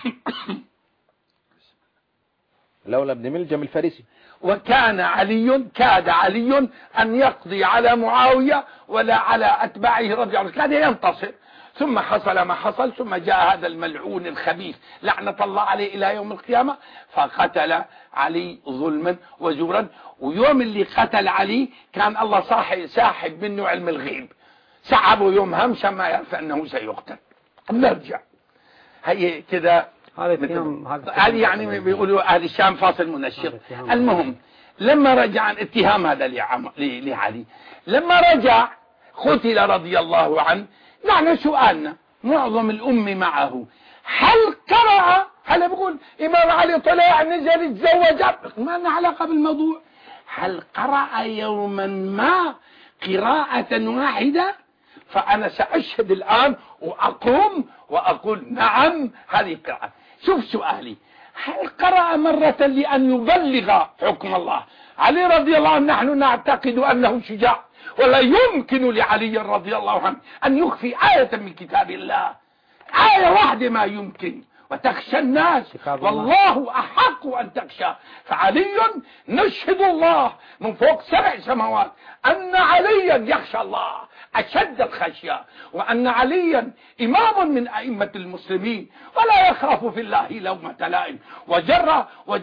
لولا ابن ملجم الفارسي، وكان كاد علي أن يقضي على معاوية ولا على أتباعه رضي الله عنه، كان ينتصر. ثم حصل ما حصل، ثم جاء هذا الملعون الخبيث لعنة الله عليه إلى يوم القيامة فقتل علي ظلما وزورا. ويوم اللي قتل علي كان الله ساحب منه علم الغيب، سحبه يوم همشا ما يعرف أنه سيقتل. نرجع هي كده. هذه يعني بيقولوا أهل الشام فاصل منشط. المهم لما رجع عن اتهام هذا لعلي، لما رجع قتل رضي الله عنه. نحن سؤالنا معظم الأمة معه، هل قرأ؟ هل بيقول إمام علي طلع نزل اتزوج؟ ما لنا علاقة بالموضوع. هل قرأ يوما ما قراءة واحدة؟ فأنا سأشهد الآن وأقوم وأقول نعم هذه قراءة. شوف سؤالي، هل قرأ مرة لأن يبلغ حكم الله؟ علي رضي الله عنه نحن نعتقد أنه شجاع، ولا يمكن لعلي رضي الله عنه أن يخفي آية من كتاب الله، آية واحدة ما يمكن. وتخشى الناس والله أحق أن تخشى. فعلي نشهد الله من فوق 7 سماوات أن عليا يخشى الله أشد الخشية، وأن عليا إمام من أئمة المسلمين ولا يخاف في الله لومة لائم، وجر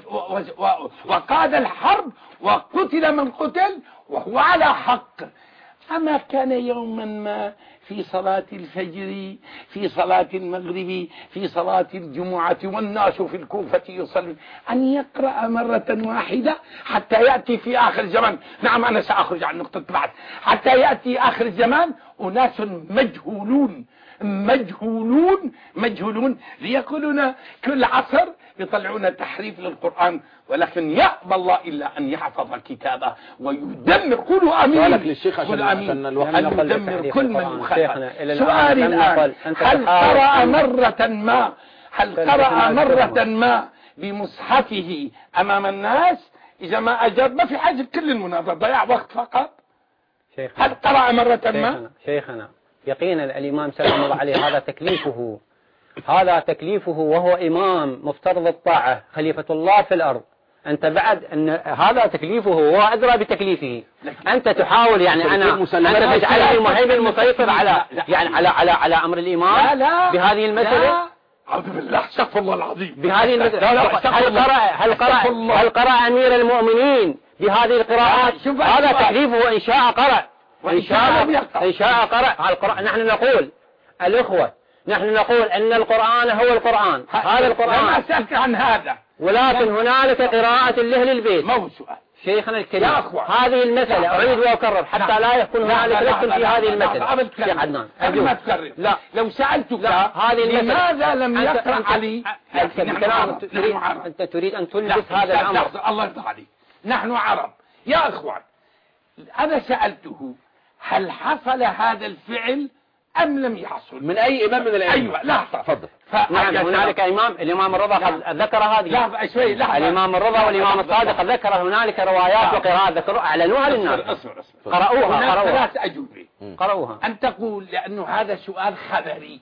وقاد الحرب وقتل من قتل وهو على حق. أما كان يوما ما في صلاة الفجر، في صلاة المغرب، في صلاة الجمعة والناس في الكوفة يصلون أن يقرأ مرة واحدة حتى يأتي في آخر الزمان؟ نعم أنا سأخرج عن نقطة بعد. حتى يأتي آخر الزمان أناس مجهولون ليقولون كل عصر يطلعون تحريف للقرآن، ولكن يأبى الله إلا أن يحفظ كتابه ويدمر. قولوا آمين. قولوا آمين. أن يدمر كل من يخالف. سؤالي الآن، هل قرأ مرة ما بمصحفه أمام الناس؟ إذا ما أجاب ما في حاجة كل المناظرة، ضياع وقت فقط. هل قرأ مرة ما؟ شيخنا يقينا الإمام سلام الله عليه هذا تكليفه وهو إمام مفترض الطاعة، خليفة الله في الأرض. أنت بعد أن هذا تكليفه هو أدرى بتكليفه، أنت تحاول يعني أنت تجعله المهيمن المسيطر على أمر الإمام بهذه المسألة. أعوذ بالله، استغفر الله العظيم. بهذه المسألة هل قرأ أمير المؤمنين بهذه القراءات؟ هذا تكليفه إن شاء قرأ إن شاء قرأ. نحن نقول الأخوة، نحن نقول أن القرآن هو القرآن، هذا القرآن. ما أسألك عن هذا، ولكن هنالك قراءة لأهل البيت. ما هو سؤال شيخنا الكريم، هذه المسألة أعيد وأكرر حتى لا يكون هنالك لكم في هذه المسألة. يا عدنان ما تكرر. لا، لو سألتك لماذا لم يقرأ علي؟ أنت تريد أن تلبس هذا الأمر. الله يرضى عليك، نحن عرب يا أخوان. أنا سألته هل حصل هذا الفعل أم لم يحصل من أي إمام من الأئمة؟ أيوة، لا تفضل. نعم، هنالك الإمام الرضا ذكر هذه. لا شوي، الإمام الرضا والإمام الصادق ذكر هنالك روايات وقراءات ذكروا أعلنوها للناس. اصبر. قرأوها. ثلاث أجوبة قرأوها. أن تقول لأنه هذا سؤال خبري،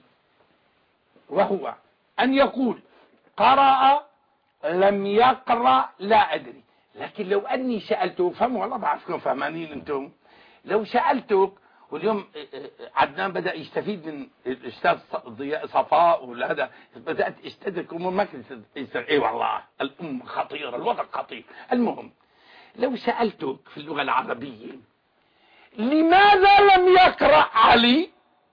وهو أن يقول قرأ لم يقرأ لا أدري. لكن لو أني سألته، فهم والله بعرفكم فهمانين أنتم، لو سألتك واليوم عدنان بدأ يستفيد من الأستاذ ضياء صفاء وهذا، بدأت استدرك أمور ما كنت اي والله الأمة خطيرة، الوضع خطير. المهم لو سألتك في اللغة العربية لماذا لم يقرأ علي،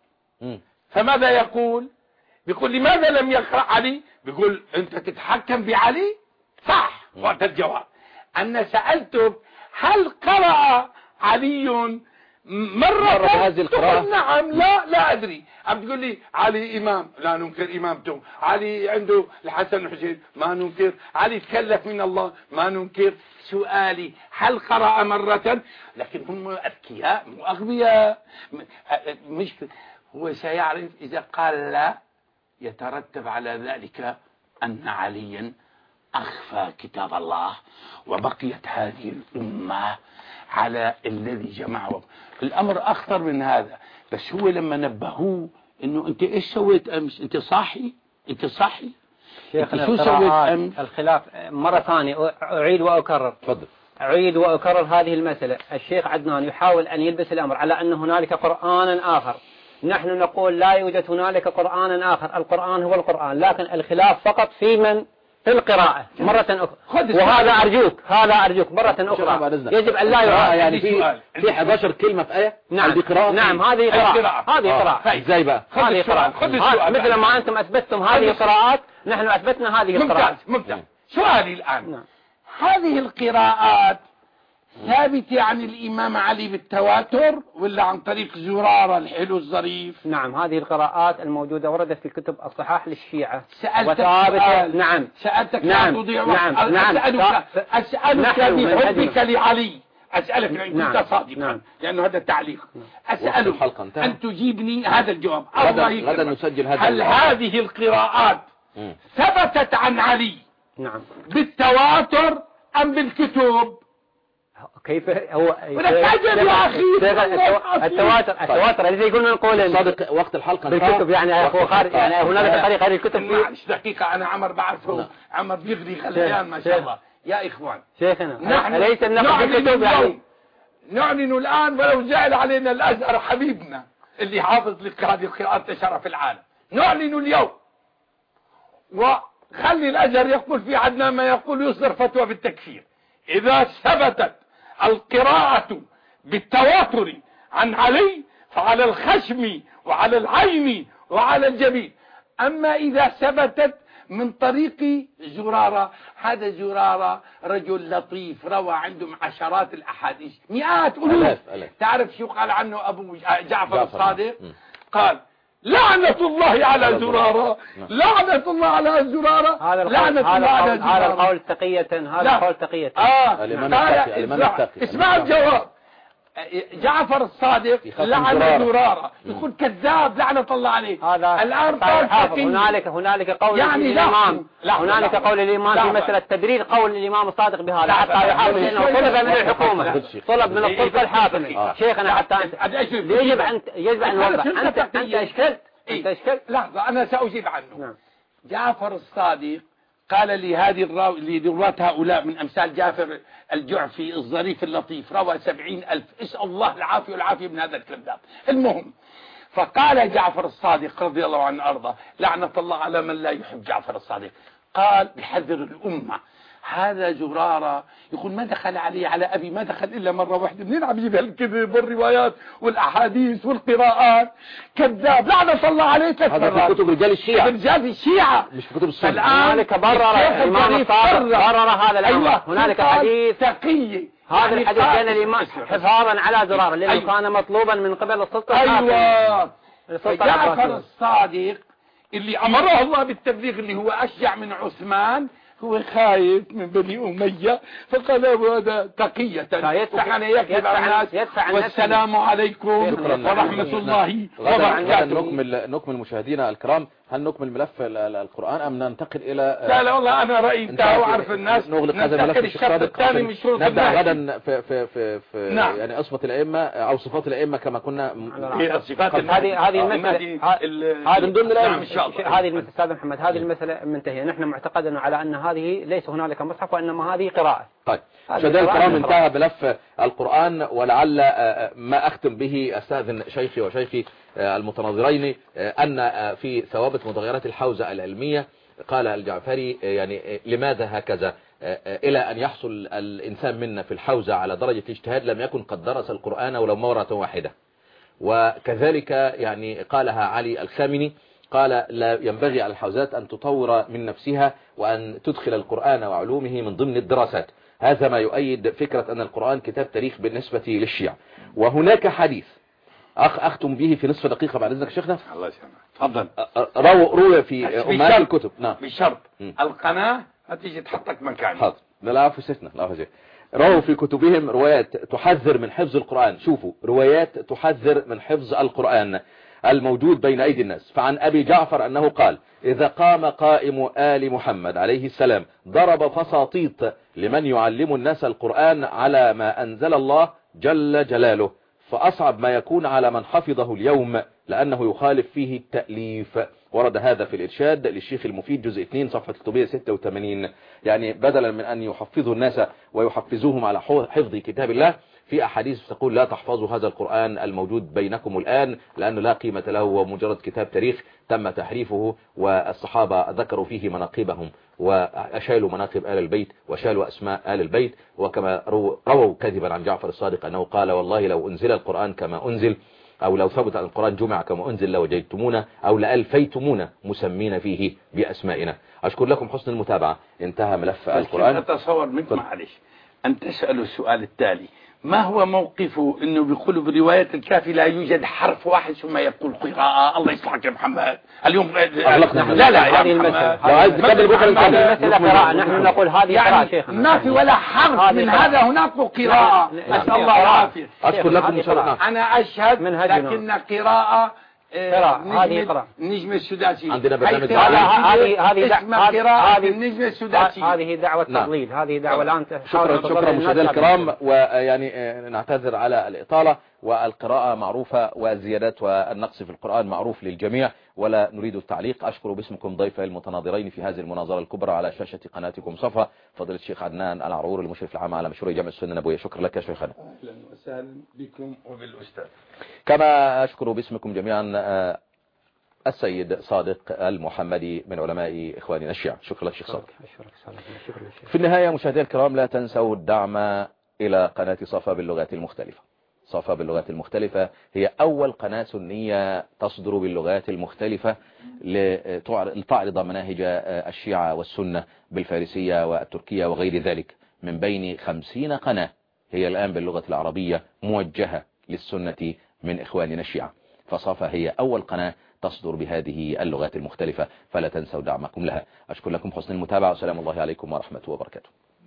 فماذا يقول؟ بيقول لماذا لم يقرأ علي؟ بيقول أنت تتحكم بعلي؟ صح. وقت الجواب أنا سألتك هل قرأ علي مرة بهذه القراءة؟ نعم. لا أدري. عم تقول لي علي إمام، لا ننكر إمامته. علي عنده الحسن والحسين، ما ننكر. علي تكلف من الله، ما ننكر. سؤالي هل قرأ مرة؟ لكن هم أذكياء مو أغبياء. مش هو سيعرف إذا قال لا يترتب على ذلك أن عليا أخفى كتاب الله، وبقيت هذه الأمة على الذي جمعه. الأمر أخطر من هذا. بس هو لما نبهوه إنه أنت إيش سويت أمس؟ أنت صاحي؟ شيخنا شو سويت أمس؟ الخلاف مرة ثانية أعيد وأكرر. تفضل. أعيد وأكرر هذه المسألة. الشيخ عدنان يحاول أن يلبس الأمر على أن هنالك قرآنا آخر. نحن نقول لا يوجد هنالك قرآن آخر، القرآن هو القرآن، لكن الخلاف فقط في القراءة مرة أخرى. وهذا أرجوك مرة أخرى يجب أن لا يقرأ. يعني في 11 كلمة في آية. نعم هذه قراءة. ازاي بقى؟ هذه قراءة مثل ما أنتم أثبتتم هذه القراءات، نحن أثبتنا هذه القراءات. ممتاز. سؤالي الآن، هذه القراءات ثابتة عن الإمام علي بالتواتر ولا عن طريق زرارة الحلو الظريف؟ نعم، هذه القراءات الموجودة وردت في كتب الصحاح للشيعة. وثابتة. نعم. سألتك لا تضيع وقت. أسألك بحبك لعلي، أسألك إن كنت صادقا، لأنه هذا التعليق. أسألك أن تجيبني هذا الجواب. غدا نسجل هذا. هل هذه القراءات ثبتت عن علي بالتواتر أم بالكتب؟ كيف هو التواتر الذي يقولون نقول صادق وقت الحلقة بالكتب، يعني هو خارج، يعني هنالك طريقة هذه الكتب. معلش دقيقة، أنا عمر بعرفه، عمر بيغري خليان ما شاء الله. يا إخوان شيخنا ليس النقد بالكتب، يعني نعلن الآن ولو زعل علينا الأزهر حبيبنا اللي حافظ هذه القراءات تشرف العالم، نعلن اليوم وخلي الأزهر يقول في عدنان ما يقول، يصدر فتوى بالتكفير إذا ثبتت القراءة بالتواتر عن علي فعلى الخشم وعلى العين وعلى الجبين. أما إذا ثبتت من طريق زرارة، هذا زرارة رجل لطيف روى عندهم عشرات الأحاديث، مئات ألوف. تعرف شو قال عنه أبو جعفر الصادق؟ قال لعنة الله على زرارة، لعنة الله على زرارة، لعنة الله على زرارة. هذا القول تقية، هذا القول تقية. اسمع الجواب. جعفر الصادق لعن زرارة، يقول كذاب لعنة الله عليه. الآن هنالك قول يعني الإمام، هنالك قول الإمام في مسألة تبرير قول الإمام الصادق بهذا، حتى يحافظ أنه طلب من الحكومة، طلب من السلطة الحاكمة. شيخنا حتى يجب أن نوضح. أنت أشكلت. لحظة أنا سأجيب عنه. جعفر الصادق قال لرواة هؤلاء من أمثال جعفر الجعفي الظريف اللطيف، روى 70,000. اسأل الله العافية والعافية من هذا الكذاب. المهم، فقال جعفر الصادق رضي الله عنه أرضه: لعنة الله على من لا يحب جعفر الصادق. قال بحذر الأمة، هذا زرارة يقول ما دخل علي على أبي، ما دخل إلا مرة واحدة. منين عم يجيب هالكذب والروايات والأحاديث والقراءات؟ كذاب لعنة الله عليه. هذا في كتب رجال الشيعة، رجال الشيعة مش في كتب السنة. هنالك برر الإمام الصادق برر هذا الأمر. هنالك حديث تقي، هذا الحديث كان الإمام حفاظا على زرارة لأنه كان مطلوبا من قبل السلطة الحاكمة. جعفر الصادق اللي أمره الله بالتبليغ، اللي هو أشجع من عثمان، هو خايف من بني أمية، فقال هذا تقية وكان يكذب على الناس. والسلام عليكم ورحمة الله وبركاته. نكمل مشاهدينا الكرام. هل نكمل ملف القرآن أم ننتقل إلى لا والله أنا رأيي انتهى وعرف الناس. نغلق هذا الملف الشرط الثاني من شروط نبدأ غدا في نعم. يعني أصفة الأئمة أو صفات الأئمة كما كنا. هذه المسألة من ضمن الأئمة إن شاء الله. هذه المسألة أستاذ محمد، هذه المسألة منتهية. نحن معتقدنا على أن هذه ليس هنالك مصحف وإنما هذه قراءة. طيب مشاهدينا الكرام، انتهى ملف القرآن، ولعل ما أختم به أستاذن شيخي وشيخي المتناظرين أن في ثوابت متغيرات الحوزة العلمية قال الجعفري يعني لماذا هكذا إلى أن يحصل الإنسان منا في الحوزة على درجة الاجتهاد لم يكن قد درس القرآن ولو مرة واحدة. وكذلك يعني قالها علي الخامني، قال لا ينبغي على الحوزات أن تطور من نفسها وأن تدخل القرآن وعلومه من ضمن الدراسات. هذا ما يؤيد فكرة أن القرآن كتاب تاريخ بالنسبة للشيعة. وهناك حديث أختم به في نصف دقيقة بعد إذنك شيخنا. الله يسلمك، تفضل. روى في أمهات الكتب. نعم بشرط القناة هتيجي تحطك مكاني. حاضر. لا عفو سيدنا، لا عفو. رووا في كتبهم روايات تحذر من حفظ القرآن. شوفوا، روايات تحذر من حفظ القرآن الموجود بين أيدي الناس. فعن أبي جعفر أنه قال: إذا قام قائم آل محمد عليه السلام ضرب فساطيط لمن يعلم الناس القرآن على ما أنزل الله جل جلاله، فأصعب ما يكون على من حفظه اليوم لأنه يخالف فيه التأليف. ورد هذا في الإرشاد للشيخ المفيد جزء 2 صفحة 386. يعني بدلا من أن يحفظوا الناس ويحفزوهم على حفظ كتاب الله، في أحاديث تقول لا تحفظوا هذا القرآن الموجود بينكم الآن لأنه لا قيمة له ومجرد كتاب تاريخ تم تحريفه، والصحابة ذكروا فيه مناقبهم وأشالوا مناقب آل البيت وشالوا أسماء آل البيت. وكما رووا كذبا عن جعفر الصادق أنه قال: والله لو أنزل القرآن كما أنزل، أو لو ثبت أن القرآن جمع كما أنزل لوجدتمونا أو لألفيتمونا مسمين فيه بأسمائنا. أشكر لكم حسن المتابعة. انتهى ملف القرآن. أتصور منك معلش أن تسألوا السؤال التالي: ما هو موقفه انه بيقولوا بالروايات الكافية لا يوجد حرف واحد ثم يقول قراءة؟ الله يصلحك يا محمد اليوم. لا هذه المسألة قراءة. نحن نقول هذه قراءة شيخ، ما في ولا حرف من هذا هناك قراءة. أسأل الله العافية. أشكر لكم أنا أشهد، لكن قراءة هذه قراءة النجم السداسي. عندنا برنامج هذه النجم السداسي. هذه دعوة تضليل، هذه دعوة الآن. شكرا مشاهدينا الكرام، ويعني نعتذر على الإطالة. والقراءة معروفة والزيادات والنقص في القرآن معروف للجميع ولا نريد التعليق. أشكر باسمكم ضيفي المتناظرين في هذه المناظرة الكبرى على شاشة قناتكم صفا، فضيلة الشيخ عدنان العرور المشرف العام على مشروع جامع السنة النبوية. شكرا لك يا شيخنا. أهلا وسهلا بكم وبالأستاذ. كما أشكر باسمكم جميعا السيد صادق المحمدي من علماء إخواننا الشيعة. شكرا لك شيخ صادق. في النهاية مشاهدينا الكرام، لا تنسوا الدعم إلى قناة صفا باللغات المختلفة. صفا باللغات المختلفة هي أول قناة سنية تصدر باللغات المختلفة لتعرض مناهج الشيعة والسنة بالفارسية والتركية وغير ذلك، من بين 50 قناة هي الآن باللغة العربية موجهة للسنة من إخواننا الشيعة. فصافا هي أول قناة تصدر بهذه اللغات المختلفة، فلا تنسوا دعمكم لها. أشكر لكم حسن المتابعة، والسلام الله عليكم ورحمة وبركاته.